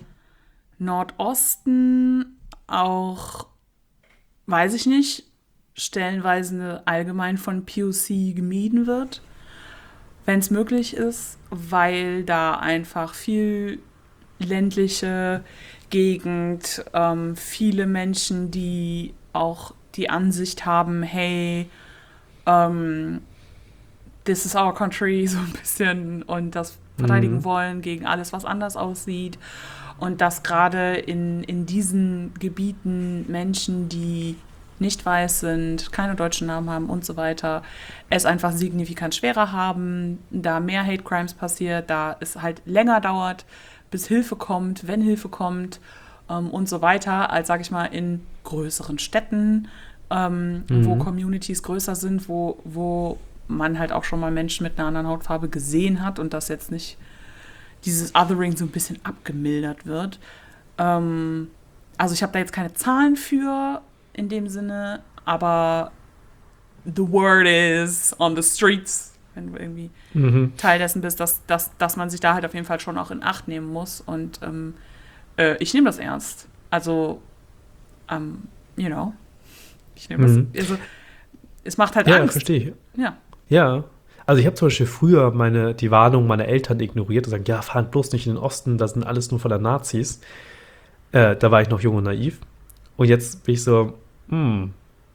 Nordosten auch, weiß ich nicht, stellenweise allgemein von P O C gemieden wird, wenn es möglich ist, weil da einfach viel ländliche Gegend, ähm, viele Menschen, die auch die Ansicht haben, hey, ähm, this is our country, so ein bisschen, und das verteidigen mhm. wollen gegen alles, was anders aussieht. Und dass gerade in, in diesen Gebieten Menschen, die nicht weiß sind, keine deutschen Namen haben und so weiter, es einfach signifikant schwerer haben, da mehr Hate Crimes passiert, da es halt länger dauert, bis Hilfe kommt, wenn Hilfe kommt ähm, und so weiter, als, sag ich mal, in größeren Städten, ähm, mhm. wo Communities größer sind, wo, wo man halt auch schon mal Menschen mit einer anderen Hautfarbe gesehen hat und das jetzt nicht dieses Othering so ein bisschen abgemildert wird. Ähm, also ich habe da jetzt keine Zahlen für in dem Sinne, aber the word is on the streets, wenn du irgendwie mhm. Teil dessen bist, dass, dass, dass man sich da halt auf jeden Fall schon auch in Acht nehmen muss. Und ähm, äh, ich nehme das ernst. Also, um, you know, ich nehme mhm. das, also, es macht halt ja, Angst. Ja, verstehe ich. Ja. Ja, also ich habe zum Beispiel früher meine, die Warnung meiner Eltern ignoriert und gesagt, ja, fahrt bloß nicht in den Osten, das sind alles nur voller Nazis. Äh, da war ich noch jung und naiv. Und jetzt bin ich so, hm,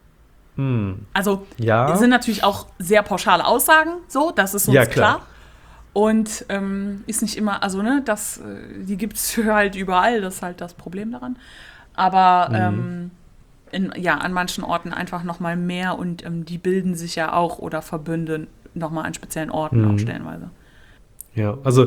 hm. Also, ja. es sind natürlich auch sehr pauschale Aussagen, so, das ist uns ja, klar. klar. Und ähm, ist nicht immer, also, ne, das, die gibt es halt überall, das ist halt das Problem daran. Aber, mhm. ähm, in, ja, an manchen Orten einfach noch mal mehr und ähm, die bilden sich ja auch oder verbünden noch mal an speziellen Orten mhm. auch stellenweise. Ja, also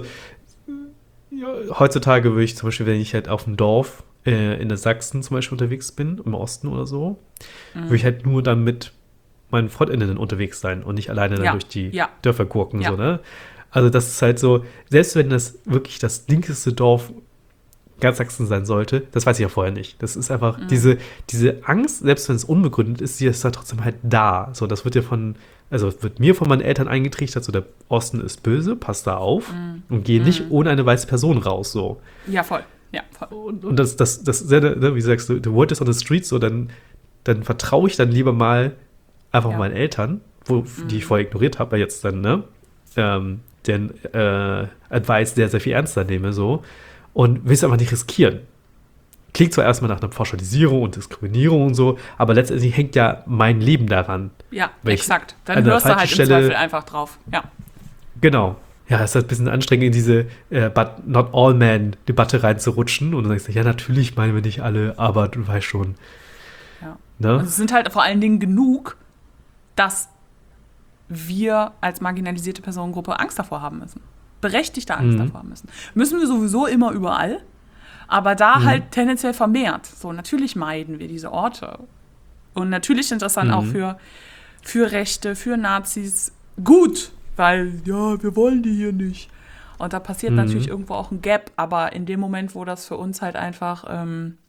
ja, heutzutage würde ich zum Beispiel, wenn ich halt auf dem Dorf äh, in der Sachsen zum Beispiel unterwegs bin, im Osten oder so, mhm. würde ich halt nur dann mit meinen FreundInnen unterwegs sein und nicht alleine dann ja. durch die ja. Dörfer gurken, ja. so, ne? Also das ist halt so, selbst wenn das wirklich das linkeste Dorf ganz Sachsen sein sollte, das weiß ich ja vorher nicht. Das ist einfach mhm. diese, diese Angst, selbst wenn es unbegründet ist, die ist da trotzdem halt da. So, das wird ja von, also wird mir von meinen Eltern eingetrichtert, so der Osten ist böse, passt da auf mhm. und geh nicht mhm. ohne eine weiße Person raus, so. Ja, voll. Ja, voll. Und, und das, das, das, das ne, wie sagst du, the word is on the street, so, dann, dann vertraue ich dann lieber mal einfach ja. meinen Eltern, wo, mhm. die ich vorher ignoriert habe, weil jetzt dann, ne, ähm, den äh, Advice sehr, sehr viel ernster nehme, so. Und will es einfach nicht riskieren. Klingt zwar erstmal nach einer Pauschalisierung und Diskriminierung und so, aber letztendlich hängt ja mein Leben daran. Ja, exakt. Dann hörst du halt im Zweifel einfach drauf. Ja. Genau. Ja, es ist halt ein bisschen anstrengend, in diese äh, But Not All Men-Debatte reinzurutschen. Und dann sagst du, ja, natürlich meinen wir nicht alle, aber du weißt schon. Ja. Ne? Also es sind halt vor allen Dingen genug, dass wir als marginalisierte Personengruppe Angst davor haben müssen. Berechtigte Angst mhm. davor haben müssen. Müssen wir sowieso immer überall, aber da mhm. halt tendenziell vermehrt. So, natürlich meiden wir diese Orte. Und natürlich sind das dann mhm. auch für, für Rechte, für Nazis gut, weil, ja, wir wollen die hier nicht. Und da passiert mhm. natürlich irgendwo auch ein Gap, aber in dem Moment, wo das für uns halt einfach ähm,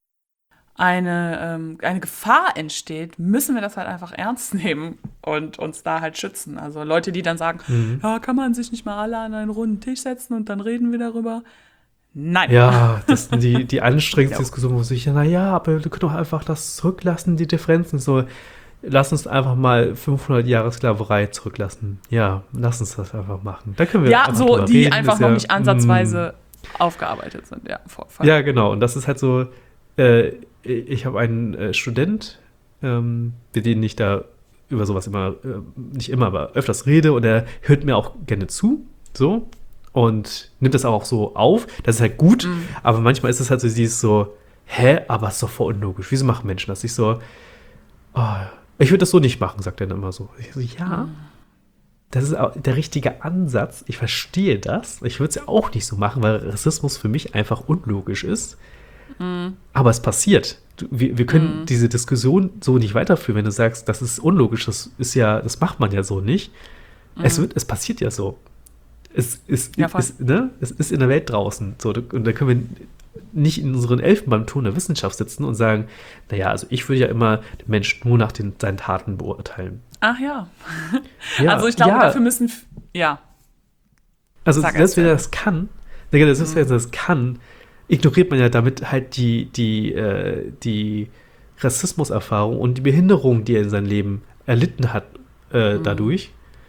eine, ähm, eine Gefahr entsteht, müssen wir das halt einfach ernst nehmen und uns da halt schützen. Also Leute, die dann sagen, mhm. ja, kann man sich nicht mal alle an einen runden Tisch setzen und dann reden wir darüber? Nein. Ja, das sind die, die anstrengendste Diskussion, wo sich, na ja, aber wir können doch einfach das zurücklassen, die Differenzen. So, lass uns einfach mal fünfhundert Jahre Sklaverei zurücklassen. Ja, lass uns das einfach machen. Da können wir ja, einfach so, die reden, einfach noch ja, nicht ansatzweise mh. aufgearbeitet sind. Ja, voll, voll. Ja, genau. Und das ist halt so, äh, ich habe einen äh, Student, ähm, mit dem ich da über sowas immer, äh, nicht immer, aber öfters rede und er hört mir auch gerne zu, so, und nimmt das auch so auf. Das ist halt gut, mhm. aber manchmal ist es halt so dieses so, hä, aber es ist doch voll unlogisch. Wieso machen Menschen das? Ich so, oh, ich würde das so nicht machen, sagt er dann immer so. Ich so, ja, mhm. das ist auch der richtige Ansatz. Ich verstehe das. Ich würde es ja auch nicht so machen, weil Rassismus für mich einfach unlogisch ist. Mhm. Aber es passiert. Du, wir, wir können mhm. diese Diskussion so nicht weiterführen, wenn du sagst, das ist unlogisch, das ist ja, das macht man ja so nicht. Mhm. Es wird, es passiert ja so. Es ist, ja, ist, ne? Es ist in der Welt draußen. So, und da können wir nicht in unseren Elfenbeinturm der Wissenschaft sitzen und sagen, naja, also ich würde ja immer den Menschen nur nach den, seinen Taten beurteilen. Ach ja. ja also ich glaube, ja. dafür müssen, ja. Also selbst wenn er das kann, selbst wenn er das kann, ignoriert man ja damit halt die, die, äh, die Rassismuserfahrung und die Behinderung, die er in seinem Leben erlitten hat äh, mhm. dadurch.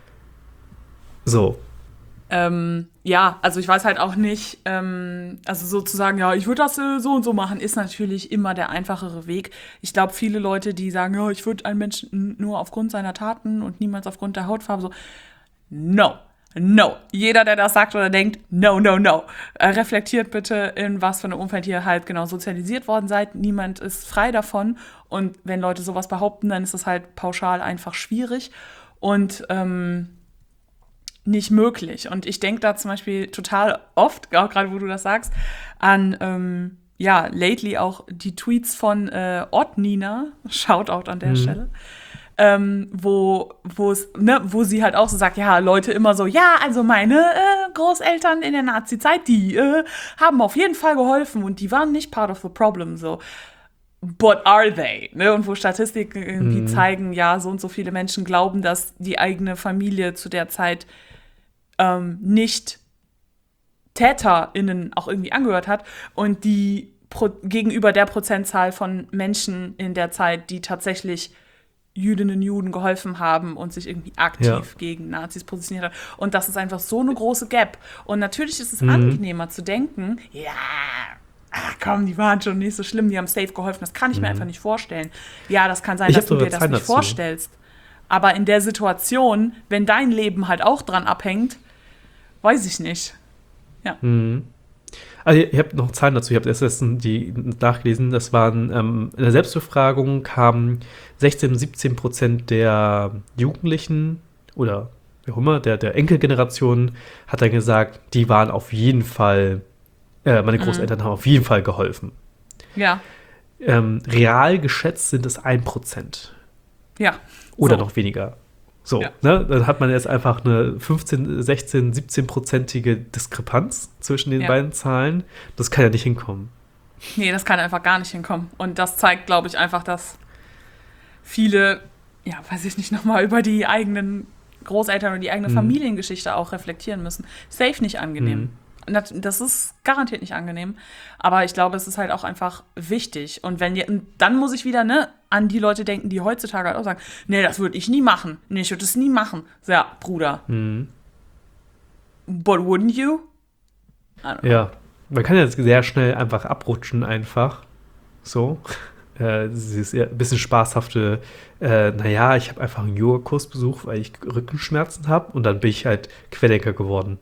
So. Ähm, ja, also ich weiß halt auch nicht, ähm, also sozusagen, ja, ich würde das äh, so und so machen, ist natürlich immer der einfachere Weg. Ich glaube, viele Leute, die sagen, ja, ich würde einen Menschen nur aufgrund seiner Taten und niemals aufgrund der Hautfarbe, so, no, no. Jeder, der das sagt oder denkt, no, no, no. Äh, reflektiert bitte, in was für einem Umfeld ihr halt genau sozialisiert worden seid. Niemand ist frei davon. Und wenn Leute sowas behaupten, dann ist das halt pauschal einfach schwierig und ähm, nicht möglich. Und ich denke da zum Beispiel total oft, auch gerade wo du das sagst, an, ähm, ja, lately auch die Tweets von äh, Odd Nina, Shoutout an der mhm. Stelle, Ähm, wo, wo's, ne, wo sie halt auch so sagt, ja, Leute immer so, ja, also meine äh, Großeltern in der Nazi-Zeit, die äh, haben auf jeden Fall geholfen und die waren nicht part of the problem, so. But are they? Ne? Und wo Statistiken irgendwie mhm. zeigen, ja, so und so viele Menschen glauben, dass die eigene Familie zu der Zeit ähm, nicht TäterInnen auch irgendwie angehört hat und die pro- gegenüber der Prozentzahl von Menschen in der Zeit, die tatsächlich Jüdinnen und Juden geholfen haben und sich irgendwie aktiv ja. gegen Nazis positioniert haben. Und das ist einfach so eine große Gap. Und natürlich ist es mhm. angenehmer zu denken, ja, ach komm, die waren schon nicht so schlimm, die haben safe geholfen. Das kann ich mhm. mir einfach nicht vorstellen. Ja, das kann sein, ich dass du dir das Zeit nicht dazu. vorstellst. Aber in der Situation, wenn dein Leben halt auch dran abhängt, weiß ich nicht. Ja. Mhm. Also ich habe noch Zahlen dazu, ich habe erst letztens die nachgelesen, das waren, ähm, in der Selbstbefragung kamen sechzehn und siebzehn Prozent der Jugendlichen oder wie auch immer, der, der Enkelgeneration hat dann gesagt, die waren auf jeden Fall, äh, meine Großeltern mhm. haben auf jeden Fall geholfen. Ja. Ähm, real geschätzt sind es ein Prozent. Ja. Oder so. noch weniger. So, ja. ne, dann hat man jetzt einfach eine fünfzehn, sechzehn, siebzehn-prozentige Diskrepanz zwischen den ja. beiden Zahlen. Das kann ja nicht hinkommen. Nee, das kann einfach gar nicht hinkommen. Und das zeigt, glaube ich, einfach, dass viele, ja, weiß ich nicht, nochmal über die eigenen Großeltern und die eigene mhm. Familiengeschichte auch reflektieren müssen. Safe nicht angenehm. Mhm. Das ist garantiert nicht angenehm. Aber ich glaube, es ist halt auch einfach wichtig. Und wenn ihr, dann muss ich wieder, ne, an die Leute denken, die heutzutage halt auch sagen, nee, das würde ich nie machen. Nee, ich würde das nie machen. So, ja, Bruder. Mhm. But wouldn't you? Ja, man kann ja sehr schnell einfach abrutschen einfach. So. Äh, dieses ein bisschen spaßhafte, äh, naja, ich habe einfach einen Yoga-Kurs besucht, weil ich Rückenschmerzen habe und dann bin ich halt Querdenker geworden.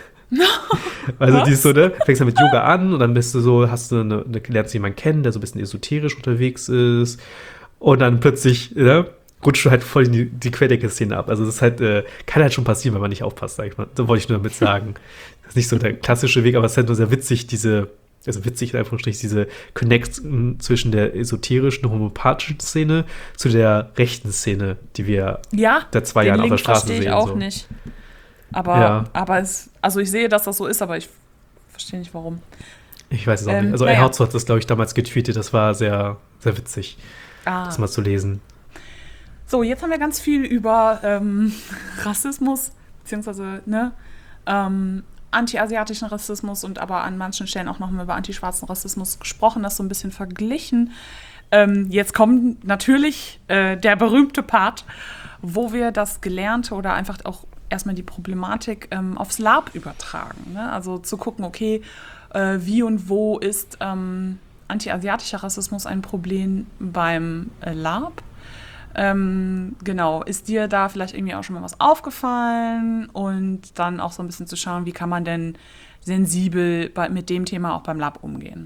Also Was? die ist so, ne, fängst dann mit Yoga an und dann bist du so, hast du eine, eine, lernst du jemanden kennen, der so ein bisschen esoterisch unterwegs ist und dann plötzlich, ne, rutscht du halt voll in die, die Querdenker-Szene ab. Also das ist halt, äh, kann halt schon passieren, wenn man nicht aufpasst, sag ich mal. So wollte ich nur damit sagen. Das ist nicht so der klassische Weg, aber es ist halt nur sehr witzig, diese, also witzig in Anführungsstrichen, diese Connection zwischen der esoterischen, homöopathischen Szene zu der rechten Szene, die wir ja, seit zwei Jahren auf der Straße sehen. Ja, den Link verstehe ich auch so. nicht. Aber, ja. aber es, also ich sehe, dass das so ist, aber ich verstehe nicht, warum. Ich weiß es auch ähm, nicht. Also naja. Einhauzo hat das, glaube ich, damals getweetet. Das war sehr, sehr witzig, ah. das mal zu lesen. So, jetzt haben wir ganz viel über ähm, Rassismus, beziehungsweise ne, ähm, anti-asiatischen Rassismus und aber an manchen Stellen auch nochmal über antischwarzen Rassismus gesprochen, das so ein bisschen verglichen. Ähm, jetzt kommt natürlich äh, der berühmte Part, wo wir das Gelernte oder einfach auch erstmal die Problematik ähm, aufs Lab übertragen. Ne? Also zu gucken, okay, äh, wie und wo ist ähm, anti-asiatischer Rassismus ein Problem beim äh, Lab? Ähm, genau, ist dir da vielleicht irgendwie auch schon mal was aufgefallen? Und dann auch so ein bisschen zu schauen, wie kann man denn sensibel bei, mit dem Thema auch beim Lab umgehen?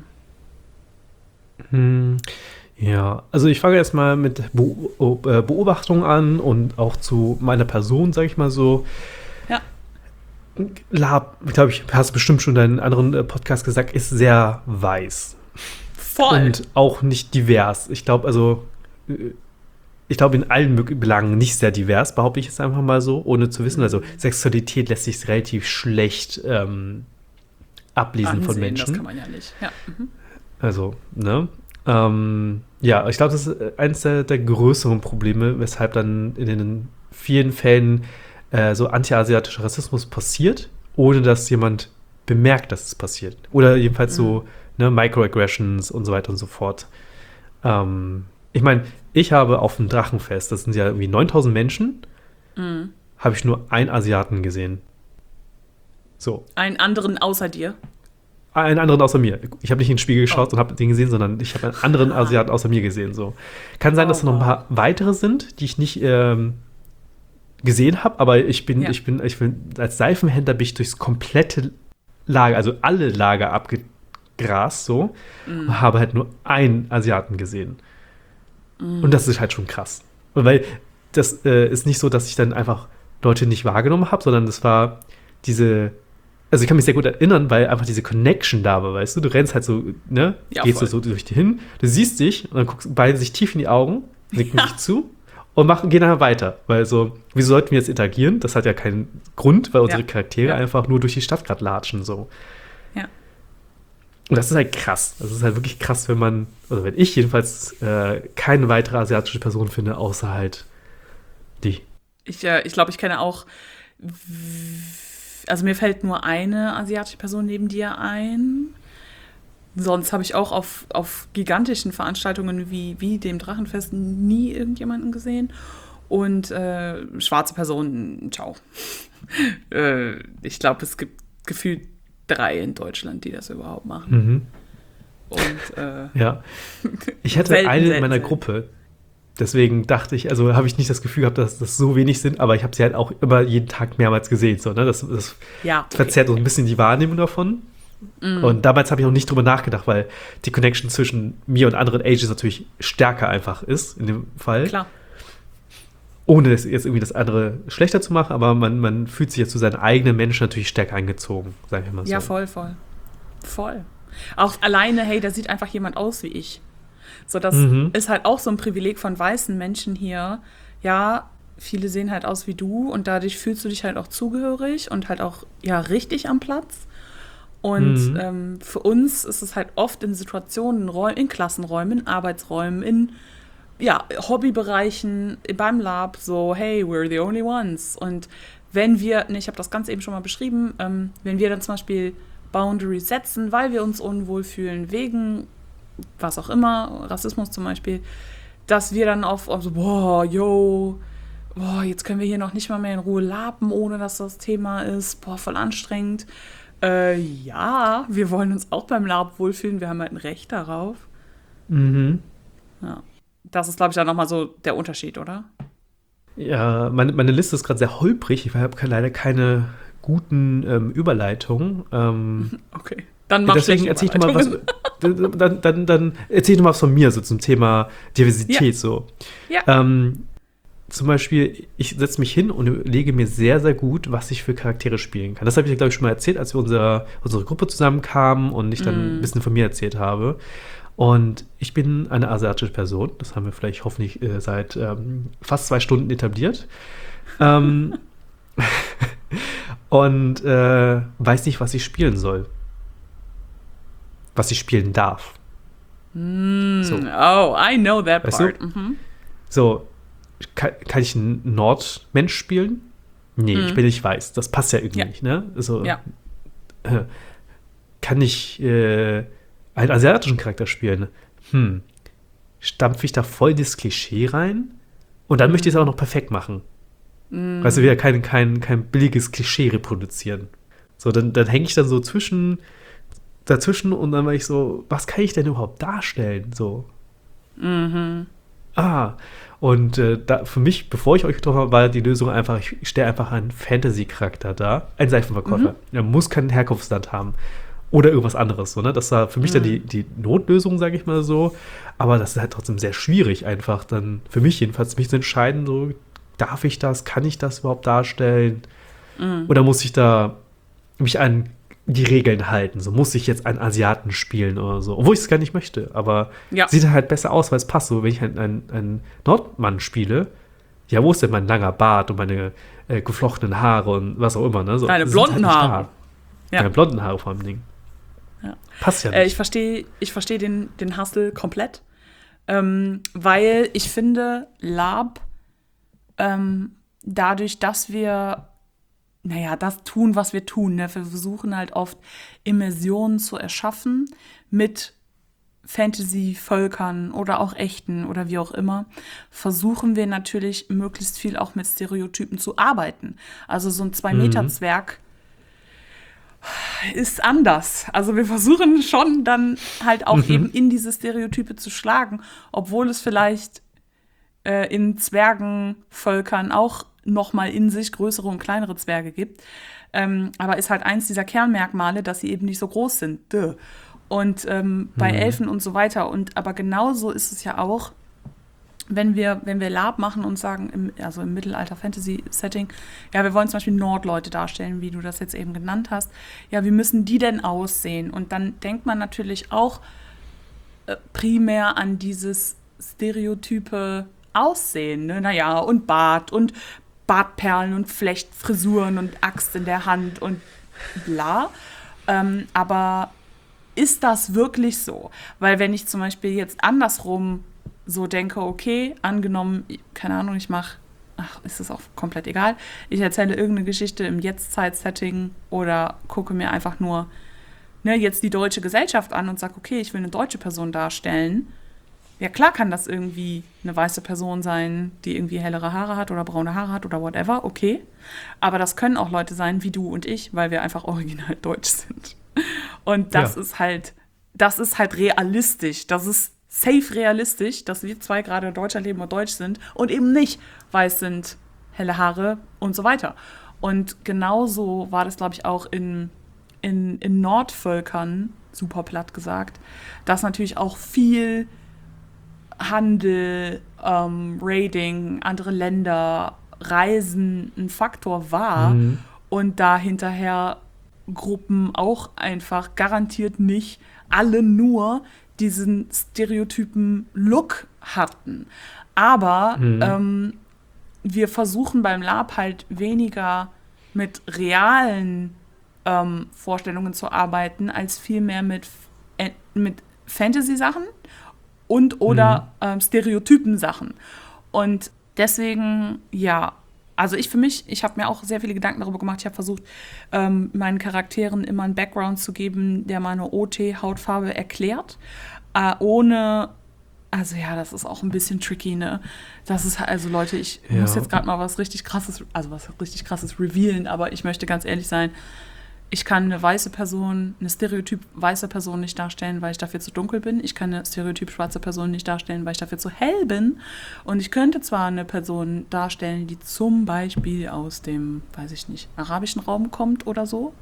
Hm. Ja, also ich fange erstmal mit Be- Beobachtung an und auch zu meiner Person, sage ich mal so. Ja. Lab, glaube ich, hast bestimmt schon in einem anderen Podcast gesagt, ist sehr weiß. Voll. Und auch nicht divers. Ich glaube, also, ich glaube in allen Belangen nicht sehr divers, behaupte ich jetzt einfach mal so, ohne zu wissen. Also Sexualität lässt sich relativ schlecht ähm, ablesen Ansehen, von Menschen. Das kann man ja nicht. Ja. Mhm. Also, ne? Ähm, ja, ich glaube, das ist eines der, der größeren Probleme, weshalb dann in den vielen Fällen äh, so anti-asiatischer Rassismus passiert, ohne dass jemand bemerkt, dass es passiert. Oder jedenfalls mhm. so ne, Microaggressions und so weiter und so fort. Ähm, ich meine, ich habe auf dem Drachenfest, das sind ja irgendwie neuntausend Menschen, mhm. habe ich nur einen Asiaten gesehen. So. Einen anderen außer dir? Einen anderen außer mir. Ich habe nicht in den Spiegel geschaut oh. und habe den gesehen, sondern ich habe einen anderen ah. Asiaten außer mir gesehen. So. Kann sein, dass oh, da noch ein paar weitere sind, die ich nicht, ähm, gesehen habe, aber ich bin, Ja. ich bin, ich bin, als Seifenhändler bin ich durchs komplette Lager, also alle Lager abgegrast so Mhm. und habe halt nur einen Asiaten gesehen. Und das ist halt schon krass. Und weil das äh, ist nicht so, dass ich dann einfach Leute nicht wahrgenommen habe, sondern das war diese, also ich kann mich sehr gut erinnern, weil einfach diese Connection da war, weißt du, du rennst halt so, ne, Ja, gehst du voll. so durch die hin, du siehst dich und dann guckst beide sich tief in die Augen, nicken sich zu und machen, gehen dann weiter, weil so, wieso sollten wir jetzt interagieren? Das hat ja keinen Grund, weil unsere Ja. Charaktere Ja. einfach nur durch die Stadt gerade latschen, so. Ja. Und das ist halt krass. Das ist halt wirklich krass, wenn man, oder wenn ich jedenfalls äh, keine weitere asiatische Person finde, außer halt die. Ich, äh, ich glaube, ich kenne auch, w- also mir fällt nur eine asiatische Person neben dir ein. Sonst habe ich auch auf, auf gigantischen Veranstaltungen wie, wie dem Drachenfest nie irgendjemanden gesehen. Und äh, schwarze Personen, ciao. äh, ich glaube, es gibt gefühlt drei in Deutschland, die das überhaupt machen. Mhm. Und äh, Ja. Ich hatte Selten, eine in selten, meiner selten. Gruppe. Deswegen dachte ich, also habe ich nicht das Gefühl gehabt, dass das so wenig sind, aber ich habe sie halt auch immer jeden Tag mehrmals gesehen. So, ne? Das, das ja, okay. verzerrt so ein bisschen die Wahrnehmung davon. Und damals habe ich noch nicht drüber nachgedacht, weil die Connection zwischen mir und anderen Asians natürlich stärker einfach ist, in dem Fall. Klar. Ohne das jetzt irgendwie das andere schlechter zu machen, aber man, man fühlt sich jetzt zu seinen eigenen Menschen natürlich stärker eingezogen, sagen wir mal so. Ja, voll, voll. Voll. Auch alleine, hey, da sieht einfach jemand aus wie ich. So, das Mhm. ist halt auch so ein Privileg von weißen Menschen hier. Ja, viele sehen halt aus wie du und dadurch fühlst du dich halt auch zugehörig und halt auch, ja, richtig am Platz. Und Mhm. ähm, für uns ist es halt oft in Situationen, in, Räu- in Klassenräumen, in Arbeitsräumen, in ja, Hobbybereichen, beim Lab, so, hey, we're the only ones. Und wenn wir, ne, ich habe das ganz eben schon mal beschrieben, ähm, wenn wir dann zum Beispiel Boundaries setzen, weil wir uns unwohl fühlen, wegen was auch immer, Rassismus zum Beispiel, dass wir dann auf, auf so, boah, yo, boah, jetzt können wir hier noch nicht mal mehr in Ruhe laben, ohne dass das Thema ist, boah, voll anstrengend. Äh, ja, wir wollen uns auch beim Lab wohlfühlen, wir haben halt ein Recht darauf. Mhm. Ja. Das ist, glaube ich, dann nochmal so der Unterschied, oder? Ja, meine, meine Liste ist gerade sehr holprig. Ich habe leider keine guten ähm, Überleitungen. Ähm, Okay. Dann mach deswegen schlechte erzähl ich doch mal was. Überleitungen. Dann, dann, dann erzähl ich doch mal was von mir, so zum Thema Diversität. Ja. So. Ja. Ähm, zum Beispiel, ich setze mich hin und überlege mir sehr, sehr gut, was ich für Charaktere spielen kann. Das habe ich dir, glaube ich, schon mal erzählt, als wir unsere, unsere Gruppe zusammenkamen und ich dann ein bisschen von mir erzählt habe. Und ich bin eine asiatische Person. Das haben wir vielleicht hoffentlich äh, seit ähm, fast zwei Stunden etabliert. Ähm, und äh, weiß nicht, was ich spielen soll. Was ich spielen darf. So. Oh, I know that Weißt du? part. Mhm. So, kann, kann ich einen Nordmensch spielen? Nee, ich bin nicht weiß. Das passt ja irgendwie Ja. nicht, ne? So, Ja. äh, kann ich äh, einen asiatischen Charakter spielen? Hm. Stampfe ich da voll das Klischee rein? Und dann möchte ich es auch noch perfekt machen. Weißt du, wieder kein, kein, kein billiges Klischee reproduzieren. So, dann, dann hänge ich dann so zwischen, dazwischen und dann war ich so, was kann ich denn überhaupt darstellen? So. Mhm. Ah, und äh, da, für mich, bevor ich euch getroffen habe, war die Lösung einfach, ich stelle einfach einen Fantasy-Charakter da, einen Seifenverkäufer. Er muss kein Herkunftsland haben oder irgendwas anderes. So, ne? Das war für mich dann die, die Notlösung, sage ich mal so. Aber das ist halt trotzdem sehr schwierig, einfach dann, für mich jedenfalls, mich zu entscheiden, so, darf ich das, kann ich das überhaupt darstellen? Oder muss ich da mich an die Regeln halten? So, muss ich jetzt einen Asiaten spielen oder so? Obwohl ich es gar nicht möchte, aber Ja. sieht halt besser aus, weil es passt. So, wenn ich einen, einen, einen Nordmann spiele, ja, wo ist denn mein langer Bart und meine äh, geflochtenen Haare und was auch immer, ne? So, Deine sind blonden halt nicht Haare. Da. Ja. Meine blonden Haare vor allem Ding. Ja. Passt ja Äh, ich nicht. verstehe ich versteh den, den Hustle komplett, ähm, weil ich finde, Lab, ähm, dadurch, dass wir, naja, das tun, was wir tun, ne? Wir versuchen halt oft Immersionen zu erschaffen mit Fantasy-Völkern oder auch echten oder wie auch immer, versuchen wir natürlich möglichst viel auch mit Stereotypen zu arbeiten. Also so ein Zwei-Meter-Zwerg ist anders. Also wir versuchen schon dann halt auch eben in diese Stereotype zu schlagen, obwohl es vielleicht äh, in Zwergenvölkern auch nochmal in sich größere und kleinere Zwerge gibt. Ähm, aber ist halt eins dieser Kernmerkmale, dass sie eben nicht so groß sind. Duh. Und ähm, bei Mhm. Elfen und so weiter. Und aber genauso ist es ja auch, wenn wir, wenn wir Lab machen und sagen, im, also im Mittelalter-Fantasy-Setting, ja, wir wollen zum Beispiel Nordleute darstellen, wie du das jetzt eben genannt hast. Ja, wie müssen die denn aussehen? Und dann denkt man natürlich auch äh, primär an dieses stereotype Aussehen. Ne? Naja, und Bart und Bartperlen und Flechtfrisuren und Axt in der Hand und bla. Ähm, aber ist das wirklich so? Weil wenn ich zum Beispiel jetzt andersrum so denke, okay, angenommen, keine Ahnung, ich mache, ach, ist das auch komplett egal, ich erzähle irgendeine Geschichte im Jetztzeit-Setting oder gucke mir einfach nur ne, jetzt die deutsche Gesellschaft an und sage, okay, ich will eine deutsche Person darstellen. Ja, klar kann das irgendwie eine weiße Person sein, die irgendwie hellere Haare hat oder braune Haare hat oder whatever, okay. Aber das können auch Leute sein wie du und ich, weil wir einfach original deutsch sind. Und das Ja. ist halt, das ist halt realistisch. Das ist safe realistisch, dass wir zwei gerade in Deutschland leben und deutsch sind und eben nicht weiß sind, helle Haare und so weiter. Und genauso war das, glaube ich, auch in, in, in Nordvölkern, super platt gesagt, dass natürlich auch viel Handel, ähm, Raiding, andere Länder, Reisen ein Faktor war Mhm. und da hinterher Gruppen auch einfach garantiert nicht alle nur diesen stereotypen Look hatten. Aber Mhm. ähm, wir versuchen beim Lab halt weniger mit realen ähm, Vorstellungen zu arbeiten, als vielmehr mit, äh, mit Fantasy-Sachen und oder ähm, Stereotypen-Sachen. Und deswegen, ja, also ich für mich, ich habe mir auch sehr viele Gedanken darüber gemacht. Ich habe versucht, ähm, meinen Charakteren immer einen Background zu geben, der meine O T-Hautfarbe erklärt, äh, ohne, also ja, das ist auch ein bisschen tricky, ne? Das ist, also Leute, ich Ja. muss jetzt gerade mal was richtig krasses, also was richtig krasses revealen, aber ich möchte ganz ehrlich sein, ich kann eine weiße Person, eine stereotyp weiße Person nicht darstellen, weil ich dafür zu dunkel bin. Ich kann eine stereotyp schwarze Person nicht darstellen, weil ich dafür zu hell bin. Und ich könnte zwar eine Person darstellen, die zum Beispiel aus dem, weiß ich nicht, arabischen Raum kommt oder so.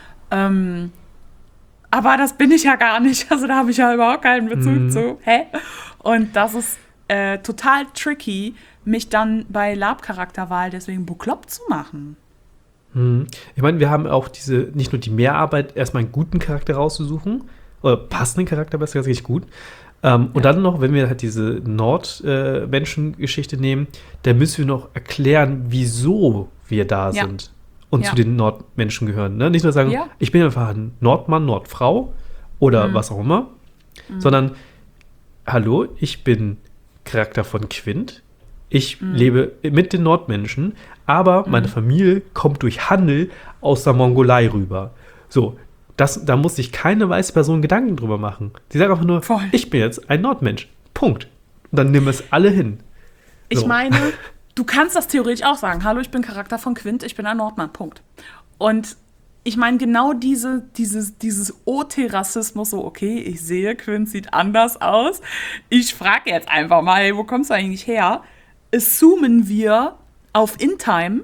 Ähm, aber das bin ich ja gar nicht. Also da habe ich ja überhaupt keinen Bezug Mhm. zu. Hä? Und das ist äh, total tricky, mich dann bei Lab-Charakterwahl deswegen bekloppt zu machen. Mhm. Ich meine, wir haben auch diese, nicht nur die Mehrarbeit, erstmal einen guten Charakter rauszusuchen, oder passenden Charakter, besser gesagt, richtig gut. Ähm, Und Ja. dann noch, wenn wir halt diese Nordmenschen-Geschichte nehmen, dann müssen wir noch erklären, wieso wir da Ja. sind und Ja. zu den Nordmenschen gehören. Ne? Nicht nur sagen, Ja. ich bin einfach ein Nordmann, Nordfrau oder Mhm. was auch immer, sondern, hallo, ich bin Charakter von Quint. Ich Mhm. lebe mit den Nordmenschen, aber meine Familie kommt durch Handel aus der Mongolei rüber. So, das, da muss sich keine weiße Person Gedanken drüber machen. Die sagt einfach nur, Voll. ich bin jetzt ein Nordmensch. Punkt. Und dann nehmen wir es alle hin. Ich So. meine, du kannst das theoretisch auch sagen. Hallo, ich bin Charakter von Quint, ich bin ein Nordmann, Punkt. Und ich meine, genau diese, dieses, dieses O T-Rassismus, so, okay, ich sehe, Quint sieht anders aus. Ich frage jetzt einfach mal, hey, wo kommst du eigentlich her? Assumen wir auf InTime,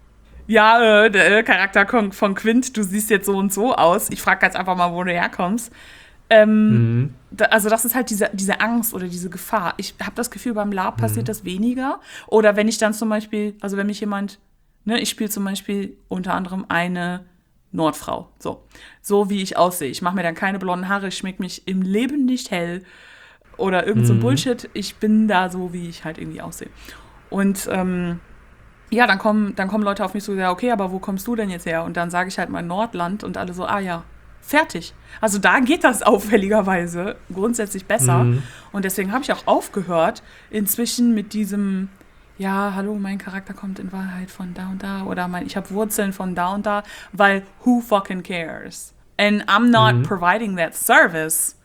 ja, äh, der äh, Charakter von, von Quint, du siehst jetzt so und so aus. Ich frage jetzt einfach mal, wo du herkommst. Ähm, Mhm. da, also das ist halt diese, diese Angst oder diese Gefahr. Ich habe das Gefühl, beim Lab passiert das weniger. Oder wenn ich dann zum Beispiel, also wenn mich jemand, ne, ich spiele zum Beispiel unter anderem eine Nordfrau, so, so wie ich aussehe. Ich mache mir dann keine blonden Haare, ich schmink mich im Leben nicht hell oder irgend so ein Mhm. Bullshit. Ich bin da so, wie ich halt irgendwie aussehe. Und ähm, ja, dann kommen, dann kommen Leute auf mich so, ja, okay, aber wo kommst du denn jetzt her? Und dann sage ich halt mein Nordland und alle so, ah ja, fertig. Also da geht das auffälligerweise grundsätzlich besser. Mhm. Und deswegen habe ich auch aufgehört, inzwischen mit diesem, ja, hallo, mein Charakter kommt in Wahrheit von da und da oder mein, ich habe Wurzeln von da und da, weil who fucking cares? And I'm not Mhm. providing that service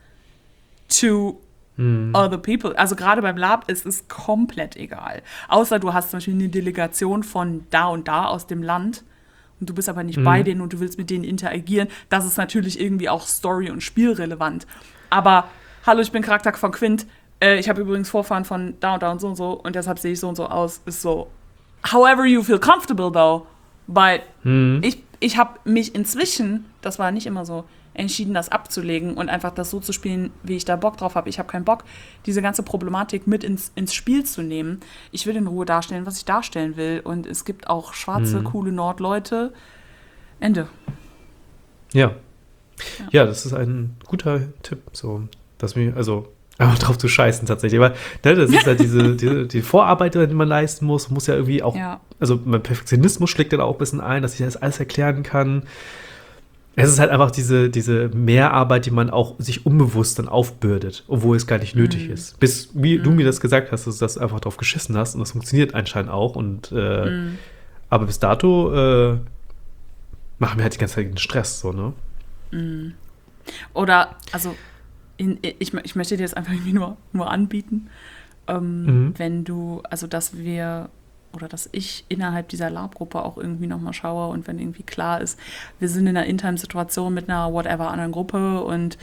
to Mhm. other people. Also gerade beim Lab ist es komplett egal. Außer du hast zum Beispiel eine Delegation von da und da aus dem Land und du bist aber nicht Mhm. bei denen und du willst mit denen interagieren. Das ist natürlich irgendwie auch Story- und Spielrelevant. Aber hallo, ich bin Charakter von Quint. Äh, ich habe übrigens Vorfahren von da und da und so und so und deshalb sehe ich so und so aus. Ist so, however you feel comfortable though. But Hm. ich, ich habe mich inzwischen, das war nicht immer so, entschieden, das abzulegen und einfach das so zu spielen, wie ich da Bock drauf habe. Ich habe keinen Bock, diese ganze Problematik mit ins, ins Spiel zu nehmen. Ich will in Ruhe darstellen, was ich darstellen will. Und es gibt auch schwarze, Mhm. coole Nordleute. Ende. Ja. Ja, das ist ein guter Tipp, so, dass mir, also, einfach drauf zu scheißen tatsächlich. Aber ne, das ist halt diese, diese die Vorarbeit, die man leisten muss, muss ja irgendwie auch, Ja. also mein Perfektionismus schlägt dann auch ein bisschen ein, dass ich das alles erklären kann. Es ist halt einfach diese, diese Mehrarbeit, die man auch sich unbewusst dann aufbürdet, obwohl es gar nicht nötig Mhm. ist. Bis, wie du Mhm. mir das gesagt hast, dass du das einfach drauf geschissen hast und das funktioniert anscheinend auch. Und äh, Mhm. aber bis dato äh, machen wir halt die ganze Zeit den Stress, so, ne? Mhm. Oder, also, in, ich, ich möchte dir das einfach irgendwie nur, nur anbieten, ähm, Mhm. wenn du, also, dass wir oder dass ich innerhalb dieser Lab-Gruppe auch irgendwie nochmal schaue und wenn irgendwie klar ist, wir sind in einer internen Situation mit einer whatever anderen Gruppe und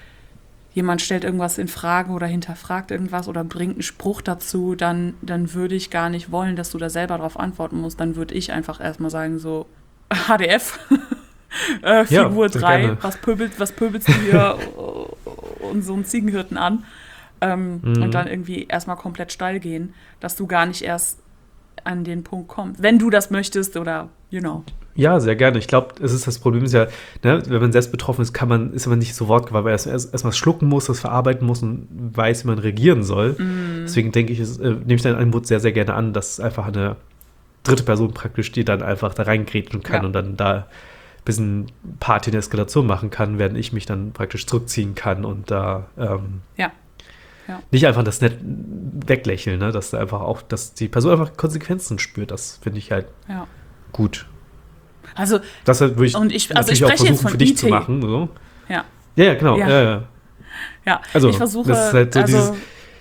jemand stellt irgendwas in Frage oder hinterfragt irgendwas oder bringt einen Spruch dazu, dann, dann würde ich gar nicht wollen, dass du da selber drauf antworten musst. Dann würde ich einfach erstmal sagen so, H D F, äh, Ja, Figur sehr drei, gerne. was pöbelt, was pöbelst du hier und so einen Ziegenhirten an? Ähm, Mhm. Und dann irgendwie erstmal komplett steil gehen, dass du gar nicht erst an den Punkt kommst. Wenn du das möchtest oder, you know. Ja, sehr gerne. Ich glaube, es ist das Problem ist ja, ne, wenn man selbst betroffen ist, kann man, ist man nicht so wortgewandt, weil man erst, erst, erst mal schlucken muss, das verarbeiten muss und weiß, wie man reagieren soll. Mm. Deswegen denke ich, es, äh, nehme ich dein Angebot sehr, sehr gerne an, dass einfach eine dritte Person praktisch, die dann einfach da reingrätschen kann Ja. und dann da ein bisschen Party in der Eskalation machen kann, während ich mich dann praktisch zurückziehen kann und da ähm, Ja. Ja. nicht einfach das nett weglächeln, ne? Dass da einfach auch, dass die Person einfach Konsequenzen spürt. Das finde ich halt Ja. gut. Also, Das würde ich, Und ich- also ich natürlich auch spreche jetzt versuchen, von für dich I T. zu machen. So. ja. Ja, ja, genau. Ja. Ja. Ja, ja. Ja, Also, ich versuche, das ist halt so also, dieses-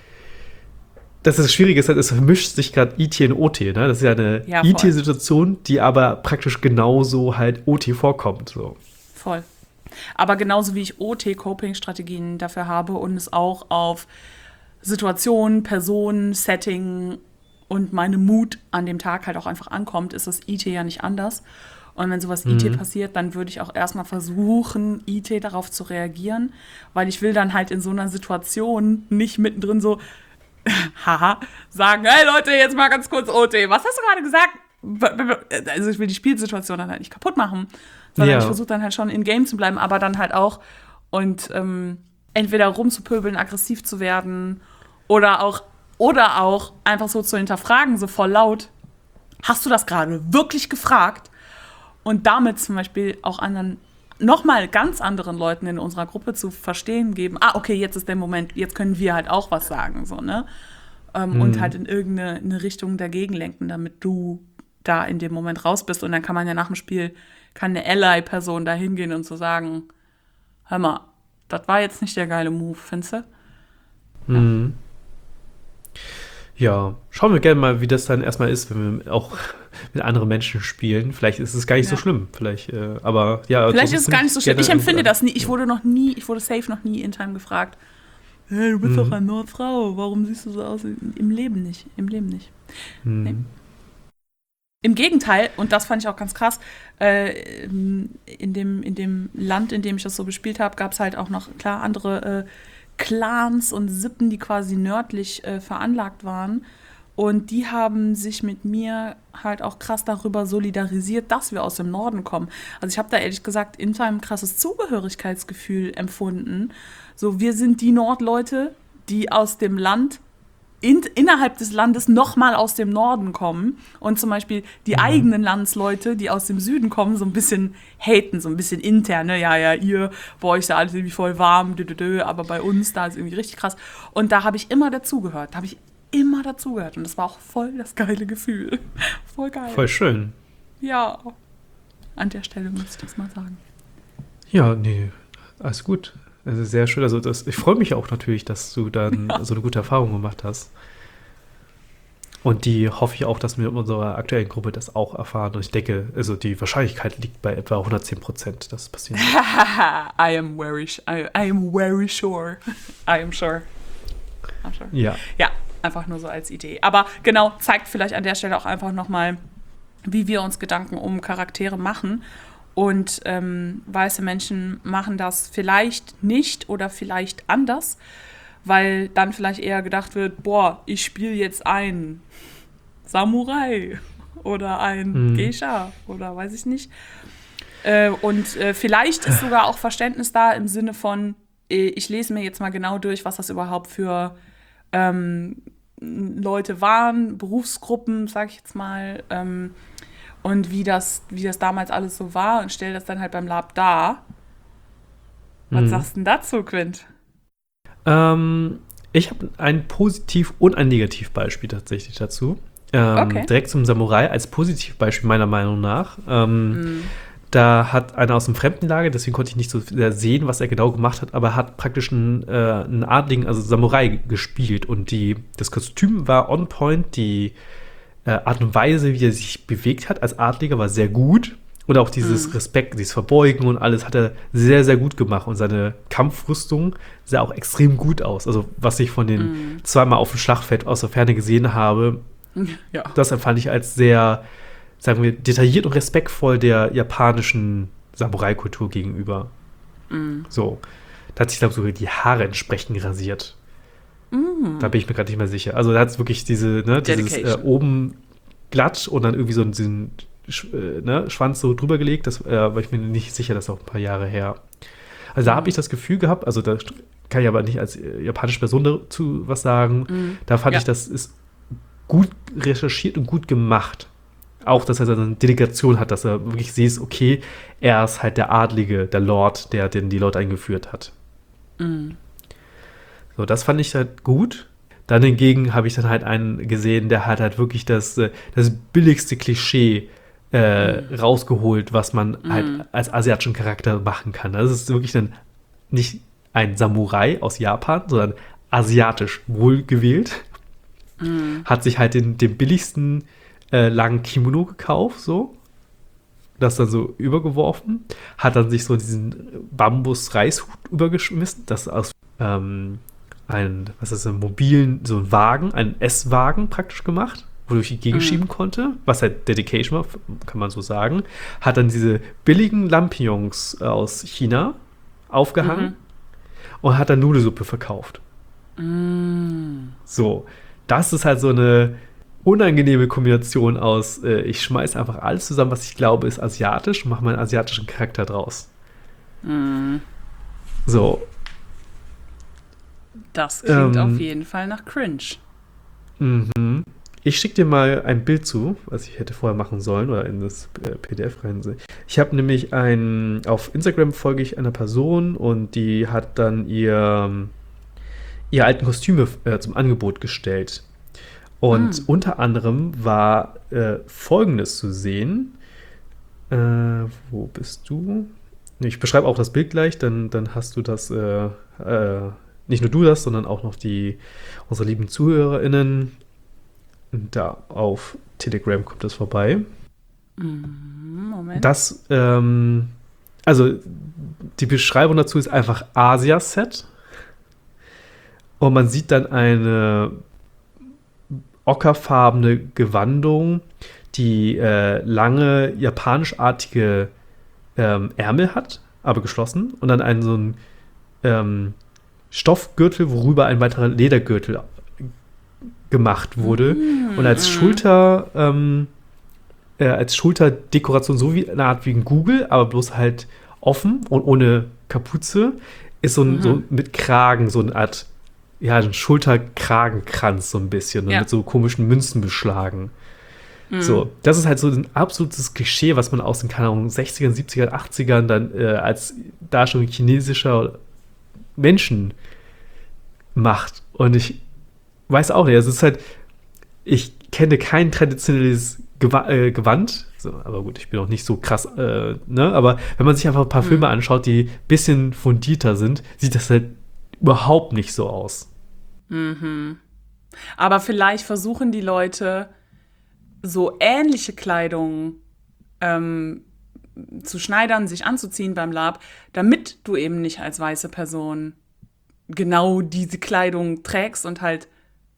Das ist das Schwierige, ist halt, es vermischt sich gerade I T und O T. Ne? Das ist ja eine Ja, voll. I T-Situation, die aber praktisch genauso halt O T vorkommt. So. voll. Aber genauso wie ich O T-Coping-Strategien dafür habe und es auch auf Situationen, Personen, Setting und meine Mut an dem Tag halt auch einfach ankommt, ist das I T ja nicht anders. Und wenn sowas I T Mhm. passiert, dann würde ich auch erstmal versuchen, I T darauf zu reagieren, weil ich will dann halt in so einer Situation nicht mittendrin so, haha, sagen, hey Leute, jetzt mal ganz kurz O T, was hast du gerade gesagt? Also ich will die Spielsituation dann halt nicht kaputt machen, sondern Ja. ich versuche dann halt schon in Game zu bleiben, aber dann halt auch und ähm, entweder rumzupöbeln, aggressiv zu werden oder auch, oder auch einfach so zu hinterfragen, so voll laut, hast du das gerade wirklich gefragt? Und damit zum Beispiel auch anderen, nochmal ganz anderen Leuten in unserer Gruppe zu verstehen geben, ah, okay, jetzt ist der Moment, jetzt können wir halt auch was sagen, so, ne? Ähm, Mhm. Und halt in irgendeine eine Richtung dagegen lenken, damit du da in dem Moment raus bist. Und dann kann man ja nach dem Spiel, kann eine Ally-Person da hingehen und so sagen, hör mal, das war jetzt nicht der geile Move, findest du? Mhm. Ja, schauen wir gerne mal, wie das dann erstmal ist, wenn wir auch mit anderen Menschen spielen. Vielleicht ist es gar nicht so Ja. schlimm. Vielleicht, äh, aber ja. Vielleicht so ist es finde gar nicht so schlimm. gerne Ich empfinde irgendwo- das nie. Ich wurde noch nie, ich wurde safe noch nie in Time gefragt. Hey, du bist Mhm. doch eine Nordfrau. Warum siehst du so aus? Im Leben nicht. Im Leben nicht. Mhm. Nee. Im Gegenteil, und das fand ich auch ganz krass, äh, in, dem, in dem Land, in dem ich das so gespielt habe, gab es halt auch noch, klar, andere äh, Clans und Sippen, die quasi nördlich äh, veranlagt waren. Und die haben sich mit mir halt auch krass darüber solidarisiert, dass wir aus dem Norden kommen. Also ich habe da ehrlich gesagt in ein krasses Zugehörigkeitsgefühl empfunden. So, wir sind die Nordleute, die aus dem Land in, innerhalb des Landes nochmal aus dem Norden kommen und zum Beispiel die Mhm. eigenen Landsleute, die aus dem Süden kommen, so ein bisschen haten, so ein bisschen intern, ne? Ja, ja, ihr, bei euch ist ja alles irgendwie voll warm, dö, dö, dö, aber bei uns, da ist irgendwie richtig krass. Und da habe ich immer dazugehört, da habe ich immer dazugehört und das war auch voll das geile Gefühl. Voll geil. Voll schön. Ja. An der Stelle muss ich das mal sagen. Ja, nee, alles gut. Also sehr schön. Also das, ich freue mich auch natürlich, dass du dann Ja. so eine gute Erfahrung gemacht hast. Und die hoffe ich auch, dass wir in unserer aktuellen Gruppe das auch erfahren. Und ich denke, also die Wahrscheinlichkeit liegt bei etwa hundertzehn Prozent, dass es passieren wird. I am very, I, I am very sure. I am sure. I'm sure. Ja. Ja, Einfach nur so als Idee. Aber genau, zeigt vielleicht an der Stelle auch einfach nochmal, wie wir uns Gedanken um Charaktere machen. Und ähm, weiße Menschen machen das vielleicht nicht oder vielleicht anders, weil dann vielleicht eher gedacht wird, boah, ich spiele jetzt einen Samurai oder ein Mhm. Geisha oder weiß ich nicht. Äh, und äh, vielleicht ist sogar auch Verständnis da im Sinne von, äh, ich lese mir jetzt mal genau durch, was das überhaupt für ähm, Leute waren, Berufsgruppen, sag ich jetzt mal, ähm, und wie das, wie das damals alles so war und stelle das dann halt beim Lab dar. Was Mhm. sagst du denn dazu, Quint? Ähm, ich habe ein Positiv- und ein Negativbeispiel tatsächlich dazu. Ähm, Okay. Direkt zum Samurai als Positivbeispiel meiner Meinung nach. Ähm, Mhm. Da hat einer aus dem Fremdenlager, deswegen konnte ich nicht so sehr sehen, was er genau gemacht hat, aber er hat praktisch einen, äh, einen Adligen, also Samurai, gespielt. Und die, das Kostüm war on point, die äh, Art und Weise, wie er sich bewegt hat als Adliger, war sehr gut. Und auch dieses Mhm. Respekt, dieses Verbeugen und alles hat er sehr, sehr gut gemacht. Und seine Kampfrüstung sah auch extrem gut aus. Also, was ich von den Mhm. zweimal auf dem Schlachtfeld aus der Ferne gesehen habe, Ja. das empfand ich als sehr, sagen wir, detailliert und respektvoll der japanischen Samurai-Kultur gegenüber. Mhm. So. Da hat sich, glaube ich, sogar die Haare entsprechend rasiert. Mhm. Da bin ich mir gerade nicht mehr sicher. Also da hat es wirklich diese, ne, dieses äh, Dedication. oben glatt und dann irgendwie so diesen Sch- äh, ne, Schwanz so drüber gelegt. Das äh, war ich mir nicht sicher, das ist auch ein paar Jahre her. Also da habe ich das Gefühl gehabt, also da kann ich aber nicht als äh, japanische Person dazu was sagen. Mhm. Da fand Ja. ich, das ist gut recherchiert und gut gemacht. Auch, dass er so eine Delegation hat, dass er wirklich sieht, okay, er ist halt der Adlige, der Lord, der den die Leute eingeführt hat. Mhm. So, das fand ich halt gut. Dann hingegen habe ich dann halt einen gesehen, der hat halt wirklich das, äh, das billigste Klischee äh, Mhm. rausgeholt, was man Mhm. halt als asiatischen Charakter machen kann. Das ist wirklich dann nicht ein Samurai aus Japan, sondern asiatisch wohlgewählt. Mhm. Hat sich halt den, den billigsten äh, langen Kimono gekauft, so. Das dann so übergeworfen. Hat dann sich so diesen Bambus-Reishut übergeschmissen. Das aus ähm, ein, was ist das, ein mobilen, so ein Wagen, einen Esswagen praktisch gemacht, wodurch ich gegenschieben Mhm. konnte, was halt Dedication war, kann man so sagen. Hat dann diese billigen Lampions aus China aufgehangen Mhm. und hat dann Nudelsuppe verkauft. Mhm. So, das ist halt so eine unangenehme Kombination aus, äh, ich schmeiße einfach alles zusammen, was ich glaube, ist asiatisch und mache meinen asiatischen Charakter draus. Mhm. So, Das klingt Ähm. auf jeden Fall nach Cringe. mhm. Ich schicke dir mal ein Bild zu, was ich hätte vorher machen sollen oder in das äh, P D F rein. Ich habe nämlich ein, auf Instagram folge ich einer Person und die hat dann ihr, ihre alten Kostüme äh, zum Angebot gestellt. Und Mm. unter anderem war äh, Folgendes zu sehen. Äh, wo bist du? Ich beschreibe auch das Bild gleich, dann, dann hast du das, äh, äh, nicht nur du das, sondern auch noch die, unsere lieben ZuhörerInnen. Da auf Telegram kommt das vorbei. Mhm. Moment. Das, ähm, also die Beschreibung dazu ist einfach Asia-Set. Und man sieht dann eine ockerfarbene Gewandung, die äh, lange japanischartige ähm, Ärmel hat, aber geschlossen. Und dann einen so einen ähm, Stoffgürtel, worüber ein weiterer Ledergürtel gemacht wurde. Mhm. Und als Schulter, ähm, äh, als Schulterdekoration, so wie eine Art wie ein Google, aber bloß halt offen und ohne Kapuze, ist so, ein, Mhm. so mit Kragen, so eine Art, ja, ein Schulterkragenkranz so ein bisschen und Ja. mit so komischen Münzen beschlagen. Mhm. So, das ist halt so ein absolutes Klischee, was man aus den, keine Ahnung, sechzigern, siebzigern, achtzigern dann äh, als Darstellung chinesischer Menschen macht. Und ich weiß auch nicht, also es ist halt, ich kenne kein traditionelles Gewa äh, Gewand, so, aber gut, ich bin auch nicht so krass, äh, ne, aber wenn man sich einfach ein paar Mhm. Filme anschaut, die ein bisschen fundierter sind, sieht das halt überhaupt nicht so aus. Mhm. Aber vielleicht versuchen die Leute, so ähnliche Kleidung ähm, zu schneidern, sich anzuziehen beim Lab, damit du eben nicht als weiße Person genau diese Kleidung trägst und halt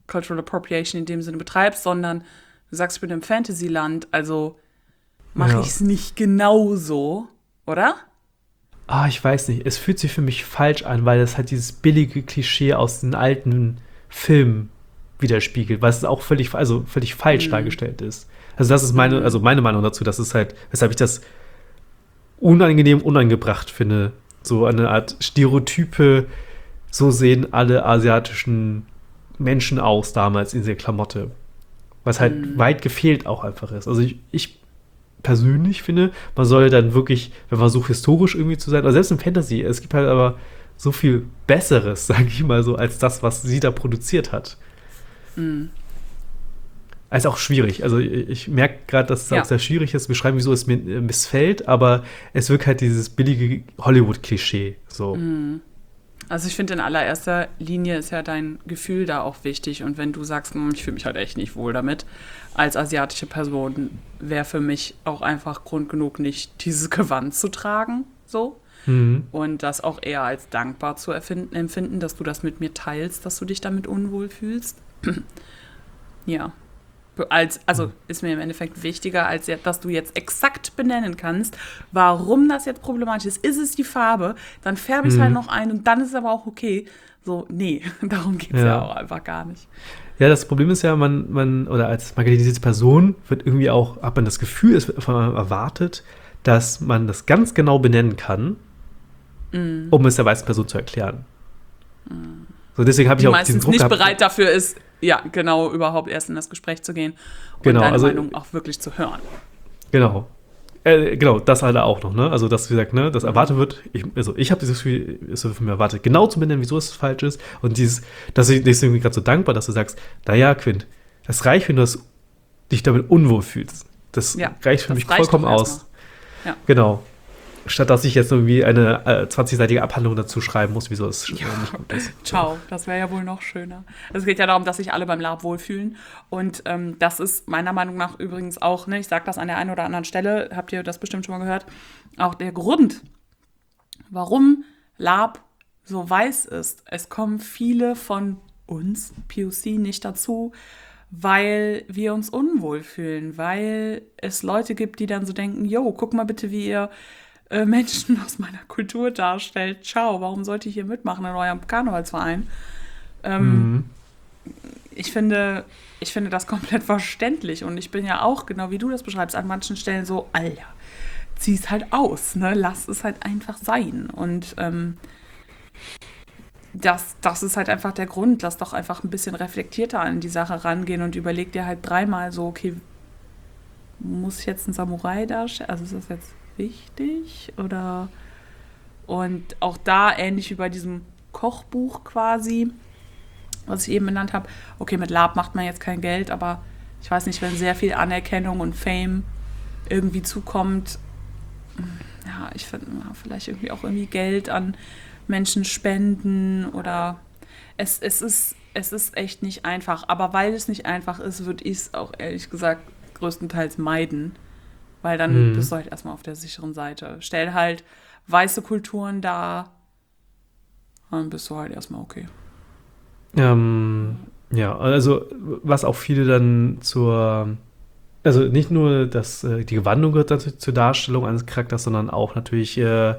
Cultural Appropriation in dem Sinne betreibst, sondern du sagst, ich bin im Fantasyland, also mache Ja. ich es nicht genauso, oder? Ah, ich weiß nicht. Es fühlt sich für mich falsch an, weil es halt dieses billige Klischee aus den alten Filmen widerspiegelt, was auch völlig, also völlig falsch Mhm. dargestellt ist. Also das ist meine, Mhm. also meine Meinung dazu, das ist halt, weshalb ich das unangenehm unangebracht finde. So eine Art Stereotype, so sehen alle asiatischen Menschen aus damals in dieser Klamotte. Was halt Mhm. weit gefehlt auch einfach ist. Also ich, ich persönlich finde, man soll dann wirklich, wenn man versucht, historisch irgendwie zu sein, oder selbst im Fantasy, es gibt halt aber so viel Besseres, sage ich mal so, als das, was sie da produziert hat. Mhm. Ist auch schwierig. Also ich, ich merke gerade, dass es Ja. auch sehr schwierig ist, zu beschreiben, wieso es mir äh, missfällt, aber es wirkt halt dieses billige Hollywood-Klischee. So. Mhm. Also ich finde, in allererster Linie ist ja dein Gefühl da auch wichtig. Und wenn du sagst, "Hm, ich fühle mich halt echt nicht wohl damit, als asiatische Person wäre für mich auch einfach Grund genug, nicht dieses Gewand zu tragen. So. Mhm. Und das auch eher als dankbar zu erfinden, empfinden, dass du das mit mir teilst, dass du dich damit unwohl fühlst. Ja. Als, also ist mir im Endeffekt wichtiger, als jetzt, dass du jetzt exakt benennen kannst, warum das jetzt problematisch ist. Ist es die Farbe, dann färbe ich es Mhm. halt noch ein und dann ist es aber auch okay. So, nee, darum geht es ja. Ja. auch einfach gar nicht. Ja, das Problem ist ja, man, man oder als marginalisierte Person wird irgendwie auch, hat man das Gefühl, es wird von einem erwartet, dass man das ganz genau benennen kann, Mhm. um es der weißen Person zu erklären. So, deswegen habe ich Die auch diesen meistens Druck nicht gehabt. bereit dafür ist, ja, genau, überhaupt erst in das Gespräch zu gehen und Genau, deine also- Meinung auch wirklich zu hören. Genau. Äh, genau, das halt auch noch, ne? Also, dass, wie gesagt, ne, das erwartet wird, ich, also ich habe dieses Gefühl, es wird von mir erwartet, genau zu benennen, wieso es falsch ist. Und dieses, dass ich deswegen gerade so dankbar, dass du sagst, naja, Quint, das reicht, wenn du das, dich damit unwohl fühlst. Das Ja, reicht für das mich reicht vollkommen doch aus. erstmal. Ja. Genau. Statt dass ich jetzt irgendwie eine äh, zwanzigseitige Abhandlung dazu schreiben muss, wieso es äh, Ja. nicht gut ist. Ciao, das wäre ja wohl noch schöner. Es geht ja darum, dass sich alle beim Lab wohlfühlen. Und ähm, das ist meiner Meinung nach übrigens auch, ne, ich sage das an der einen oder anderen Stelle, habt ihr das bestimmt schon mal gehört, auch der Grund, warum Lab so weiß ist. Es kommen viele von uns, P O C, nicht dazu, weil wir uns unwohl fühlen, weil es Leute gibt, die dann so denken, yo, guck mal bitte, wie ihr äh, Menschen aus meiner Kultur darstellt. Ciao, warum sollte ich hier mitmachen in eurem Karnevalsverein? Ähm, Mhm. ich finde, ich finde das komplett verständlich und ich bin ja auch, genau wie du das beschreibst, an manchen Stellen so, Alter, zieh es halt aus, ne? Lass es halt einfach sein. Und ähm, das, das ist halt einfach der Grund. Lass doch einfach ein bisschen reflektierter an die Sache rangehen und überleg dir halt dreimal so, okay, muss ich jetzt ein Samurai darstellen? Also ist das jetzt wichtig? Oder und auch da, ähnlich wie bei diesem Kochbuch quasi, was ich eben benannt habe, okay, mit Lab macht man jetzt kein Geld, aber ich weiß nicht, wenn sehr viel Anerkennung und Fame irgendwie zukommt, ja, ich finde, ja, vielleicht irgendwie auch irgendwie Geld an Menschen spenden oder es, es, ist, es ist echt nicht einfach. Aber weil es nicht einfach ist, würde ich es auch ehrlich gesagt größtenteils meiden, weil dann Mhm. bist du halt erstmal auf der sicheren Seite. Stell halt weiße Kulturen dar, dann bist du halt erstmal okay. Ähm, ja, also was auch viele dann zur, also nicht nur das, äh, die Gewandung gehört dazu, zur Darstellung eines Charakters, sondern auch natürlich äh,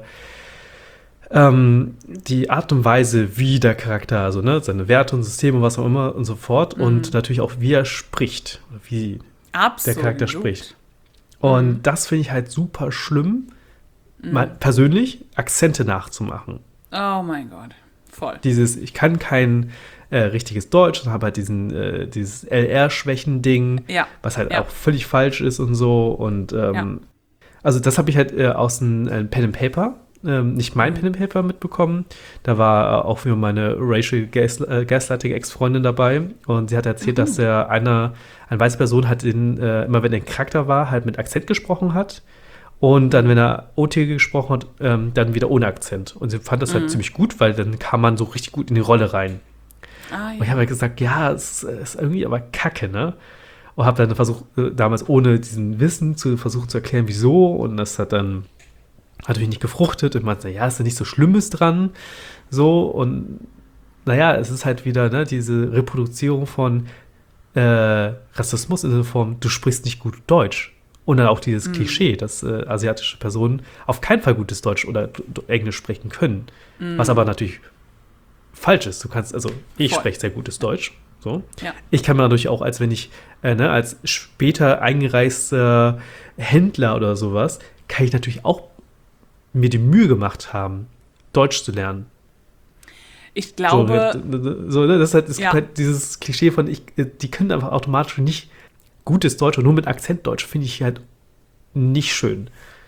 ähm, die Art und Weise, wie der Charakter, also ne, seine Werte und Systeme, was auch immer und so fort Mhm. und natürlich auch, wie er spricht, wie Absolut. der Charakter spricht. Und Mhm. das finde ich halt super schlimm, mal persönlich Akzente nachzumachen. Oh mein Gott, voll. Dieses, ich kann kein äh, richtiges Deutsch und habe halt diesen, äh, dieses L R-Schwächen-Ding, Ja. was halt Ja. auch völlig falsch ist und so. Und ähm, Ja. also das habe ich halt äh, aus einem äh, Pen and Paper, ähm, nicht mein Mhm. Pen and Paper mitbekommen. Da war äh, auch wieder meine Racial Gas, äh, Gaslighting Ex-Freundin dabei und sie hat erzählt, Mhm. dass der eine, eine weiße Person hat den, äh, immer wenn er ein Charakter war, halt mit Akzent gesprochen hat. Und dann, wenn er O T gesprochen hat, ähm, dann wieder ohne Akzent. Und sie fand das halt Mhm. ziemlich gut, weil dann kam man so richtig gut in die Rolle rein. Ah, Und ich ja. habe halt gesagt, ja, es ist irgendwie aber kacke, ne? Und habe dann versucht, äh, damals ohne diesen Wissen zu versuchen zu erklären, wieso. Und das hat dann natürlich nicht gefruchtet. Und man sagt, ja, ist ja nicht so Schlimmes dran. So, und naja, es ist halt wieder, ne, diese Reproduzierung von äh, Rassismus in der Form, du sprichst nicht gut Deutsch. Und dann auch dieses Mhm. Klischee, dass äh, asiatische Personen auf keinen Fall gutes Deutsch oder d- d- Englisch sprechen können. Mhm. Was aber natürlich falsch ist. Du kannst, also ich Voll. spreche sehr gutes Deutsch. So. Ja. Ich kann mir natürlich auch, als wenn ich, äh, ne, als später eingereister Händler oder sowas, kann ich natürlich auch mir die Mühe gemacht haben, Deutsch zu lernen. Ich glaube, so, ne, so, ne, das ist halt, es Ja. gibt halt dieses Klischee von, ich, äh, die können einfach automatisch nicht gutes Deutsch und nur mit Akzent Deutsch finde ich halt nicht schön.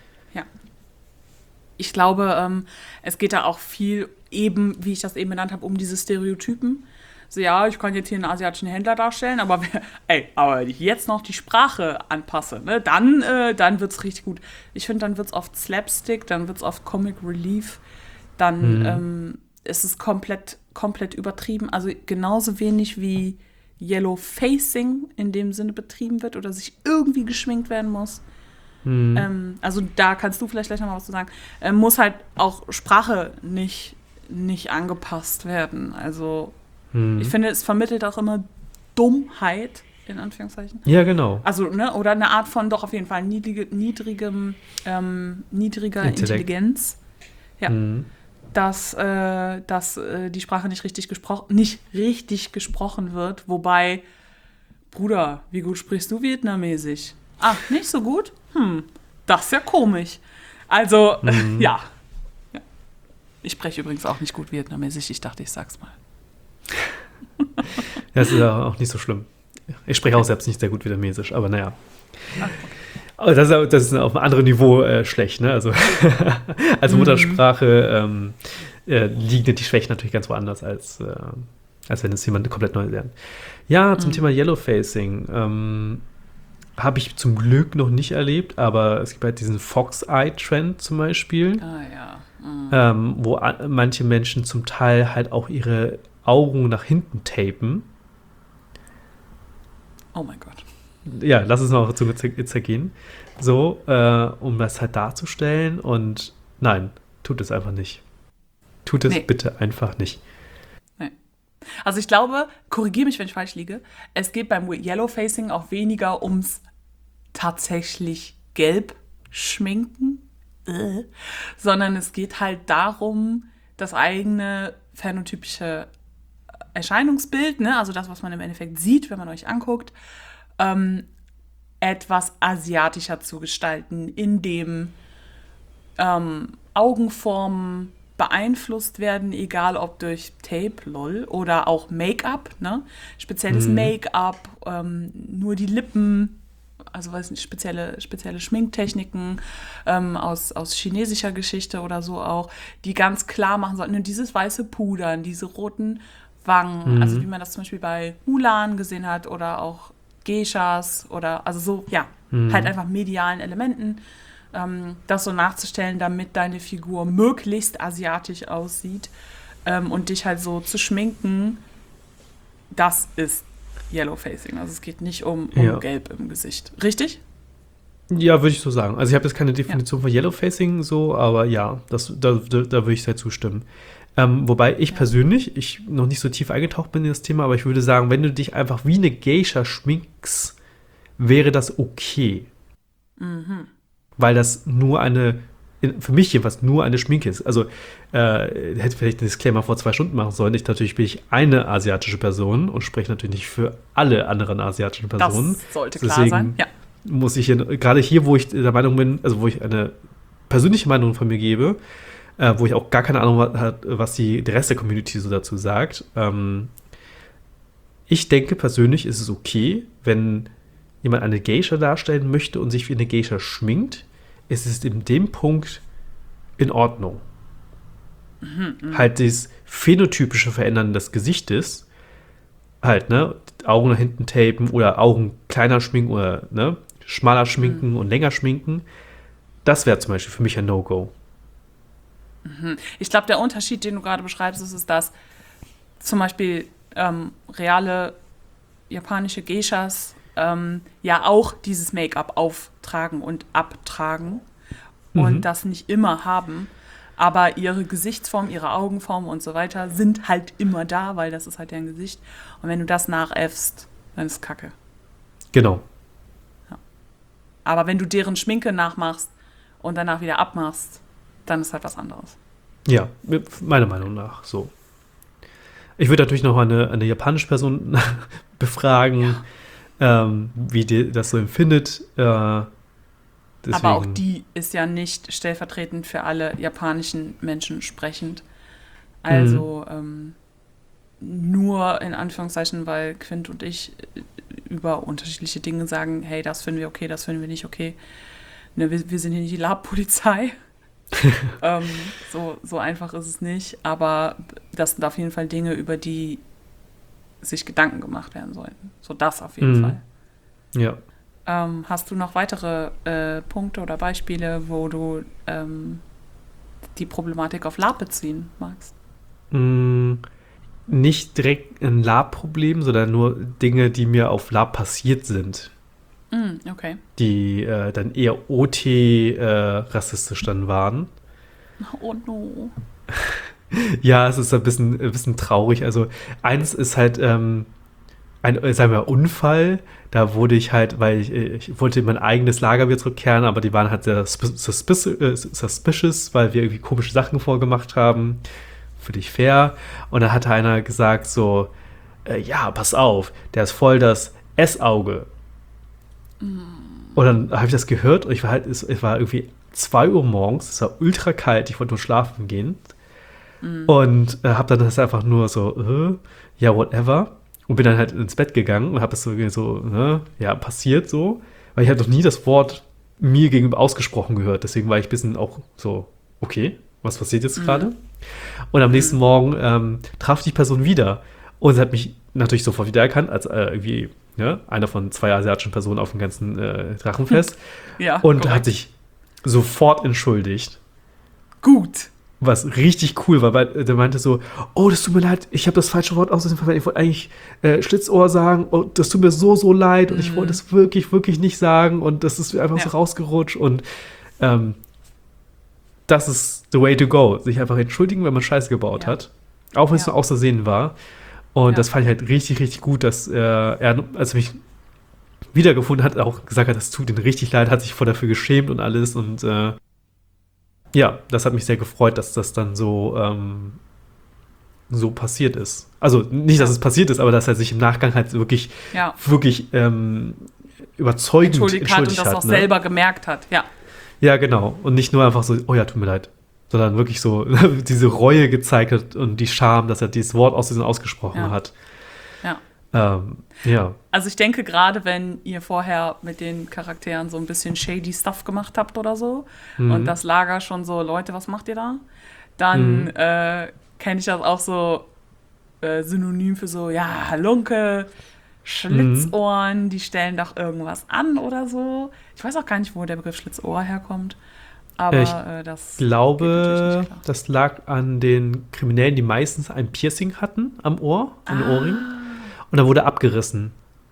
ich glaube, ähm, es geht da auch viel eben, wie ich das eben benannt habe, um diese Stereotypen. So, ja, ich kann jetzt hier einen asiatischen Händler darstellen, aber wer- ey, aber wenn ich jetzt noch die Sprache anpasse, ne, dann, äh, dann wird es richtig gut. Ich finde, dann wird es oft Slapstick, dann wird es oft Comic Relief, dann Mhm. ähm, ist es komplett, komplett übertrieben. Also genauso wenig wie Yellow Facing in dem Sinne betrieben wird oder sich irgendwie geschminkt werden muss. Hm. Ähm, also da kannst du vielleicht gleich noch mal was zu sagen. Ähm, muss halt auch Sprache nicht, nicht angepasst werden. Also Hm. ich finde, es vermittelt auch immer Dummheit, in Anführungszeichen. Ja, genau. Also, ne, oder eine Art von doch auf jeden Fall niedrige, niedrigem, ähm, niedriger Intellekt. Intelligenz. Ja. Hm. Dass, äh, dass äh, die Sprache nicht richtig gesprochen, nicht richtig gesprochen wird. Wobei, Bruder, wie gut sprichst du Vietnamesisch? Ach, nicht so gut? Hm, das ist ja komisch. Also, Mhm. ja. ja. Ich spreche übrigens auch nicht gut Vietnamesisch. Ich dachte, ich sag's mal. Ja, das ist ja auch nicht so schlimm. Ich spreche auch selbst nicht sehr gut Vietnamesisch, aber naja. Ah, Aber das ist, das ist auf einem anderen Niveau äh, schlecht, ne? Also als Mhm. Muttersprache ähm, äh, liegen die Schwächen natürlich ganz woanders, als, äh, als wenn es jemand komplett neu lernt. Ja, zum Mhm. Thema Yellowfacing ähm, habe ich zum Glück noch nicht erlebt, aber es gibt halt diesen Fox-Eye-Trend zum Beispiel, Ah, ja. Mhm. ähm, wo a- manche Menschen zum Teil halt auch ihre Augen nach hinten tapen. Oh mein Gott. Ja, lass es noch zu zer- zergehen. So, äh, um das halt darzustellen. Und nein, tut es einfach nicht. Tut es Nee. bitte einfach nicht. Also ich glaube, korrigiere mich, wenn ich falsch liege, es geht beim Yellowfacing auch weniger ums tatsächlich gelb schminken, äh, sondern es geht halt darum, das eigene phänotypische Erscheinungsbild, ne, also das, was man im Endeffekt sieht, wenn man euch anguckt, ähm, etwas asiatischer zu gestalten, indem ähm, Augenformen beeinflusst werden, egal ob durch Tape, lol, oder auch Make-up, ne? Spezielles Mhm. Make-up, ähm, nur die Lippen, also weiß nicht, spezielle, spezielle Schminktechniken ähm, aus, aus chinesischer Geschichte oder so auch, die ganz klar machen sollten, nur dieses weiße Pudern, diese roten Wangen, Mhm. also wie man das zum Beispiel bei Mulan gesehen hat oder auch Geishas oder, also so, ja, Mhm. halt einfach medialen Elementen, ähm, das so nachzustellen, damit deine Figur möglichst asiatisch aussieht ähm, und dich halt so zu schminken, das ist Yellowfacing. Also es geht nicht um, um Ja. Gelb im Gesicht. Richtig? Ja, würde ich so sagen. Also ich habe jetzt keine Definition von Yellowfacing so, aber ja, das, da, da, da würde ich sehr zustimmen. Ähm, wobei ich Ja. persönlich, ich noch nicht so tief eingetaucht bin in das Thema, aber ich würde sagen, wenn du dich einfach wie eine Geisha schminkst, wäre das okay. Mhm. Weil das nur eine, in- für mich jedenfalls nur eine Schminke ist. Also äh, hätte vielleicht den Disclaimer vor zwei Stunden machen sollen. Ich natürlich bin ich eine asiatische Person und spreche natürlich nicht für alle anderen asiatischen Personen. Das sollte klar Deswegen sein. Ja. muss ich hier, gerade hier, wo ich der Meinung bin, also wo ich eine persönliche Meinung von mir gebe, äh, wo ich auch gar keine Ahnung habe, was die, der Rest der Community so dazu sagt. Ähm, ich denke persönlich ist es okay, wenn jemand eine Geisha darstellen möchte und sich wie eine Geisha schminkt, ist es in dem Punkt in Ordnung. Halt das phänotypische Verändern des Gesichtes, halt, ne, Augen nach hinten tapen oder Augen kleiner schminken oder, ne, schmaler schminken und länger schminken, das wäre zum Beispiel für mich ein No-Go. Ich glaube, der Unterschied, den du gerade beschreibst, ist, ist dass zum Beispiel ähm, reale japanische Geishas ähm, ja auch dieses Make-up auftragen und abtragen und Mhm. das nicht immer haben. aber ihre Gesichtsform, ihre Augenform und so weiter sind halt immer da, weil das ist halt deren Gesicht. Und wenn du das nachäffst, dann ist Kacke. Genau. Ja. Aber wenn du deren Schminke nachmachst und danach wieder abmachst, dann ist halt was anderes. Ja, meiner Meinung nach so. Ich würde natürlich noch eine, eine japanische Person befragen, ja. ähm, wie die das so empfindet. Äh, deswegen. Aber auch die ist ja nicht stellvertretend für alle japanischen Menschen sprechend. Also mhm. ähm, nur in Anführungszeichen, weil Quint und ich über unterschiedliche Dinge sagen, hey, das finden wir okay, das finden wir nicht okay. Ne, wir, wir sind hier nicht die Lab-Polizei. ähm, so, so einfach ist es nicht, aber das sind auf jeden Fall Dinge, über die sich Gedanken gemacht werden sollten. So das auf jeden mhm. Fall. Ja. Ähm, hast du noch weitere äh, Punkte oder Beispiele, wo du ähm, die Problematik auf Lab beziehen magst? Mm, nicht direkt ein Lab-Problem, sondern nur Dinge, die mir auf Lab passiert sind. Mm, okay. Die äh, dann eher O T äh, rassistisch dann waren. Oh no. Ja, es ist ein bisschen, ein bisschen traurig. Also eins ist halt ähm, ein, sagen wir, Unfall. Da wurde ich halt, weil ich, ich wollte in mein eigenes Lager wieder zurückkehren, aber die waren halt sehr suspicious, äh, suspicious, weil wir irgendwie komische Sachen vorgemacht haben. Völlig fair. Und dann hatte einer gesagt so, äh, ja, pass auf, der ist voll das S-Auge. Und dann habe ich das gehört und ich war halt, es, es war irgendwie zwei Uhr morgens, es war ultra kalt, ich wollte nur schlafen gehen. Mm. Und äh, habe dann das einfach nur so, äh, ja, whatever. Und bin dann halt ins Bett gegangen und habe das so, so ne, ja, passiert so. Weil ich halt noch nie das Wort mir gegenüber ausgesprochen gehört. Deswegen war ich ein bisschen auch so, okay, was passiert jetzt mm. gerade? Und am nächsten mm. Morgen ähm, traf die Person wieder. Und sie hat mich natürlich sofort wiedererkannt, als äh, irgendwie ja, einer von zwei asiatischen Personen auf dem ganzen äh, Drachenfest. Ja, und korrekt. hat sich sofort entschuldigt. Gut. Was richtig cool war, weil der meinte so, oh, das tut mir leid, ich habe das falsche Wort aus verwendet, ich wollte eigentlich äh, Schlitzohr sagen, oh, das tut mir so, so leid und mm. ich wollte es wirklich, wirklich nicht sagen und das ist einfach ja. so rausgerutscht und ähm, das ist the way to go, sich einfach entschuldigen, wenn man Scheiße gebaut ja. hat, auch wenn es ja. nur aus Versehen war. Und ja. das fand ich halt richtig, richtig gut, dass äh, er, als er mich wiedergefunden hat, auch gesagt hat, das tut ihm richtig leid, hat sich voll dafür geschämt und alles. Und äh, ja, das hat mich sehr gefreut, dass das dann so, ähm, so passiert ist. Also nicht, dass es passiert ist, aber dass er sich im Nachgang halt wirklich, ja. wirklich ähm, überzeugend entschuldigt, entschuldigt hat und das auch ne? selber gemerkt hat. Ja. Ja, genau. Und nicht nur einfach so, oh ja, tut mir leid. Sondern wirklich so diese Reue gezeigt hat und die Scham, dass er dieses Wort aus diesem ausgesprochen ja. hat. Ja. Ähm, ja. Also ich denke, gerade wenn ihr vorher mit den Charakteren so ein bisschen shady Stuff gemacht habt oder so mhm. und das Lager schon so, Leute, was macht ihr da? Dann mhm. äh, kenne ich das auch so äh, synonym für so, ja, Halunke, Schlitzohren, mhm. die stellen doch irgendwas an oder so. Ich weiß auch gar nicht, wo der Begriff Schlitzohr herkommt. Aber ich äh, das glaube, das lag an den Kriminellen, die meistens ein Piercing hatten am Ohr, ein ah. Ohrring. Und dann wurde abgerissen.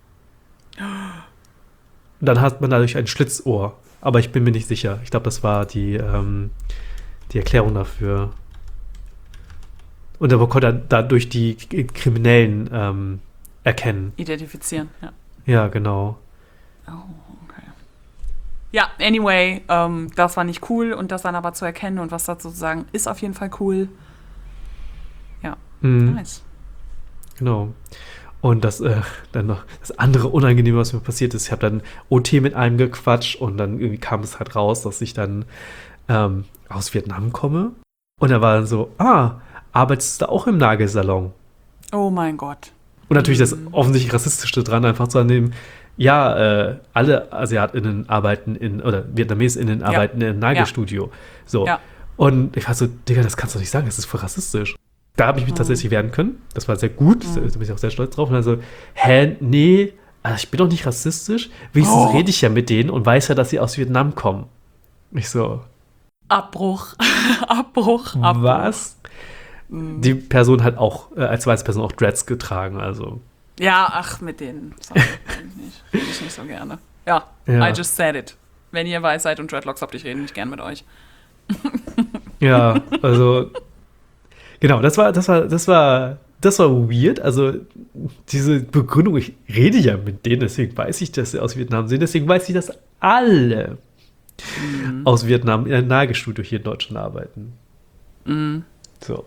Und dann hat man dadurch ein Schlitzohr. Aber ich bin mir nicht sicher. Ich glaube, das war die, ähm, die Erklärung dafür. Und dann konnte er dadurch die Kriminellen ähm, erkennen. Identifizieren, ja. Ja, genau. Oh. Ja, anyway, ähm, das war nicht cool und das dann aber zu erkennen und was dazu zu sagen, ist auf jeden Fall cool. Ja, mhm. nice. Genau. Und das äh, dann noch das andere Unangenehme, was mir passiert ist, ich habe dann O T mit einem gequatscht und dann irgendwie kam es halt raus, dass ich dann ähm, aus Vietnam komme. Und er war dann so, ah, arbeitest du auch im Nagelsalon? Oh mein Gott. Und natürlich mhm. das offensichtlich Rassistische dran, einfach zu annehmen, ja, äh, alle AsiatInnen arbeiten in, oder VietnamesInnen arbeiten ja. in einem Nagelstudio. Ja. So. Ja. Und ich war so, Digga, das kannst du nicht sagen, das ist voll rassistisch. Da habe ich mich mhm. tatsächlich wehren können. Das war sehr gut, mhm. da bin ich auch sehr stolz drauf. Und dann so, hä, nee, also ich bin doch nicht rassistisch. Wenigstens oh. rede ich ja mit denen und weiß ja, dass sie aus Vietnam kommen. Ich so. Abbruch. Abbruch. Abbruch. Was? Mhm. Die Person hat auch, äh, als weiße Person auch Dreads getragen, also. Ja, ach, mit denen. Sorry, nicht. Rede ich nicht so gerne. Ja, ja, I just said it. Wenn ihr weiß seid und Dreadlocks habt, ich rede nicht gern mit euch. Ja, also genau, das war, das war, das war, das war weird. Also diese Begründung, ich rede ja mit denen, deswegen weiß ich, dass sie aus Vietnam sind, deswegen weiß ich, dass alle mhm. aus Vietnam in einem Nagelstudio hier in Deutschland arbeiten. Mhm. So.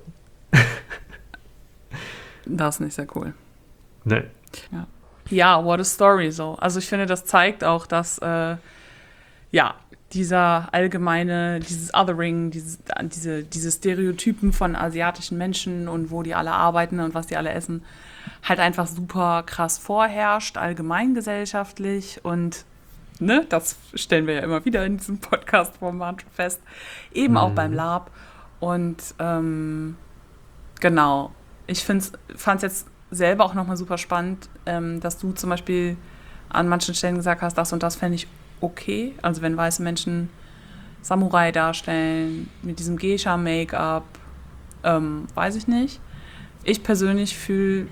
Das ist nicht sehr cool. Nein. Ja. Ja, what a story so. Also ich finde, das zeigt auch, dass äh, ja, dieser allgemeine, dieses Othering, dieses, diese, diese Stereotypen von asiatischen Menschen und wo die alle arbeiten und was die alle essen, halt einfach super krass vorherrscht, allgemeingesellschaftlich. Und ne, das stellen wir ja immer wieder in diesem Podcast-Format fest, eben mhm. auch beim Lab. Und ähm, genau, ich fand es jetzt selber auch nochmal super spannend, ähm, dass du zum Beispiel an manchen Stellen gesagt hast, das und das fände ich okay. Also wenn weiße Menschen Samurai darstellen, mit diesem Geisha-Make-up, ähm, weiß ich nicht. Ich persönlich fühle,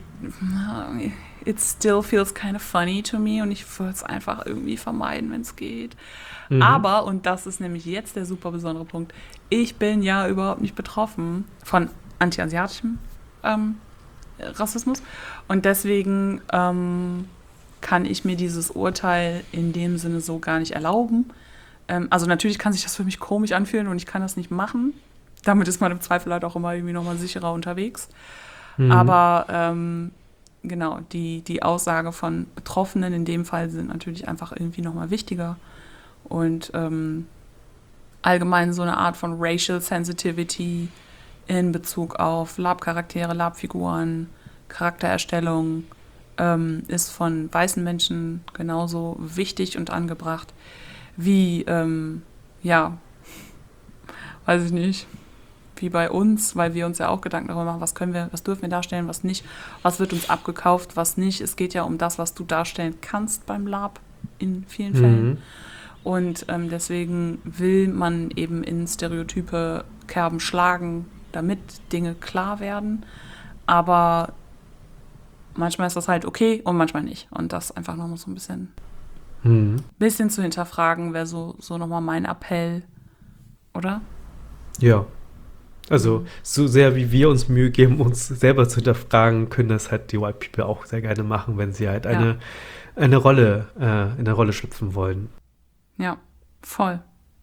it still feels kind of funny to me und ich würde es einfach irgendwie vermeiden, wenn es geht. Mhm. Aber, und das ist nämlich jetzt der super besondere Punkt, ich bin ja überhaupt nicht betroffen von anti-asiatischem ähm, Rassismus und deswegen ähm, kann ich mir dieses Urteil in dem Sinne so gar nicht erlauben. Ähm, also natürlich kann sich das für mich komisch anfühlen und ich kann das nicht machen. Damit ist man im Zweifel halt auch immer irgendwie nochmal sicherer unterwegs. Mhm. Aber ähm, genau, die, die Aussage von Betroffenen in dem Fall sind natürlich einfach irgendwie nochmal wichtiger. Und ähm, allgemein so eine Art von Racial Sensitivity in Bezug auf Lab-Charaktere, Lab-Figuren, Charaktererstellung ähm, ist von weißen Menschen genauso wichtig und angebracht wie, ähm, ja, weiß ich nicht, wie bei uns, weil wir uns ja auch Gedanken darüber machen, was können wir, was dürfen wir darstellen, was nicht, was wird uns abgekauft, was nicht. Es geht ja um das, was du darstellen kannst beim Lab in vielen mhm. Fällen. Und ähm, deswegen will man eben in Stereotype Kerben schlagen, damit Dinge klar werden. Aber manchmal ist das halt okay und manchmal nicht. Und das einfach nochmal so ein bisschen, mhm. bisschen zu hinterfragen, wäre so, so nochmal mein Appell, oder? Ja. Also so sehr wie wir uns Mühe geben, uns selber zu hinterfragen, können das halt die White People auch sehr gerne machen, wenn sie halt eine, ja. eine Rolle, äh, in eine Rolle schlüpfen wollen. Ja, voll.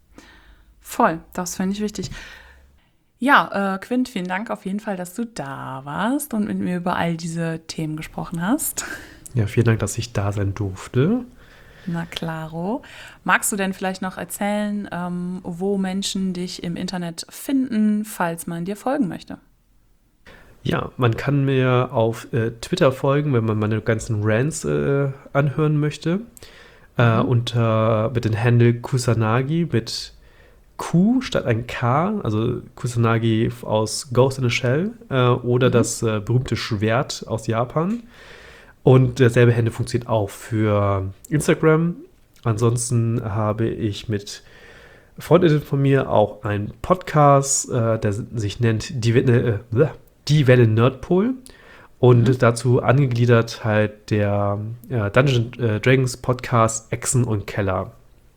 Voll, das finde ich wichtig. Ja, äh, Quint, vielen Dank auf jeden Fall, dass du da warst und mit mir über all diese Themen gesprochen hast. Ja, vielen Dank, dass ich da sein durfte. Na klaro. Magst du denn vielleicht noch erzählen, ähm, wo Menschen dich im Internet finden, falls man dir folgen möchte? Ja, man kann mir auf äh, Twitter folgen, wenn man meine ganzen Rants äh, anhören möchte. Äh, mhm. unter mit dem Handle Kusanagi mit Q statt ein K, also Kusanagi aus Ghost in a Shell äh, oder mhm. das äh, berühmte Schwert aus Japan. Und derselbe Handle funktioniert auch für Instagram. Ansonsten habe ich mit Freundinnen von mir auch einen Podcast, äh, der sich nennt Die Welle, äh, Die Welle Nerdpol. Und mhm. dazu angegliedert halt der äh, Dungeons äh, Dragons Podcast Echsen und Keller.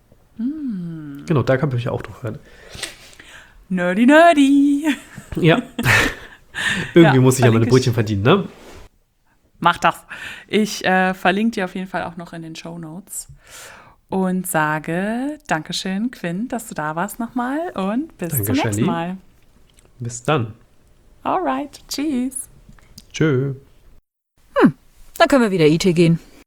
Mhm. Genau, da kann man mich auch drauf hören. Nerdy, nerdy. Ja. Irgendwie ja, muss ich ja meine Brötchen verdienen, ne? Mach das. Ich äh, verlinke dir auf jeden Fall auch noch in den Shownotes. Und sage Dankeschön, Quint, dass du da warst nochmal. Und bis Danke, zum nächsten Shelley. Mal. Bis dann. Alright, tschüss. Tschö. Hm, dann können wir wieder I T gehen.